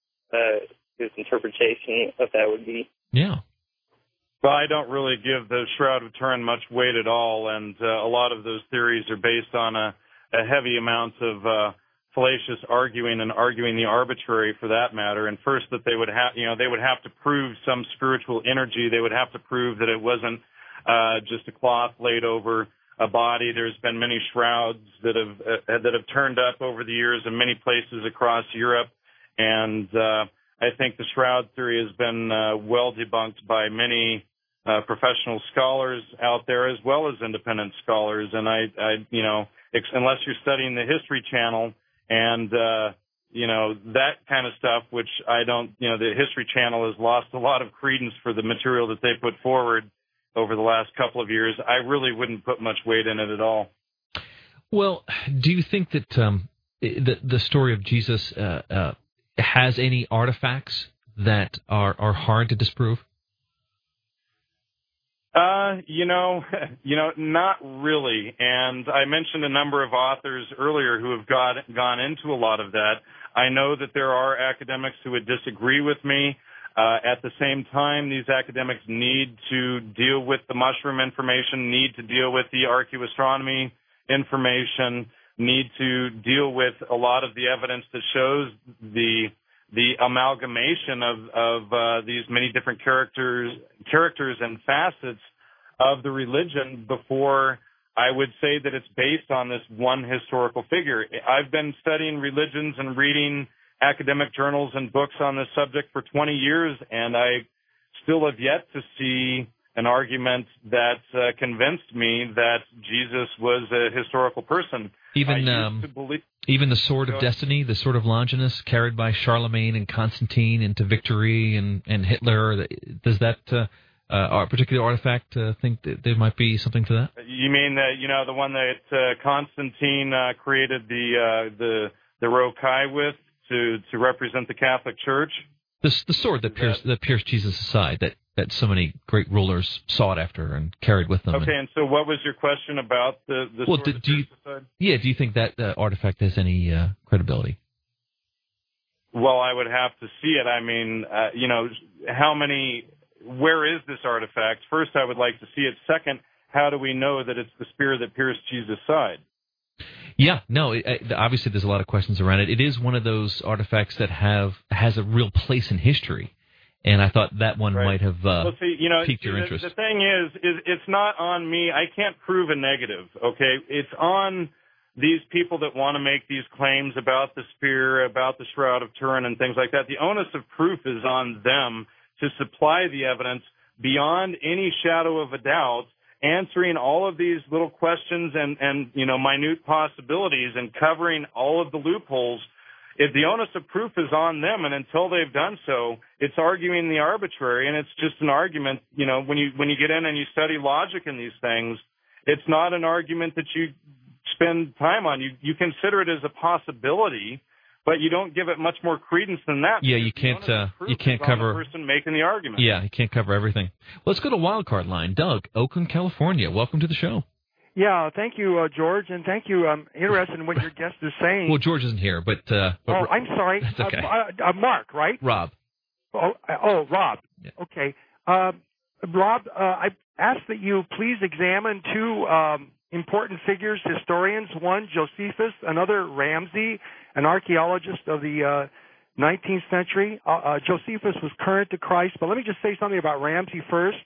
I: uh, his interpretation of that would be.
C: Yeah.
D: Well, I don't really give the Shroud of Turin much weight at all, and uh, a lot of those theories are based on a, a heavy amount of uh, fallacious arguing and arguing the arbitrary, for that matter. And first, that they would have, you know, they would have to prove some spiritual energy. They would have to prove that it wasn't uh, just a cloth laid over a body. There's been many shrouds that have uh, that have turned up over the years in many places across Europe, and uh, I think the shroud theory has been uh, well debunked by many uh, professional scholars out there as well as independent scholars. And I, I you know, ex- unless you're studying the History Channel and uh, you know that kind of stuff, which I don't, you know, the History Channel has lost a lot of credence for the material that they put forward over the last couple of years. I really wouldn't put much weight in it at all.
C: Well, do you think that um, the the story of Jesus uh, uh, has any artifacts that are, are hard to disprove?
D: Uh, you know, you know, not really. And I mentioned a number of authors earlier who have got, gone into a lot of that. I know that there are academics who would disagree with me. Uh, at the same time, these academics need to deal with the mushroom information, need to deal with the archaeoastronomy information, need to deal with a lot of the evidence that shows the the amalgamation of, of uh, these many different characters, characters and facets of the religion before I would say that it's based on this one historical figure. I've been studying religions and reading academic journals and books on this subject for twenty years, and I still have yet to see an argument that uh, convinced me that Jesus was a historical person.
C: Even um,
D: believe-
C: even the sword of destiny, the sword of Longinus, carried by Charlemagne and Constantine into victory, and, and Hitler, does that uh, uh, particular artifact uh, think that there might be something to that?
D: You mean that, you know, the one that uh, Constantine uh, created the uh, the the Rokai with to to represent the Catholic Church?
C: The, the sword that pierced, that pierced Jesus' side, that, that so many great rulers sought after and carried with them.
D: Okay, and,
C: and
D: so what was your question about the, the
C: well,
D: sword
C: do,
D: that
C: do you,
D: pierced the side?
C: Yeah, do you think that uh, artifact has any uh, credibility?
D: Well, I would have to see it. I mean, uh, you know, how many, where is this artifact? First, I would like to see it. Second, how do we know that it's the spear that pierced Jesus' side?
C: Yeah, no, it, it, obviously there's a lot of questions around it. It is one of those artifacts that have has a real place in history, and I thought that one
D: right.
C: might have uh,
D: well, see, you know,
C: piqued
D: see,
C: your
D: the,
C: interest.
D: The thing is, is, it's not on me. I can't prove a negative, okay? It's on these people that want to make these claims about the spear, about the Shroud of Turin and things like that. The onus of proof is on them to supply the evidence beyond any shadow of a doubt, answering all of these little questions and, and, you know, minute possibilities and covering all of the loopholes. If the onus of proof is on them, and until they've done so, it's arguing the arbitrary, and it's just an argument. You know, when you when you get in and you study logic in these things, it's not an argument that you spend time on. You you consider it as a possibility, but you don't give it much more credence than that.
C: Yeah, you can't. Uh, you can't cover
D: the person making the argument.
C: Yeah, you can't cover everything. Let's go to Wildcard Line. Doug, Oakland, California. Welcome to the show.
J: Yeah, thank you, uh, George, and thank you. I'm interested in what your guest is saying.
C: Well, George isn't here, but... Uh, but
J: oh, I'm sorry.
C: That's okay.
J: Uh, uh, Mark, right?
C: Rob.
J: Oh, uh, oh Rob.
C: Yeah.
J: Okay. Uh, Rob, uh, I ask that you please examine two um, important figures, historians. One, Josephus, another, Ramsey, an archaeologist of the uh, nineteenth century. Uh, uh, Josephus was current to Christ, but let me just say something about Ramsey first.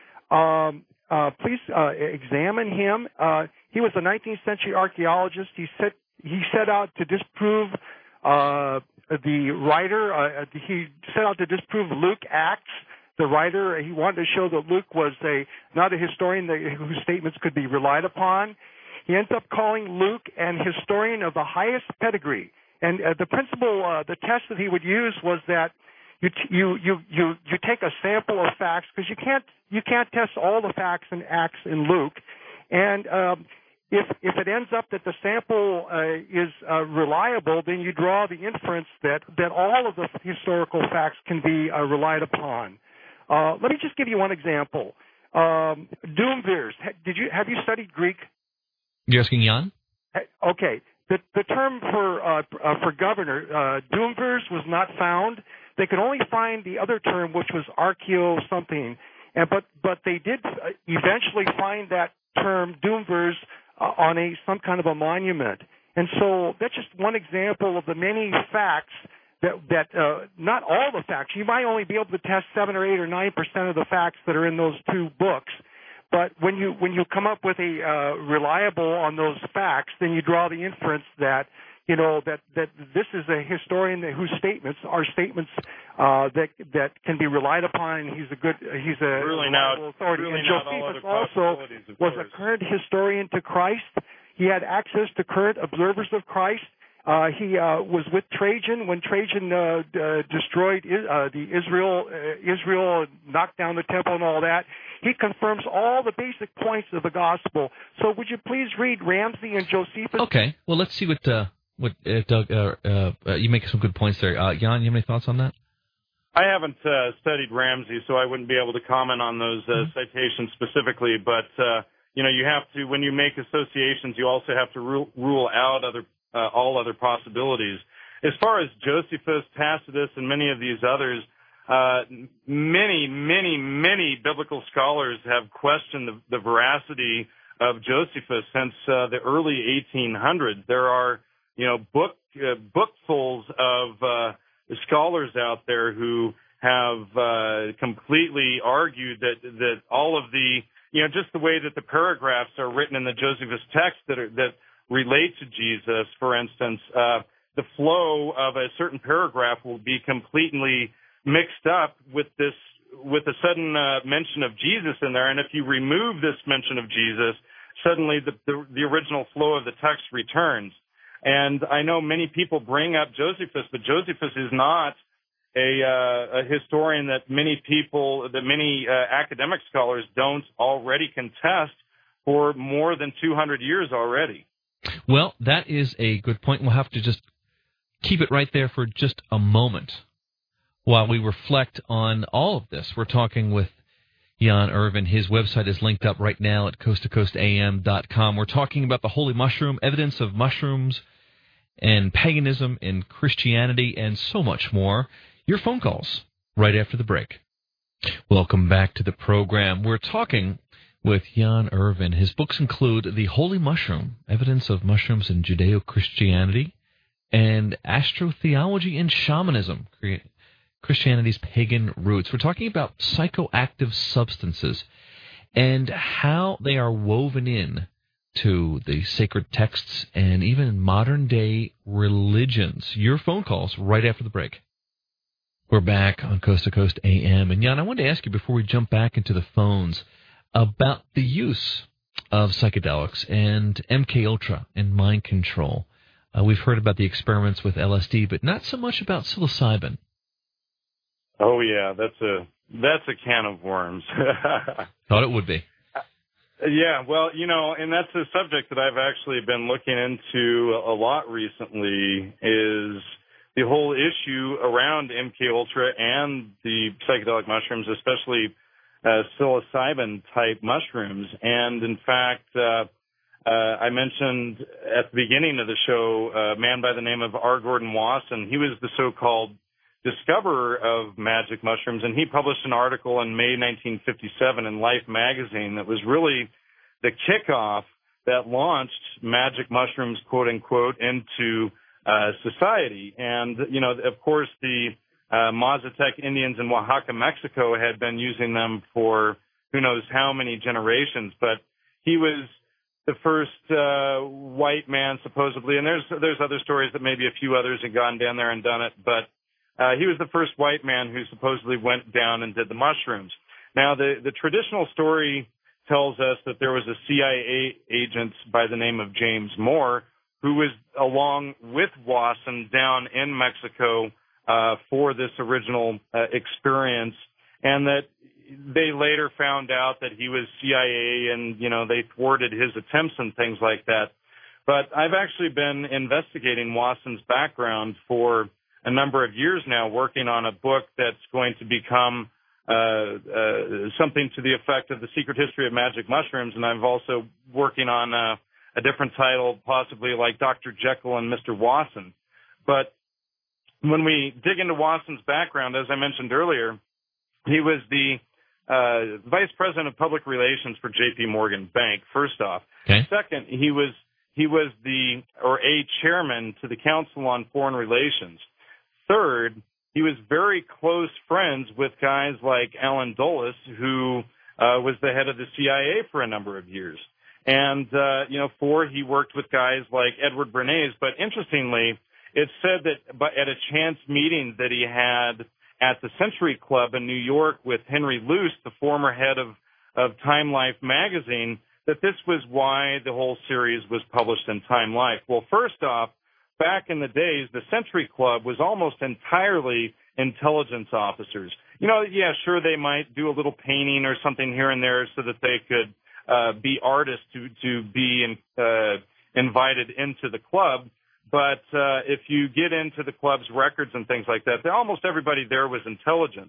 J: Um Uh, please uh, examine him. Uh, he was a nineteenth century archaeologist. He set he set out to disprove uh, the writer. Uh, he set out to disprove Luke Acts, the writer. He wanted to show that Luke was a not a historian that, whose statements could be relied upon. He ends up calling Luke an historian of the highest pedigree. And uh, the principle, uh, the test that he would use was that you you you you you take a sample of facts, because you can't you can't test all the facts and Acts in Luke, and um, if if it ends up that the sample uh, is uh, reliable, then you draw the inference that that all of the historical facts can be uh, relied upon. Uh, let me just give you one example. Um, Doomvirs. Did you have you studied Greek?
C: You're asking Jan?
J: Okay. The the term for uh, uh, for governor, uh, Doomvirs, was not found. They could only find the other term, which was archeo something, and but but they did eventually find that term Doomvirs uh, on a some kind of a monument. And so that's just one example of the many facts that that uh, not all the facts. You might only be able to test seven or eight or nine percent of the facts that are in those two books. But when you when you come up with a uh, reliable on those facts, then you draw the inference that you know that, that this is a historian whose statements are statements uh, that that can be relied upon. He's a good he's a
D: really
J: reliable
D: not,
J: authority.
D: Really
J: and Josephus also was a current historian to Christ. He had access to current observers of Christ. Uh, he uh, was with Trajan when Trajan uh, uh, destroyed uh, the Israel, uh, Israel, knocked down the temple and all that. he confirms all the basic points of the gospel. So would you please read Ramsey and Josephus?
C: Okay. Well, let's see what uh, what uh, Doug. Uh, uh, you make some good points there. Uh, Jan, you have any thoughts on that?
D: I haven't uh, studied Ramsey, so I wouldn't be able to comment on those uh, mm-hmm. citations specifically. But uh, you know, you have to, when you make associations, you also have to rule, rule out other uh, all other possibilities. As far as Josephus, Tacitus, and many of these others, uh, many, many, many biblical scholars have questioned the, the veracity of Josephus since uh, the early eighteen hundreds. There are, you know, book uh, bookfuls of uh, scholars out there who have uh, completely argued that that all of the, you know, just the way that the paragraphs are written in the Josephus text that are, that relate to Jesus, for instance, uh, the flow of a certain paragraph will be completely mixed up with this, with a sudden uh, mention of Jesus in there. And if you remove this mention of Jesus, suddenly the, the, the original flow of the text returns. And I know many people bring up Josephus, but Josephus is not a, uh, a historian that many people, that many uh, academic scholars don't already contest for more than two hundred years already.
C: Well, that is a good point. We'll have to just keep it right there for just a moment while we reflect on all of this. We're talking with Jan Irvin. His website is linked up right now at coast to coast a m dot com. We're talking about the holy mushroom, evidence of mushrooms and paganism in Christianity, and so much more. Your phone calls right after the break. Welcome back to the program. We're talking with Jan Irvin. His books include The Holy Mushroom, Evidence of Mushrooms in Judeo-Christianity, and Astrotheology and Shamanism, Christianity's Pagan Roots. We're talking about psychoactive substances and how they are woven in to the sacred texts and even modern-day religions. Your phone calls right after the break. We're back on Coast to Coast A M. And Jan, I wanted to ask you before we jump back into the phones about the use of psychedelics and M K Ultra and mind control. Uh, we've heard about the experiments with L S D, but not so much about psilocybin.
D: Oh yeah, that's a that's a can of worms.
C: Thought it would be.
D: Yeah, well, you know, and that's a subject that I've actually been looking into a lot recently, is the whole issue around M K Ultra and the psychedelic mushrooms, especially uh, psilocybin-type mushrooms. And in fact, uh, uh, I mentioned at the beginning of the show a man by the name of R. Gordon Wasson. He was the so-called discoverer of magic mushrooms, and he published an article in May nineteen fifty-seven in Life magazine that was really the kickoff that launched magic mushrooms, quote unquote, into uh, society. And, you know, of course, the uh, Mazatec Indians in Oaxaca, Mexico had been using them for who knows how many generations, but he was the first uh, white man, supposedly, and there's there's other stories that maybe a few others had gone down there and done it, but Uh, he was the first white man who supposedly went down and did the mushrooms. Now, the, the traditional story tells us that there was a C I A agent by the name of James Moore who was along with Wasson down in Mexico uh, for this original uh, experience, and that they later found out that he was C I A and, you know, they thwarted his attempts and things like that. But I've actually been investigating Wasson's background for a number of years now, working on a book that's going to become uh, uh, something to the effect of The Secret History of Magic Mushrooms, and I'm also working on a, a different title, possibly like Doctor Jekyll and Mister Wasson. But when we dig into Wasson's background, as I mentioned earlier, he was the uh, Vice President of Public Relations for J P Morgan Bank, first off.
C: Okay.
D: Second, he was he was the, or a chairman to the Council on Foreign Relations. Third, he was very close friends with guys like Alan Dulles, who uh, was the head of the C I A for a number of years. And, uh, you know, four, he worked with guys like Edward Bernays. But interestingly, it's said that at a chance meeting that he had at the Century Club in New York with Henry Luce, the former head of, of Time Life magazine, that this was why the whole series was published in Time Life. Well, first off, back in the days, the Century Club was almost entirely intelligence officers. you know, yeah, sure, they might do a little painting or something here and there so that they could uh, be artists to, to be in, uh, invited into the club. But uh, if you get into the club's records and things like that, almost everybody there was intelligence.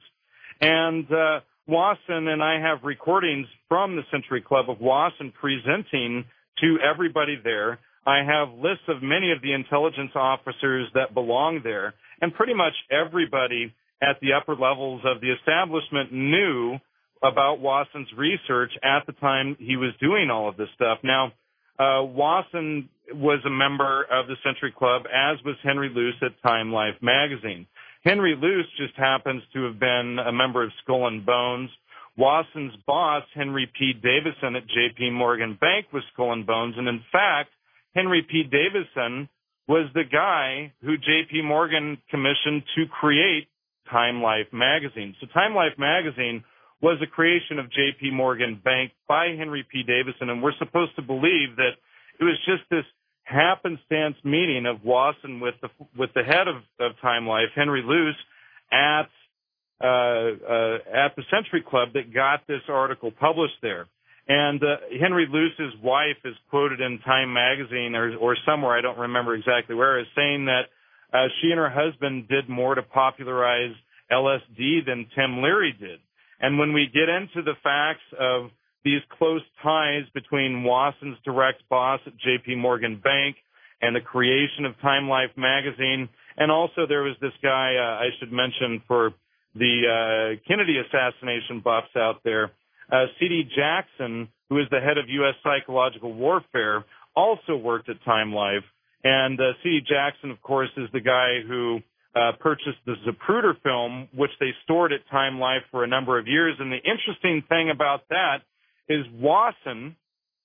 D: And uh, Wasson and I have recordings from the Century Club of Wasson presenting to everybody there. I have lists of many of the intelligence officers that belong there, and pretty much everybody at the upper levels of the establishment knew about Wasson's research at the time he was doing all of this stuff. Now, uh, Wasson was a member of the Century Club, as was Henry Luce at Time Life magazine. Henry Luce just happens to have been a member of Skull and Bones. Wasson's boss, Henry P. Davison at J P. Morgan Bank, was Skull and Bones, and in fact, Henry P. Davison was the guy who J P. Morgan commissioned to create Time Life magazine. So Time Life magazine was a creation of J P. Morgan Bank by Henry P. Davison, and we're supposed to believe that it was just this happenstance meeting of Wasson with the with the head of, of Time Life, Henry Luce, at uh, uh, at the Century Club that got this article published there. And uh, Henry Luce's wife is quoted in Time magazine or, or somewhere, I don't remember exactly where, as saying that uh, she and her husband did more to popularize L S D than Tim Leary did. And when we get into the facts of these close ties between Wasson's direct boss at J P. Morgan Bank and the creation of Time Life magazine, and also there was this guy uh, I should mention for the uh, Kennedy assassination buffs out there, uh, C D Jackson, who is the head of U S Psychological Warfare, also worked at Time Life. And uh, C D Jackson, of course, is the guy who uh, purchased the Zapruder film, which they stored at Time Life for a number of years. And the interesting thing about that is Wasson,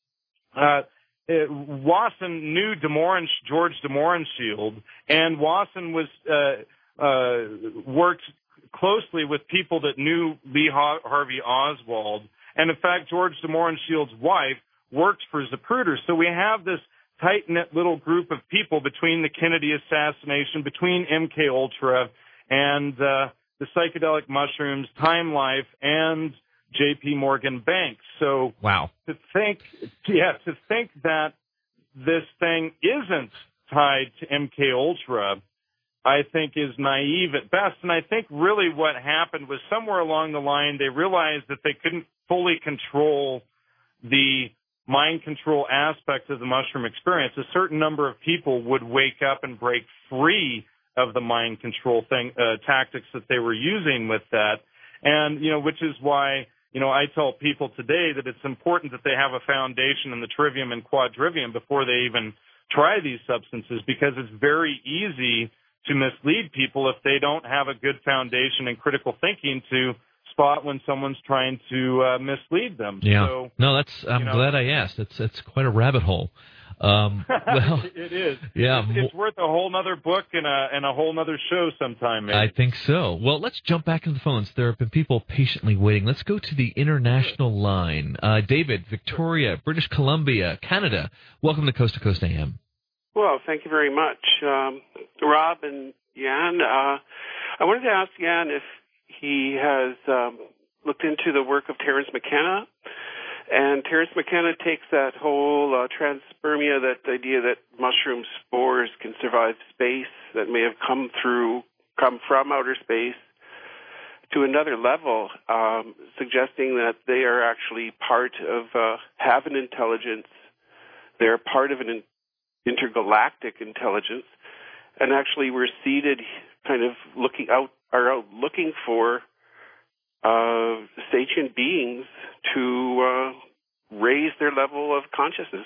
D: uh, it, Wasson knew DeMoran, George DeMorenshield, and Wasson was, uh, uh, worked closely with people that knew Lee Har- Harvey Oswald. And in fact, George DeMorenshield's wife worked for Zapruder. So we have this tight-knit little group of people between the Kennedy assassination, between M K Ultra and, uh, the psychedelic mushrooms, Time Life, and J P. Morgan Bank. So
C: wow.
D: to think, yeah, to think that this thing isn't tied to M K Ultra, I think is naive at best. And I think really what happened was somewhere along the line they realized that they couldn't fully control the mind control aspect of the mushroom experience. A certain number of people would wake up and break free of the mind control thing, uh, tactics that they were using with that. And, you know, which is why, you know, I tell people today that it's important that they have a foundation in the trivium and quadrivium before they even try these substances, because it's very easy to mislead people if they don't have a good foundation in critical thinking to spot when someone's trying to uh, mislead them.
C: Yeah.
D: So,
C: no, that's. I'm
D: you know,
C: glad I asked. It's it's quite a rabbit hole. Um, well,
D: it is.
C: Yeah,
D: it's, it's worth a whole nother book and a and a whole nother show sometime. Maybe.
C: I think so. Well, let's jump back into the phones. There have been people patiently waiting. Let's go to the international line. Uh, David, Victoria, British Columbia, Canada. Welcome to Coast to Coast A M.
K: Well, thank you very much, um, Rob and Jan. Uh, I wanted to ask Jan if he has um, looked into the work of Terence McKenna. And Terence McKenna takes that whole uh, transpermia, that idea that mushroom spores can survive space, that may have come through, come from outer space, to another level, um, suggesting that they are actually part of, uh, have an intelligence, they're part of an intergalactic intelligence, and actually we're seated kind of looking out, are out looking for uh, sentient beings to uh, raise their level of consciousness.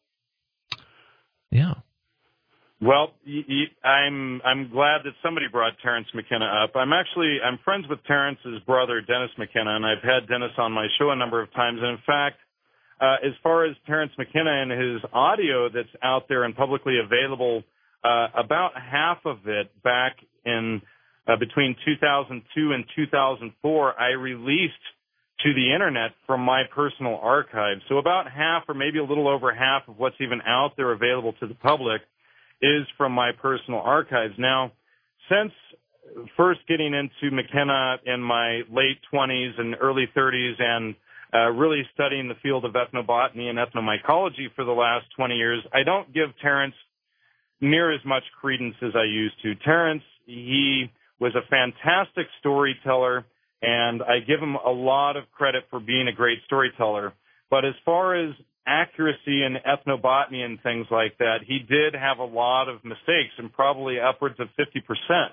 C: Yeah.
D: Well, y- y- I'm I'm glad that somebody brought Terence McKenna up. I'm actually I'm friends with Terence's brother, Dennis McKenna, and I've had Dennis on my show a number of times. And in fact, uh, as far as Terence McKenna and his audio that's out there and publicly available, uh, about half of it back in Uh, between two thousand two and two thousand four, I released to the internet from my personal archive. So about half, or maybe a little over half, of what's even out there available to the public is from my personal archives. Now, since first getting into McKenna in my late twenties and early thirties and uh, really studying the field of ethnobotany and ethnomycology for the last twenty years, I don't give Terence near as much credence as I used to. Terence, he was a fantastic storyteller, and I give him a lot of credit for being a great storyteller. But as far as accuracy in ethnobotany and things like that, he did have a lot of mistakes, and probably upwards of fifty percent.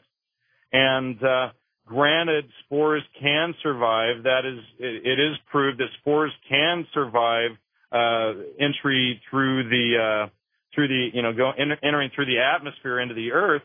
D: And uh, granted, spores can survive. That is, it, it is proved that spores can survive uh, entry through the uh, through the you know go enter, entering through the atmosphere into the earth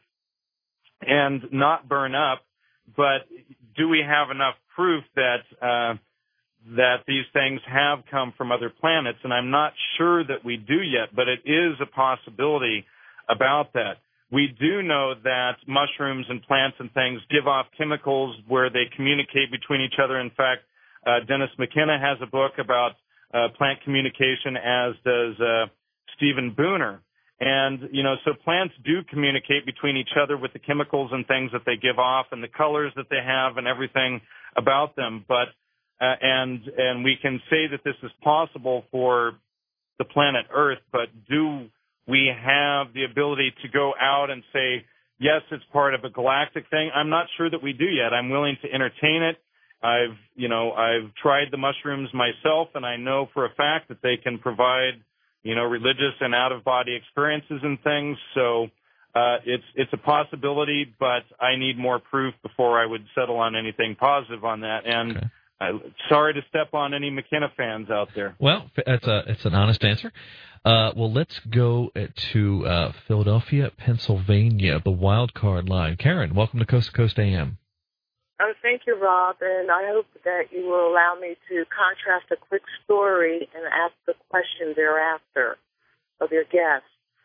D: and not burn up. But do we have enough proof that uh, that these things have come from other planets? And I'm not sure that we do yet, but it is a possibility about that. We do know that mushrooms and plants and things give off chemicals where they communicate between each other. In fact, uh, Dennis McKenna has a book about uh, plant communication, as does uh, Stephen Booner. And, you know, so plants do communicate between each other with the chemicals and things that they give off and the colors that they have and everything about them. But, uh, and, and we can say that this is possible for the planet Earth, but do we have the ability to go out and say, yes, it's part of a galactic thing? I'm not sure that we do yet. I'm willing to entertain it. I've, you know, I've tried the mushrooms myself, and I know for a fact that they can provide, you know, religious and out-of-body experiences and things. So uh, it's it's a possibility, but I need more proof before I would settle on anything positive on that. And
C: okay.
D: uh, sorry to step on any McKenna fans out there.
C: Well, it's a it's an honest answer. Uh, well, let's go to uh, Philadelphia, Pennsylvania, the wild card line. Karen, welcome to Coast to Coast A M.
L: Oh, thank you, Rob, and I hope that you will allow me to contrast a quick story and ask the question thereafter of your guest.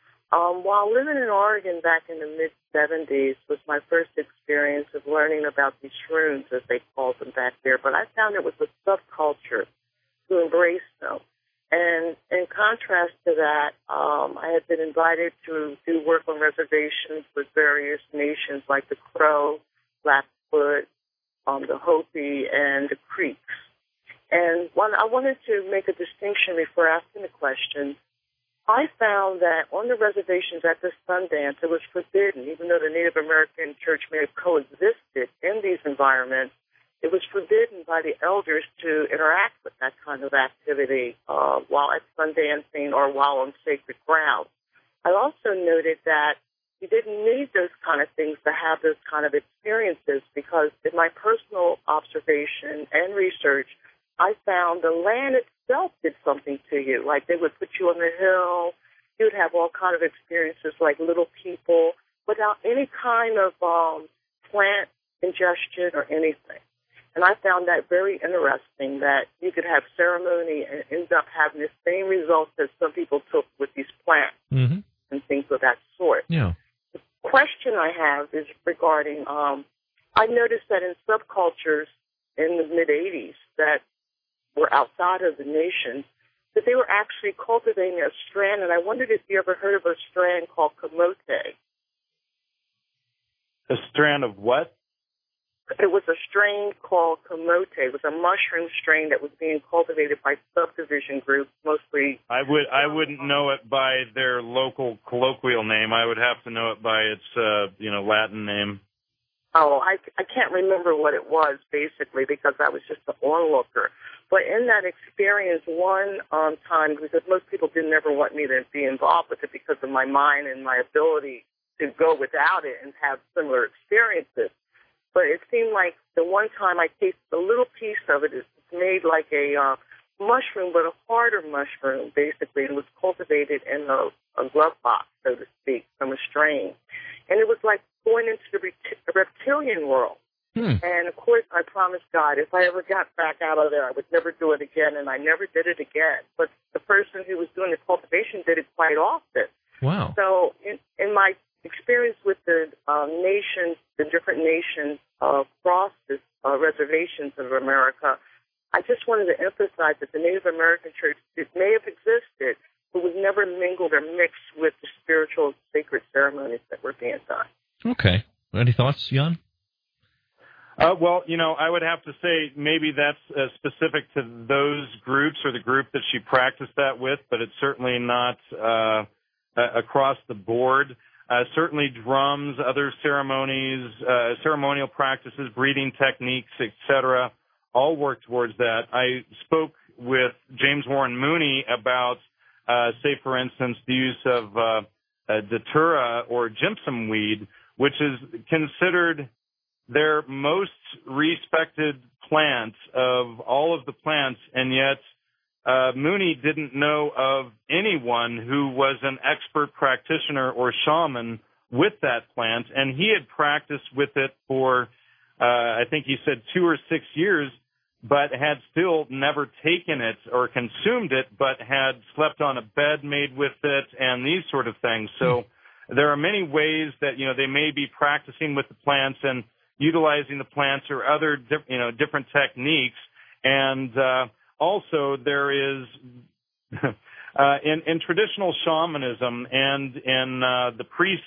L: Um, while living in Oregon back in the mid-seventies was my first experience of learning about these shrooms, as they called them back there, but I found it was a subculture to embrace them. And in contrast to that, um, I had been invited to do work on reservations with various nations like the Crow, Blackfoot, um, the Hopi, and the Creeks. And one, I wanted to make a distinction before asking the question. I found that on the reservations at the Sundance, it was forbidden, even though the Native American church may have coexisted in these environments, it was forbidden by the elders to interact with that kind of activity uh, while at Sundancing or while on sacred ground. I also noted that you didn't need those kind of things to have those kind of experiences because in my personal observation and research, I found the land itself did something to you. Like they would put you on the hill. You would have all kind of experiences like little people without any kind of um, plant ingestion or anything. And I found that very interesting that you could have ceremony and end up having the same results that some people took with these plants
C: mm-hmm.
L: and things of that sort.
C: Yeah.
L: The question I have is regarding, um, I noticed that in subcultures in the mid-eighties that were outside of the nation, that they were actually cultivating a strand, and I wondered if you ever heard of a strand called camote.
D: A strand of what?
L: It was a strain called camote. It was a mushroom strain that was being cultivated by subdivision groups, mostly.
D: I would I wouldn't know it by their local colloquial name. I would have to know it by its uh, you know Latin name.
L: Oh, I, I can't remember what it was basically because I was just an onlooker. But in that experience, one um, time, because most people didn't ever want me to be involved with it because of my mind and my ability to go without it and have similar experiences. But it seemed like the one time I tasted a little piece of it, it's made like a uh, mushroom, but a harder mushroom, basically. It was cultivated in a, a glove box, so to speak, from a strain. And it was like going into the rept- reptilian world. Hmm. And, of course, I promised God if I ever got back out of there, I would never do it again, and I never did it again. But the person who was doing the cultivation did it quite often.
C: Wow.
L: So in, in my experience with the um, nations, the different nations uh, across the uh, reservations of America, I just wanted to emphasize that the Native American church, it may have existed, but was never mingled or mixed with the spiritual sacred ceremonies that were being done.
C: Okay. Any thoughts, Jan?
D: Uh, well, you know, I would have to say maybe that's uh, specific to those groups or the group that she practiced that with, but it's certainly not uh, uh, across the board. Uh, certainly drums, other ceremonies, uh, ceremonial practices, breathing techniques, et cetera, all work towards that. I spoke with James Warren Mooney about, uh, say, for instance, the use of uh, uh, datura or gypsum weed, which is considered their most respected plant of all of the plants, and yet uh, Mooney didn't know of anyone who was an expert practitioner or shaman with that plant, and he had practiced with it for, uh, I think he said two or six years, but had still never taken it or consumed it, but had slept on a bed made with it and these sort of things. So there are many ways that, you know, they may be practicing with the plants and utilizing the plants or other, you know, different techniques. And uh, also there is, uh, in, in traditional shamanism and in uh, the priest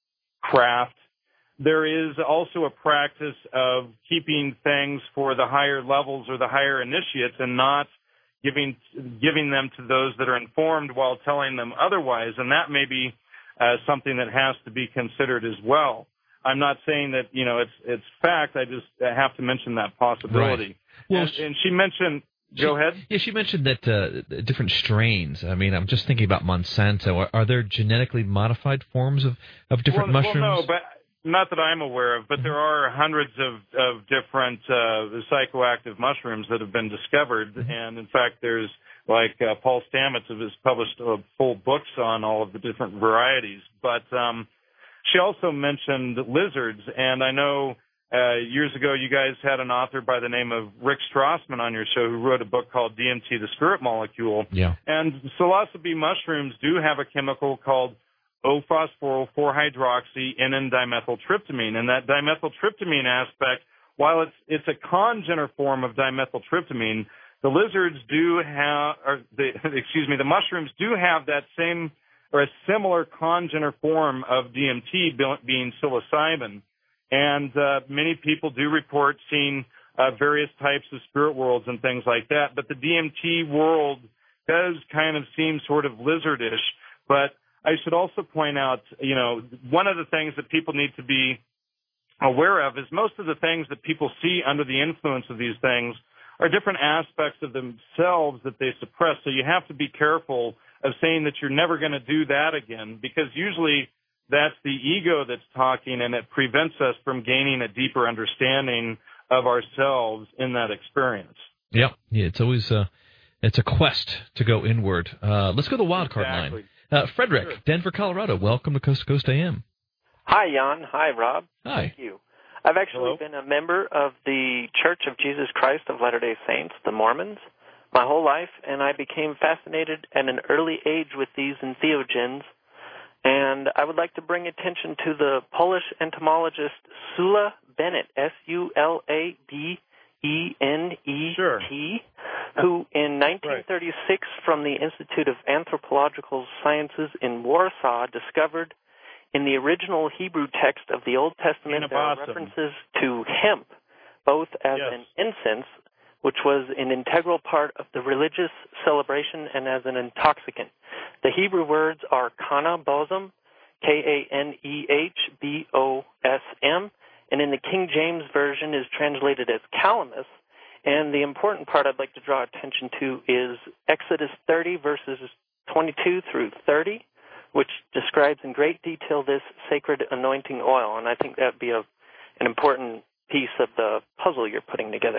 D: craft, there is also a practice of keeping things for the higher levels or the higher initiates and not giving giving them to those that are informed while telling them otherwise. And that may be uh, something that has to be considered as well. I'm not saying that, you know, it's it's fact. I just have to mention that possibility.
C: Right. Well,
D: and, and she mentioned,
C: she,
D: go ahead.
C: Yeah, she mentioned that uh, different strains. I mean, I'm just thinking about Monsanto. Are, are there genetically modified forms of, of different
D: well,
C: mushrooms?
D: Well, no, but not that I'm aware of, but there are hundreds of, of different uh, psychoactive mushrooms that have been discovered. Mm-hmm. And, in fact, there's, like, uh, Paul Stamets has published uh, full books on all of the different varieties. But um, she also mentioned lizards, and I know uh, years ago you guys had an author by the name of Rick Strassman on your show who wrote a book called D M T, the Spirit Molecule.
C: Yeah.
D: And psilocybe mushrooms do have a chemical called O-phosphoryl four hydroxy N N dimethyltryptamine. And that dimethyltryptamine aspect, while it's it's a congener form of dimethyltryptamine, the lizards do have, or the, excuse me, the mushrooms do have that same or a similar congener form of D M T, being psilocybin. And uh, many people do report seeing uh, various types of spirit worlds and things like that. But the D M T world does kind of seem sort of lizardish. But I should also point out, you know, one of the things that people need to be aware of is most of the things that people see under the influence of these things are different aspects of themselves that they suppress. So you have to be careful of saying that you're never going to do that again, because usually that's the ego that's talking, and it prevents us from gaining a deeper understanding of ourselves in that experience.
C: Yeah, yeah, it's always uh, it's a quest to go inward. Uh, let's go to the wild card
D: exactly.
C: line. Uh, Frederick,
D: Sure.
C: Denver, Colorado. Welcome to Coast to Coast A M.
M: Hi, Jan. Hi, Rob.
C: Hi.
M: Thank you. I've actually
D: Hello.
M: been a member of the Church of Jesus Christ of Latter-day Saints, the Mormons, my whole life, and I became fascinated at an early age with these entheogens. And I would like to bring attention to the Polish entomologist Sula Bennett, S U L A B E N E T,
D: Sure.
M: who in nineteen thirty-six right. from the Institute of Anthropological Sciences in Warsaw discovered in the original Hebrew text of the Old Testament there are references to hemp, both as
D: yes.
M: an incense, which was an integral part of the religious celebration, and as an intoxicant. The Hebrew words are kana bosm, K A N E H B O S M, and in the King James Version is translated as calamus. And the important part I'd like to draw attention to is Exodus thirty, verses twenty-two through thirty, which describes in great detail this sacred anointing oil. And I think that would be a, an important piece of the puzzle you're putting together.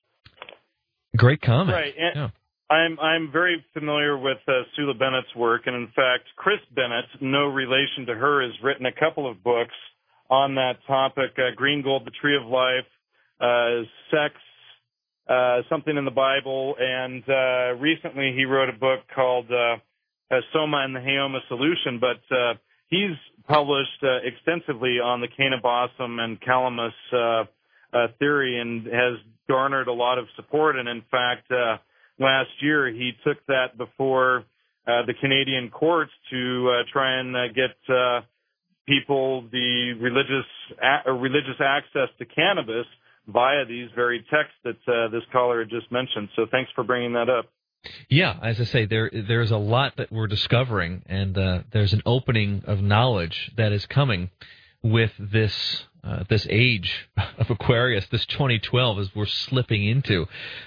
C: Great comment.
D: Right. And
C: yeah.
D: I'm I'm very familiar with uh, Sula Bennett's work, and in fact, Chris Bennett, no relation to her, has written a couple of books on that topic: uh, Green Gold, the Tree of Life, uh, Sex, uh, something in the Bible, and uh, recently he wrote a book called uh, uh, Soma and the Heoma Solution. But uh, he's published uh, extensively on the Cannabossum and Calamus uh, uh, theory, and has garnered a lot of support. And in fact, uh, last year he took that before uh, the Canadian courts to uh, try and uh, get uh, people the religious a- or religious access to cannabis via these very texts that uh, this caller had just mentioned. So thanks for bringing that up.
C: Yeah, as I say, there there's a lot that we're discovering, and uh, there's an opening of knowledge that is coming with this uh, this age of Aquarius, this twenty twelve, as we're slipping into.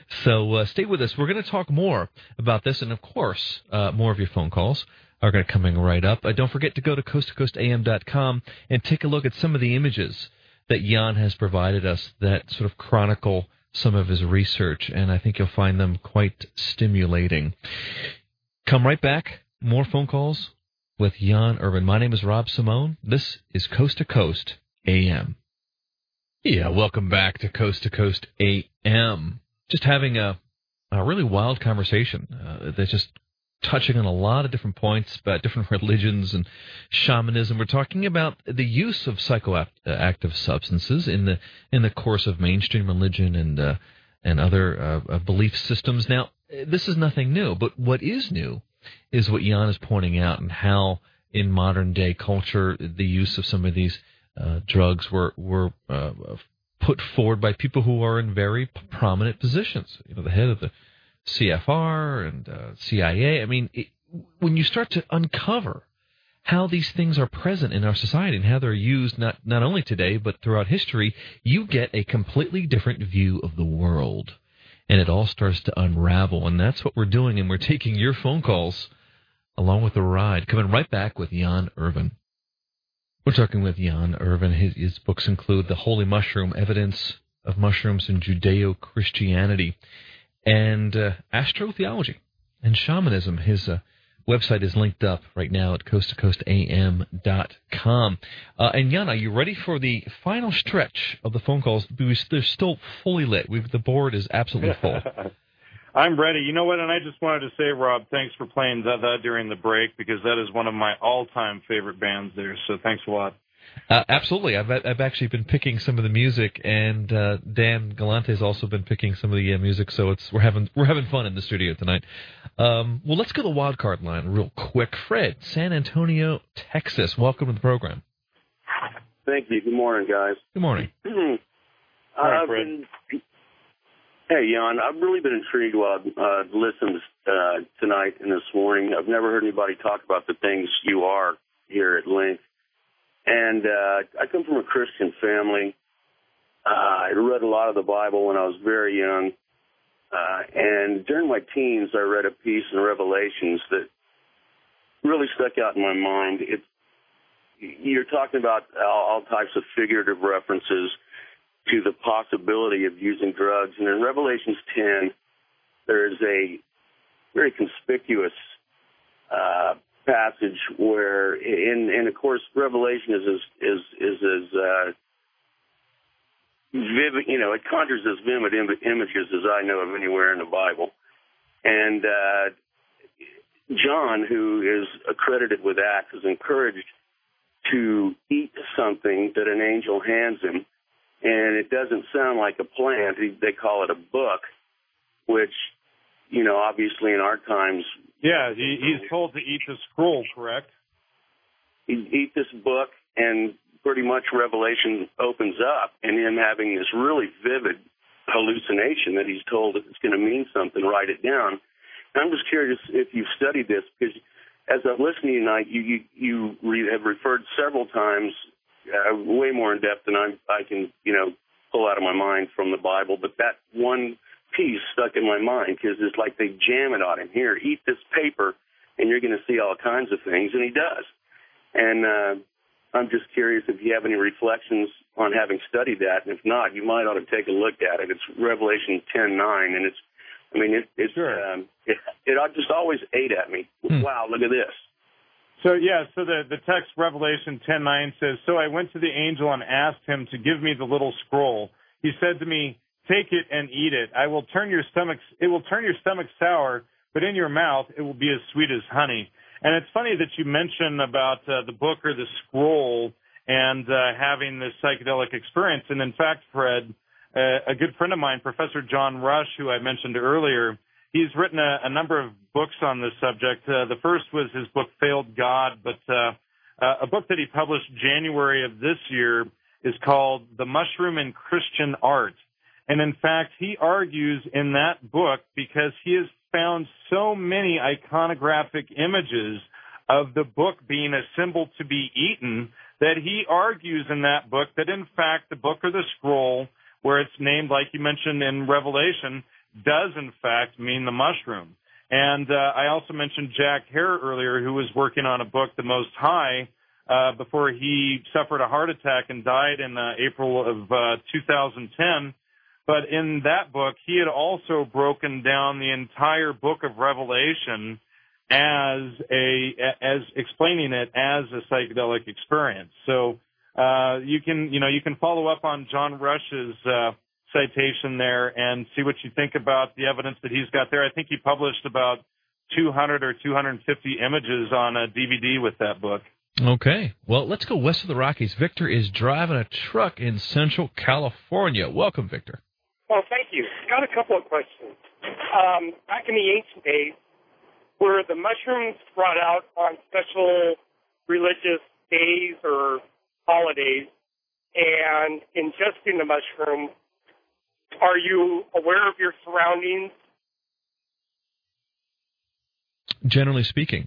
C: So uh, stay with us. We're going to talk more about this, and of course, uh, more of your phone calls are going to coming right up. Uh, don't forget to go to coast to coast a m dot com and take a look at some of the images that Jan has provided us that sort of chronicle some of his research, and I think you'll find them quite stimulating. Come right back. More phone calls with Jan Irvin. My name is Rob Simone. This is Coast to Coast A M. Yeah, welcome back to Coast to Coast A M. Just having a, a really wild conversation uh, that's just touching on a lot of different points about different religions and shamanism. We're talking about the use of psychoactive substances in the in the course of mainstream religion and uh, and other uh, belief systems. Now, this is nothing new, but what is new is what Jan is pointing out, and how in modern day culture the use of some of these uh, drugs were were uh, put forward by people who are in very prominent positions. You know, the head of the C F R and uh, C I A. I mean, it, when you start to uncover how these things are present in our society and how they're used not, not only today but throughout history, you get a completely different view of the world. And it all starts to unravel. And that's what we're doing, and we're taking your phone calls along with the ride. Coming right back with Jan Irvin. We're talking with Jan Irvin. His, his books include The Holy Mushroom, Evidence of Mushrooms in Judeo-Christianity, and uh, astrotheology and shamanism. His uh, website is linked up right now at coast to coast a m dot com. Uh, and Jan, are you ready for the final stretch of the phone calls? They're still fully lit. We've, the board is absolutely full.
D: I'm ready. You know what? And I just wanted to say, Rob, thanks for playing Dada during the break, because that is one of my all-time favorite bands there. So thanks a lot.
C: Uh, absolutely. I've I've actually been picking some of the music, and uh, Dan Galante has also been picking some of the uh, music. So it's we're having we're having fun in the studio tonight. Um, well, let's go to the wild card line real quick. Fred, San Antonio, Texas. Welcome to the program.
N: Thank you. Good morning, guys.
C: Good morning.
D: Hi, Fred.
N: Been, hey, Jan. I've really been intrigued while I've uh, listened uh, tonight and this morning. I've never heard anybody talk about the things you are here at length. And uh, I come from a Christian family. Uh, I read a lot of the Bible when I was very young. Uh, and during my teens, I read a piece in Revelations that really stuck out in my mind. It, you're talking about all, all types of figurative references to the possibility of using drugs. And in Revelations ten, there is a very conspicuous uh passage where, in and of course, Revelation is as is is as uh, vivid. You know, it conjures as vivid im- images as I know of anywhere in the Bible. And uh, John, who is accredited with Acts, is encouraged to eat something that an angel hands him, and it doesn't sound like a plant. They call it a book, which, you know, obviously in our times.
D: Yeah, he, he's told to eat the scroll, correct?
N: Eat this book, and pretty much Revelation opens up, and him having this really vivid hallucination that he's told that it's going to mean something, write it down. And I'm just curious if you've studied this, because as I'm listening tonight, you you, you re- have referred several times, uh, way more in depth than I'm, I can, you know, pull out of my mind from the Bible, but that one piece stuck in my mind, because it's like they jam it on him. Here, eat this paper, and you're going to see all kinds of things, and he does. And uh, I'm just curious if you have any reflections on having studied that, and if not, you might ought to take a look at it. It's Revelation ten nine, and it's, I mean, it it,
D: sure.
N: um, it, it just always ate at me. Hmm. Wow, look at this.
D: So, yeah, so the, the text, Revelation ten nine, says, "So I went to the angel and asked him to give me the little scroll. He said to me, 'Take it and eat it. I will turn your stomach, it will turn your stomach sour, but in your mouth it will be as sweet as honey.'" And it's funny that you mention about uh, the book or the scroll and uh, having this psychedelic experience. And in fact, Fred, uh, a good friend of mine, Professor John Rush, who I mentioned earlier, he's written a, a number of books on this subject. Uh, the first was his book, Failed God, but uh, uh, a book that he published January of this year is called The Mushroom in Christian Art. And in fact, he argues in that book, because he has found so many iconographic images of the book being a symbol to be eaten, that he argues in that book that in fact the book or the scroll, where it's named, like you mentioned in Revelation, does in fact mean the mushroom. And uh, I also mentioned Jack Hare earlier, who was working on a book, The Most High, uh, before he suffered a heart attack and died in uh, April of uh, two thousand ten. But in that book, he had also broken down the entire book of Revelation as a as explaining it as a psychedelic experience. So uh, you can you know you can follow up on John Rush's uh, citation there and see what you think about the evidence that he's got there. I think he published about two hundred or two hundred fifty images on a D V D with that book.
C: Okay. Well, let's go west of the Rockies. Victor is driving a truck in Central California. Welcome, Victor.
O: Well, thank you. Got a couple of questions. Um, back in the ancient days, were the mushrooms brought out on special religious days or holidays? And ingesting the mushroom, are you aware of your surroundings?
C: Generally speaking,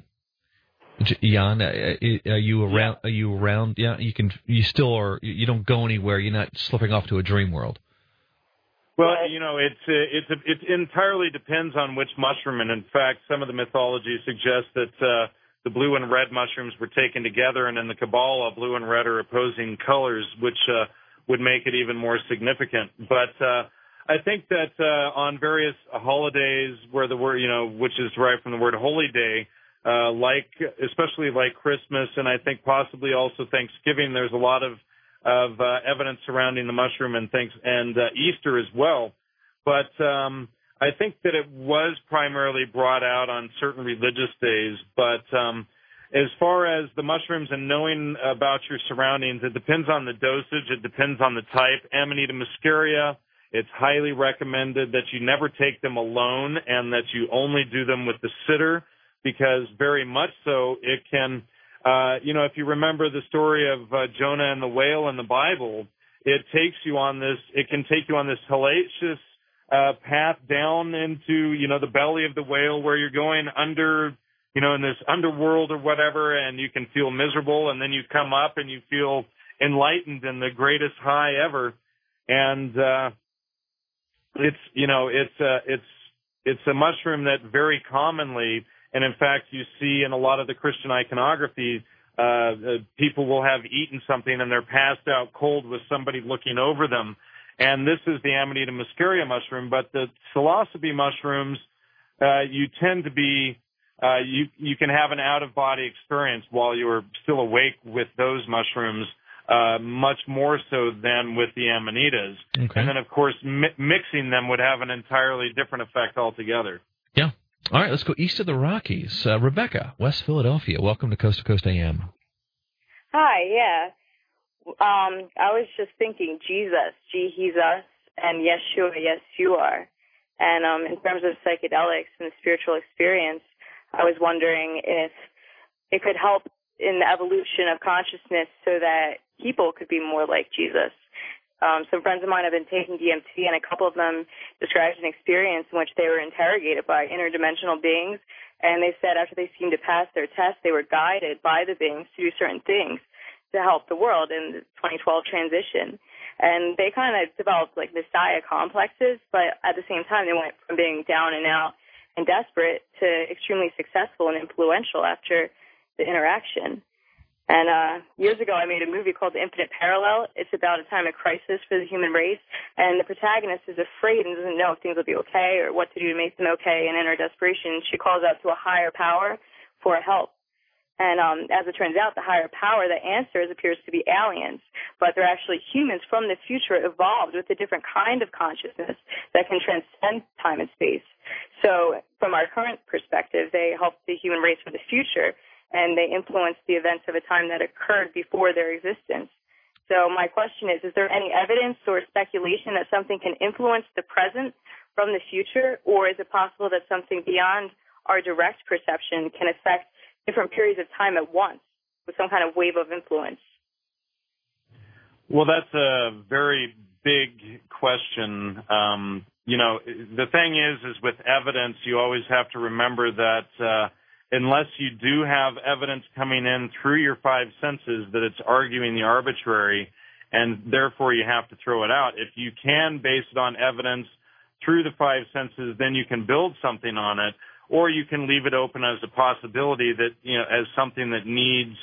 C: Jan, are you around? Are you around? Yeah, you can. You still are. You don't go anywhere. You're not slipping off to a dream world.
D: Well, you know, it's uh, it's a, it entirely depends on which mushroom, and in fact, some of the mythology suggests that uh, the blue and red mushrooms were taken together, and in the Kabbalah, blue and red are opposing colors, which uh, would make it even more significant. But uh, I think that uh, on various holidays, where the word, you know, which is derived from the word holy day, uh, like especially like Christmas, and I think possibly also Thanksgiving, there's a lot of of uh, evidence surrounding the mushroom and things, and uh, Easter as well. But um, I think that it was primarily brought out on certain religious days. But um, as far as the mushrooms and knowing about your surroundings, it depends on the dosage. It depends on the type. Amanita muscaria, it's highly recommended that you never take them alone and that you only do them with the sitter, because very much so it can... Uh, you know, if you remember the story of uh, Jonah and the whale in the Bible, it takes you on this, it can take you on this hellacious uh, path down into, you know, the belly of the whale where you're going under, you know, in this underworld or whatever, and you can feel miserable, and then you come up and you feel enlightened and the greatest high ever. And uh, it's, you know, it's, uh, it's, it's a mushroom that very commonly, and in fact, you see in a lot of the Christian iconography, uh, uh, people will have eaten something and they're passed out cold with somebody looking over them. And this is the Amanita muscaria mushroom. But the psilocybe mushrooms, uh, you tend to be, uh, you, you can have an out-of-body experience while you're still awake with those mushrooms, uh, much more so than with the Amanitas. Okay. And then, of course, mi- mixing them would have an entirely different effect altogether.
C: Yeah. All right, let's go east of the Rockies. Uh, Rebecca, West Philadelphia. Welcome to Coast to Coast A M.
P: Hi, yeah. Um, I was just thinking Jesus, G, he's us, and Yeshua, yes, you are. And um, in terms of psychedelics and the spiritual experience, I was wondering if it could help in the evolution of consciousness so that people could be more like Jesus. Um, some friends of mine have been taking D M T, and a couple of them described an experience in which they were interrogated by interdimensional beings, and they said after they seemed to pass their test, they were guided by the beings to do certain things to help the world in the twenty twelve transition. And they kind of developed like messiah complexes, but at the same time, they went from being down and out and desperate to extremely successful and influential after the interaction. And uh years ago, I made a movie called The Infinite Parallel. It's about a time of crisis for the human race, and the protagonist is afraid and doesn't know if things will be okay or what to do to make them okay. And in her desperation, she calls out to a higher power for help. And um as it turns out, the higher power that answers appears to be aliens, but they're actually humans from the future evolved with a different kind of consciousness that can transcend time and space. So from our current perspective, they help the human race for the future, and they influence the events of a time that occurred before their existence. So my question is, is there any evidence or speculation that something can influence the present from the future, or is it possible that something beyond our direct perception can affect different periods of time at once with some kind of wave of influence?
D: Well, that's a very big question. Um, you know, the thing is, is with evidence, you always have to remember that uh, unless you do have evidence coming in through your five senses, that it's arguing the arbitrary, and therefore you have to throw it out. If you can base it on evidence through the five senses, then you can build something on it, or you can leave it open as a possibility that, you know, as something that needs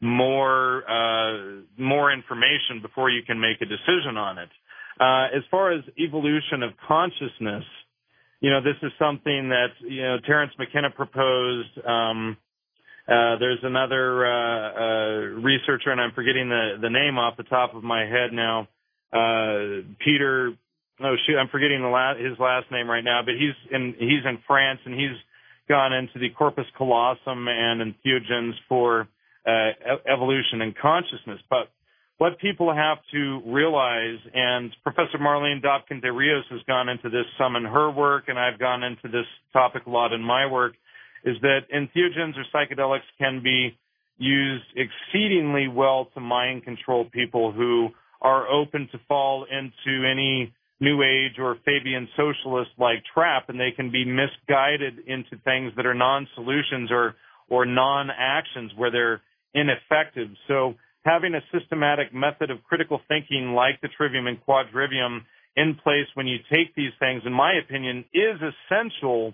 D: more uh, more information before you can make a decision on it. Uh, as far as evolution of consciousness, you know, this is something that, you know, Terence McKenna proposed. Um, uh, there's another uh, uh, researcher, and I'm forgetting the, the name off the top of my head now. Uh, Peter, oh shoot, I'm forgetting the la- his last name right now, but he's in he's in France, and he's gone into the corpus callosum and entheogens for uh, e- evolution and consciousness. But what people have to realize, and Professor Marlene Dobkin de Rios has gone into this some in her work, and I've gone into this topic a lot in my work, is that entheogens or psychedelics can be used exceedingly well to mind control people who are open to fall into any New Age or Fabian socialist-like trap, and they can be misguided into things that are non-solutions or, or non-actions where they're ineffective. So having a systematic method of critical thinking like the trivium and quadrivium in place when you take these things, in my opinion, is essential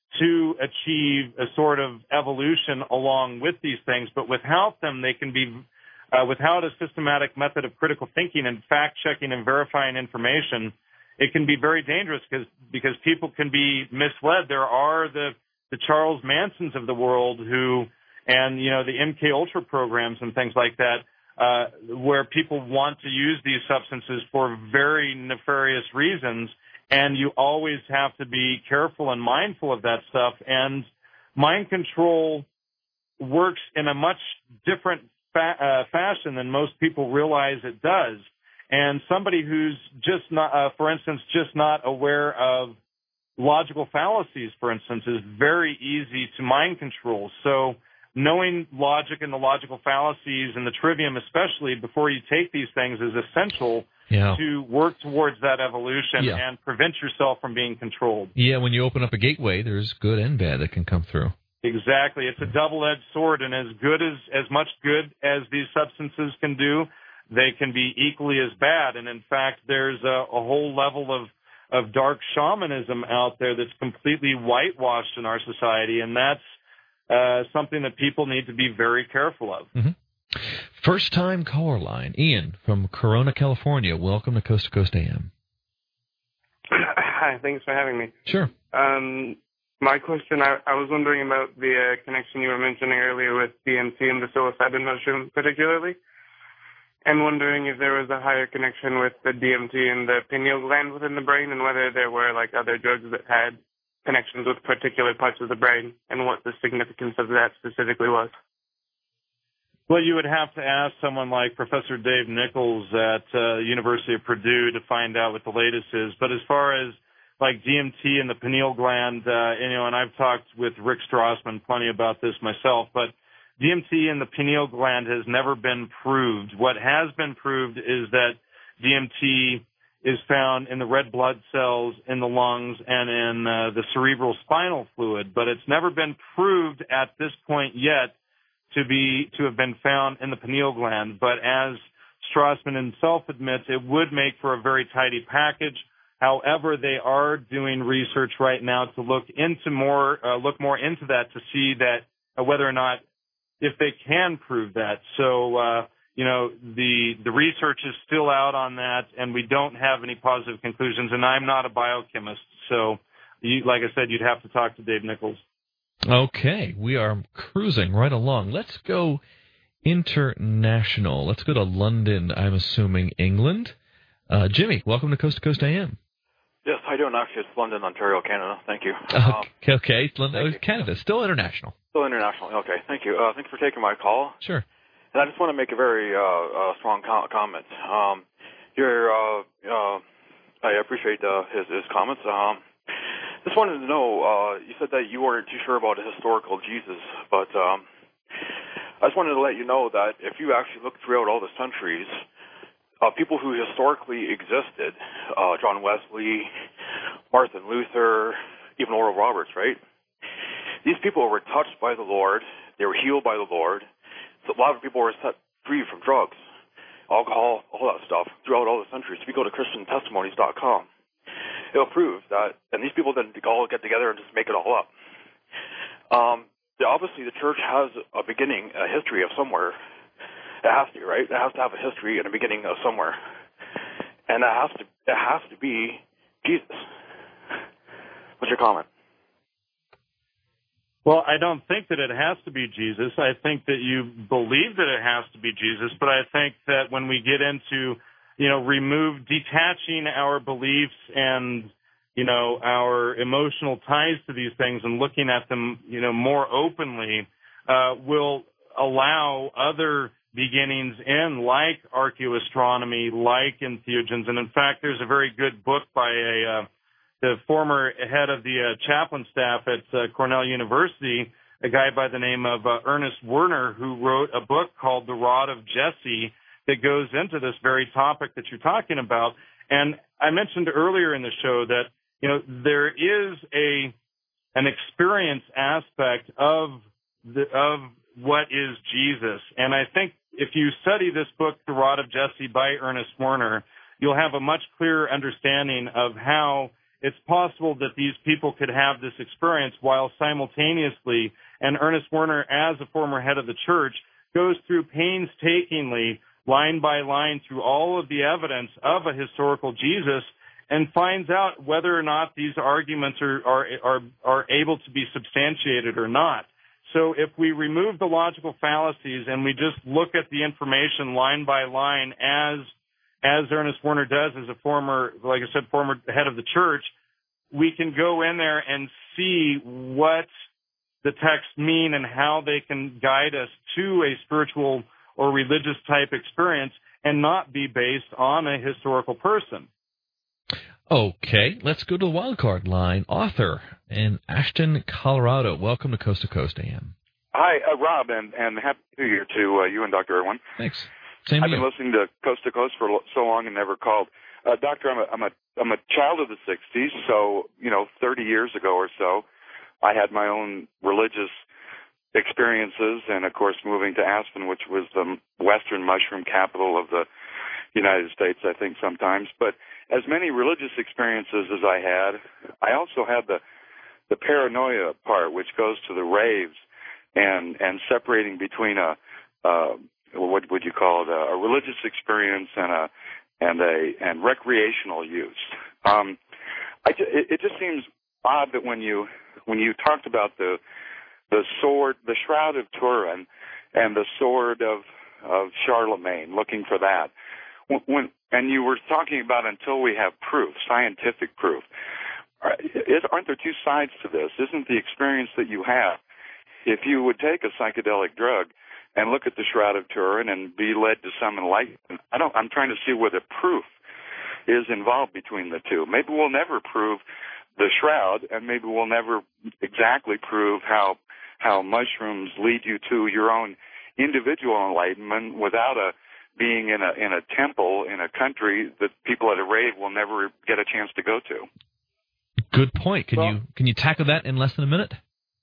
D: to achieve a sort of evolution along with these things. But without them, they can be, uh, without a systematic method of critical thinking and fact-checking and verifying information, it can be very dangerous because because people can be misled. There are the, the Charles Mansons of the world who, and, you know, the M K Ultra programs and things like that, Uh, where people want to use these substances for very nefarious reasons, and you always have to be careful and mindful of that stuff. And mind control works in a much different fa- uh, fashion than most people realize it does. And somebody who's just not, uh, for instance, just not aware of logical fallacies, for instance, is very easy to mind control. So knowing logic and the logical fallacies and the trivium especially before you take these things is essential yeah. to work towards that evolution yeah. and prevent yourself from being controlled.
C: Yeah, when you open up a gateway, there's good and bad that can come through.
D: Exactly. It's a double-edged sword, and as good as, as much good as these substances can do, they can be equally as bad. And in fact, there's a, a whole level of, of dark shamanism out there that's completely whitewashed in our society, and that's Uh, something that people need to be very careful of.
C: Mm-hmm. First-time caller line, Ian from Corona, California. Welcome to Coast to Coast A M.
Q: Hi, thanks for having me.
C: Sure.
Q: Um, my question, I, I was wondering about the uh, connection you were mentioning earlier with D M T and the psilocybin mushroom particularly, and wondering if there was a higher connection with the D M T and the pineal gland within the brain, and whether there were like other drugs that had connections with particular parts of the brain, and what the significance of that specifically was.
D: Well, you would have to ask someone like Professor Dave Nichols at uh, University of Purdue to find out what the latest is. But as far as like D M T and the pineal gland, uh, you know, and I've talked with Rick Strassman plenty about this myself, but D M T and the pineal gland has never been proved. What has been proved is that D M T is found in the red blood cells in the lungs and in uh, the cerebral spinal fluid, but it's never been proved at this point yet to be to have been found in the pineal gland. But as Strassman himself admits, it would make for a very tidy package. However, they are doing research right now to look into more uh, look more into that to see that uh, whether or not if they can prove that. So. Uh, You know, the the research is still out on that, and we don't have any positive conclusions, and I'm not a biochemist. So, you, like I said, you'd have to talk to Dave Nichols.
C: Okay, we are cruising right along. Let's go international. Let's go to London, I'm assuming, England. Uh, Jimmy, welcome to Coast to Coast A M.
R: Yes, how you doing? Actually, it's London, Ontario, Canada. Thank you.
C: Um, okay, okay. London, oh, Canada, still international.
R: Still international. Okay, thank you. Uh, thanks for taking my call.
C: Sure.
R: And I just want to make a very uh, uh, strong co- comment. Um, your, uh, uh, I appreciate uh, his, his comments. Um, just wanted to know, uh, you said that you weren't too sure about a historical Jesus, but um, I just wanted to let you know that if you actually look throughout all the centuries, uh, people who historically existed, uh, John Wesley, Martin Luther, even Oral Roberts, right? These people were touched by the Lord. They were healed by the Lord. So a lot of people were set free from drugs, alcohol, all that stuff throughout all the centuries. If you go to Christian Testimonies dot com, it'll prove that. And these people then all get together and just make it all up. Um, the, obviously, the church has a beginning, a history of somewhere. It has to, right? It has to have a history and a beginning of somewhere, and it has to. It has to be Jesus. What's your comment?
D: Well, I don't think that it has to be Jesus. I think that you believe that it has to be Jesus, but I think that when we get into, you know, remove, detaching our beliefs and, you know, our emotional ties to these things and looking at them, you know, more openly, uh, will allow other beginnings in, like archaeoastronomy, like entheogens. And in fact, there's a very good book by a, uh, the former head of the uh, chaplain staff at uh, Cornell University, a guy by the name of uh, Ernest Werner, who wrote a book called The Rod of Jesse that goes into this very topic that you're talking about. And I mentioned earlier in the show that, you know, there is a an experience aspect of the of what is Jesus. And I think if you study this book, The Rod of Jesse by Ernest Werner, you'll have a much clearer understanding of how it's possible that these people could have this experience while simultaneously, and Ernest Werner, as a former head of the church, goes through painstakingly, line by line, through all of the evidence of a historical Jesus and finds out whether or not these arguments are, are, are, are able to be substantiated or not. So if we remove the logical fallacies and we just look at the information line by line as as Ernest Werner does as a former, like I said, former head of the church, we can go in there and see what the texts mean and how they can guide us to a spiritual or religious type experience and not be based on a historical person.
C: Okay, let's go to the wild card line. Arthur in Ashton, Colorado. Welcome to Coast to Coast A M.
S: Hi, uh, Rob, and, and happy New Year to uh, you and Doctor Irwin.
C: Thanks. Same
S: I've
C: to
S: been
C: you.
S: listening to Coast to Coast for so long and never called. Uh, doctor, I'm a, I'm a, I'm a child of the sixties, so, you know, thirty years ago or so, I had my own religious experiences, and, of course, moving to Aspen, which was the western mushroom capital of the United States, I think, sometimes. But as many religious experiences as I had, I also had the, the paranoia part, which goes to the raves and, and separating between a, uh, what would you call it, a, a religious experience and a and a and recreational use. Um, I it, it just seems odd that when you when you talked about the the sword, the shroud of Turin, and the sword of of Charlemagne, looking for that, when, when and you were talking about until we have proof, scientific proof. Aren't there two sides to this? Isn't the experience that you have, if you would take a psychedelic drug and look at the Shroud of Turin and be led to some enlightenment? I don't, I'm trying to see where the proof is involved between the two. Maybe we'll never prove the Shroud, and maybe we'll never exactly prove how how mushrooms lead you to your own individual enlightenment without a being in a in a temple in a country that people at a rave will never get a chance to go to.
C: Good point. Can well, you can you tackle that in less than a minute?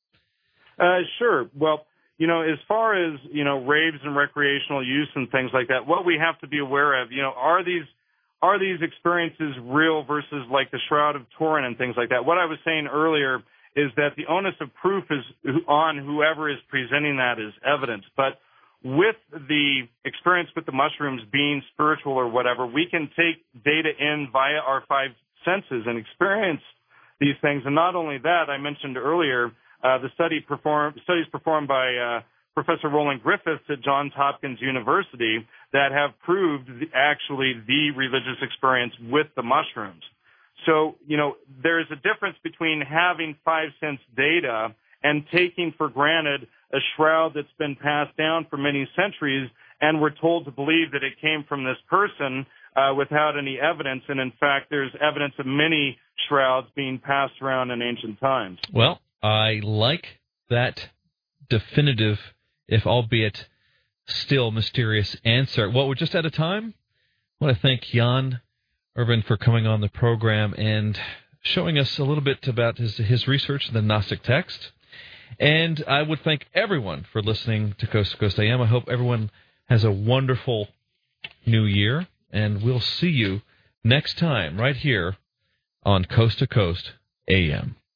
D: Uh, sure. Well, you know, as far as, you know, raves and recreational use and things like that, what we have to be aware of, you know, are these are these experiences real versus like the Shroud of Turin and things like that? What I was saying earlier is that the onus of proof is on whoever is presenting that as evidence. But with the experience with the mushrooms being spiritual or whatever, we can take data in via our five senses and experience these things. And not only that, I mentioned earlier, Uh, the study perform, studies performed by uh, Professor Roland Griffiths at Johns Hopkins University that have proved the, actually the religious experience with the mushrooms. So, you know, there is a difference between having five sense data and taking for granted a shroud that's been passed down for many centuries, and we're told to believe that it came from this person uh, without any evidence. And in fact, there's evidence of many shrouds being passed around in ancient times.
C: Well, I like that definitive, if albeit still mysterious, answer. Well, we're just out of time. I want to thank Jan Irvin for coming on the program and showing us a little bit about his, his research in the Gnostic text. And I would thank everyone for listening to Coast to Coast A M. I hope everyone has a wonderful new year, and we'll see you next time right here on Coast to Coast A M.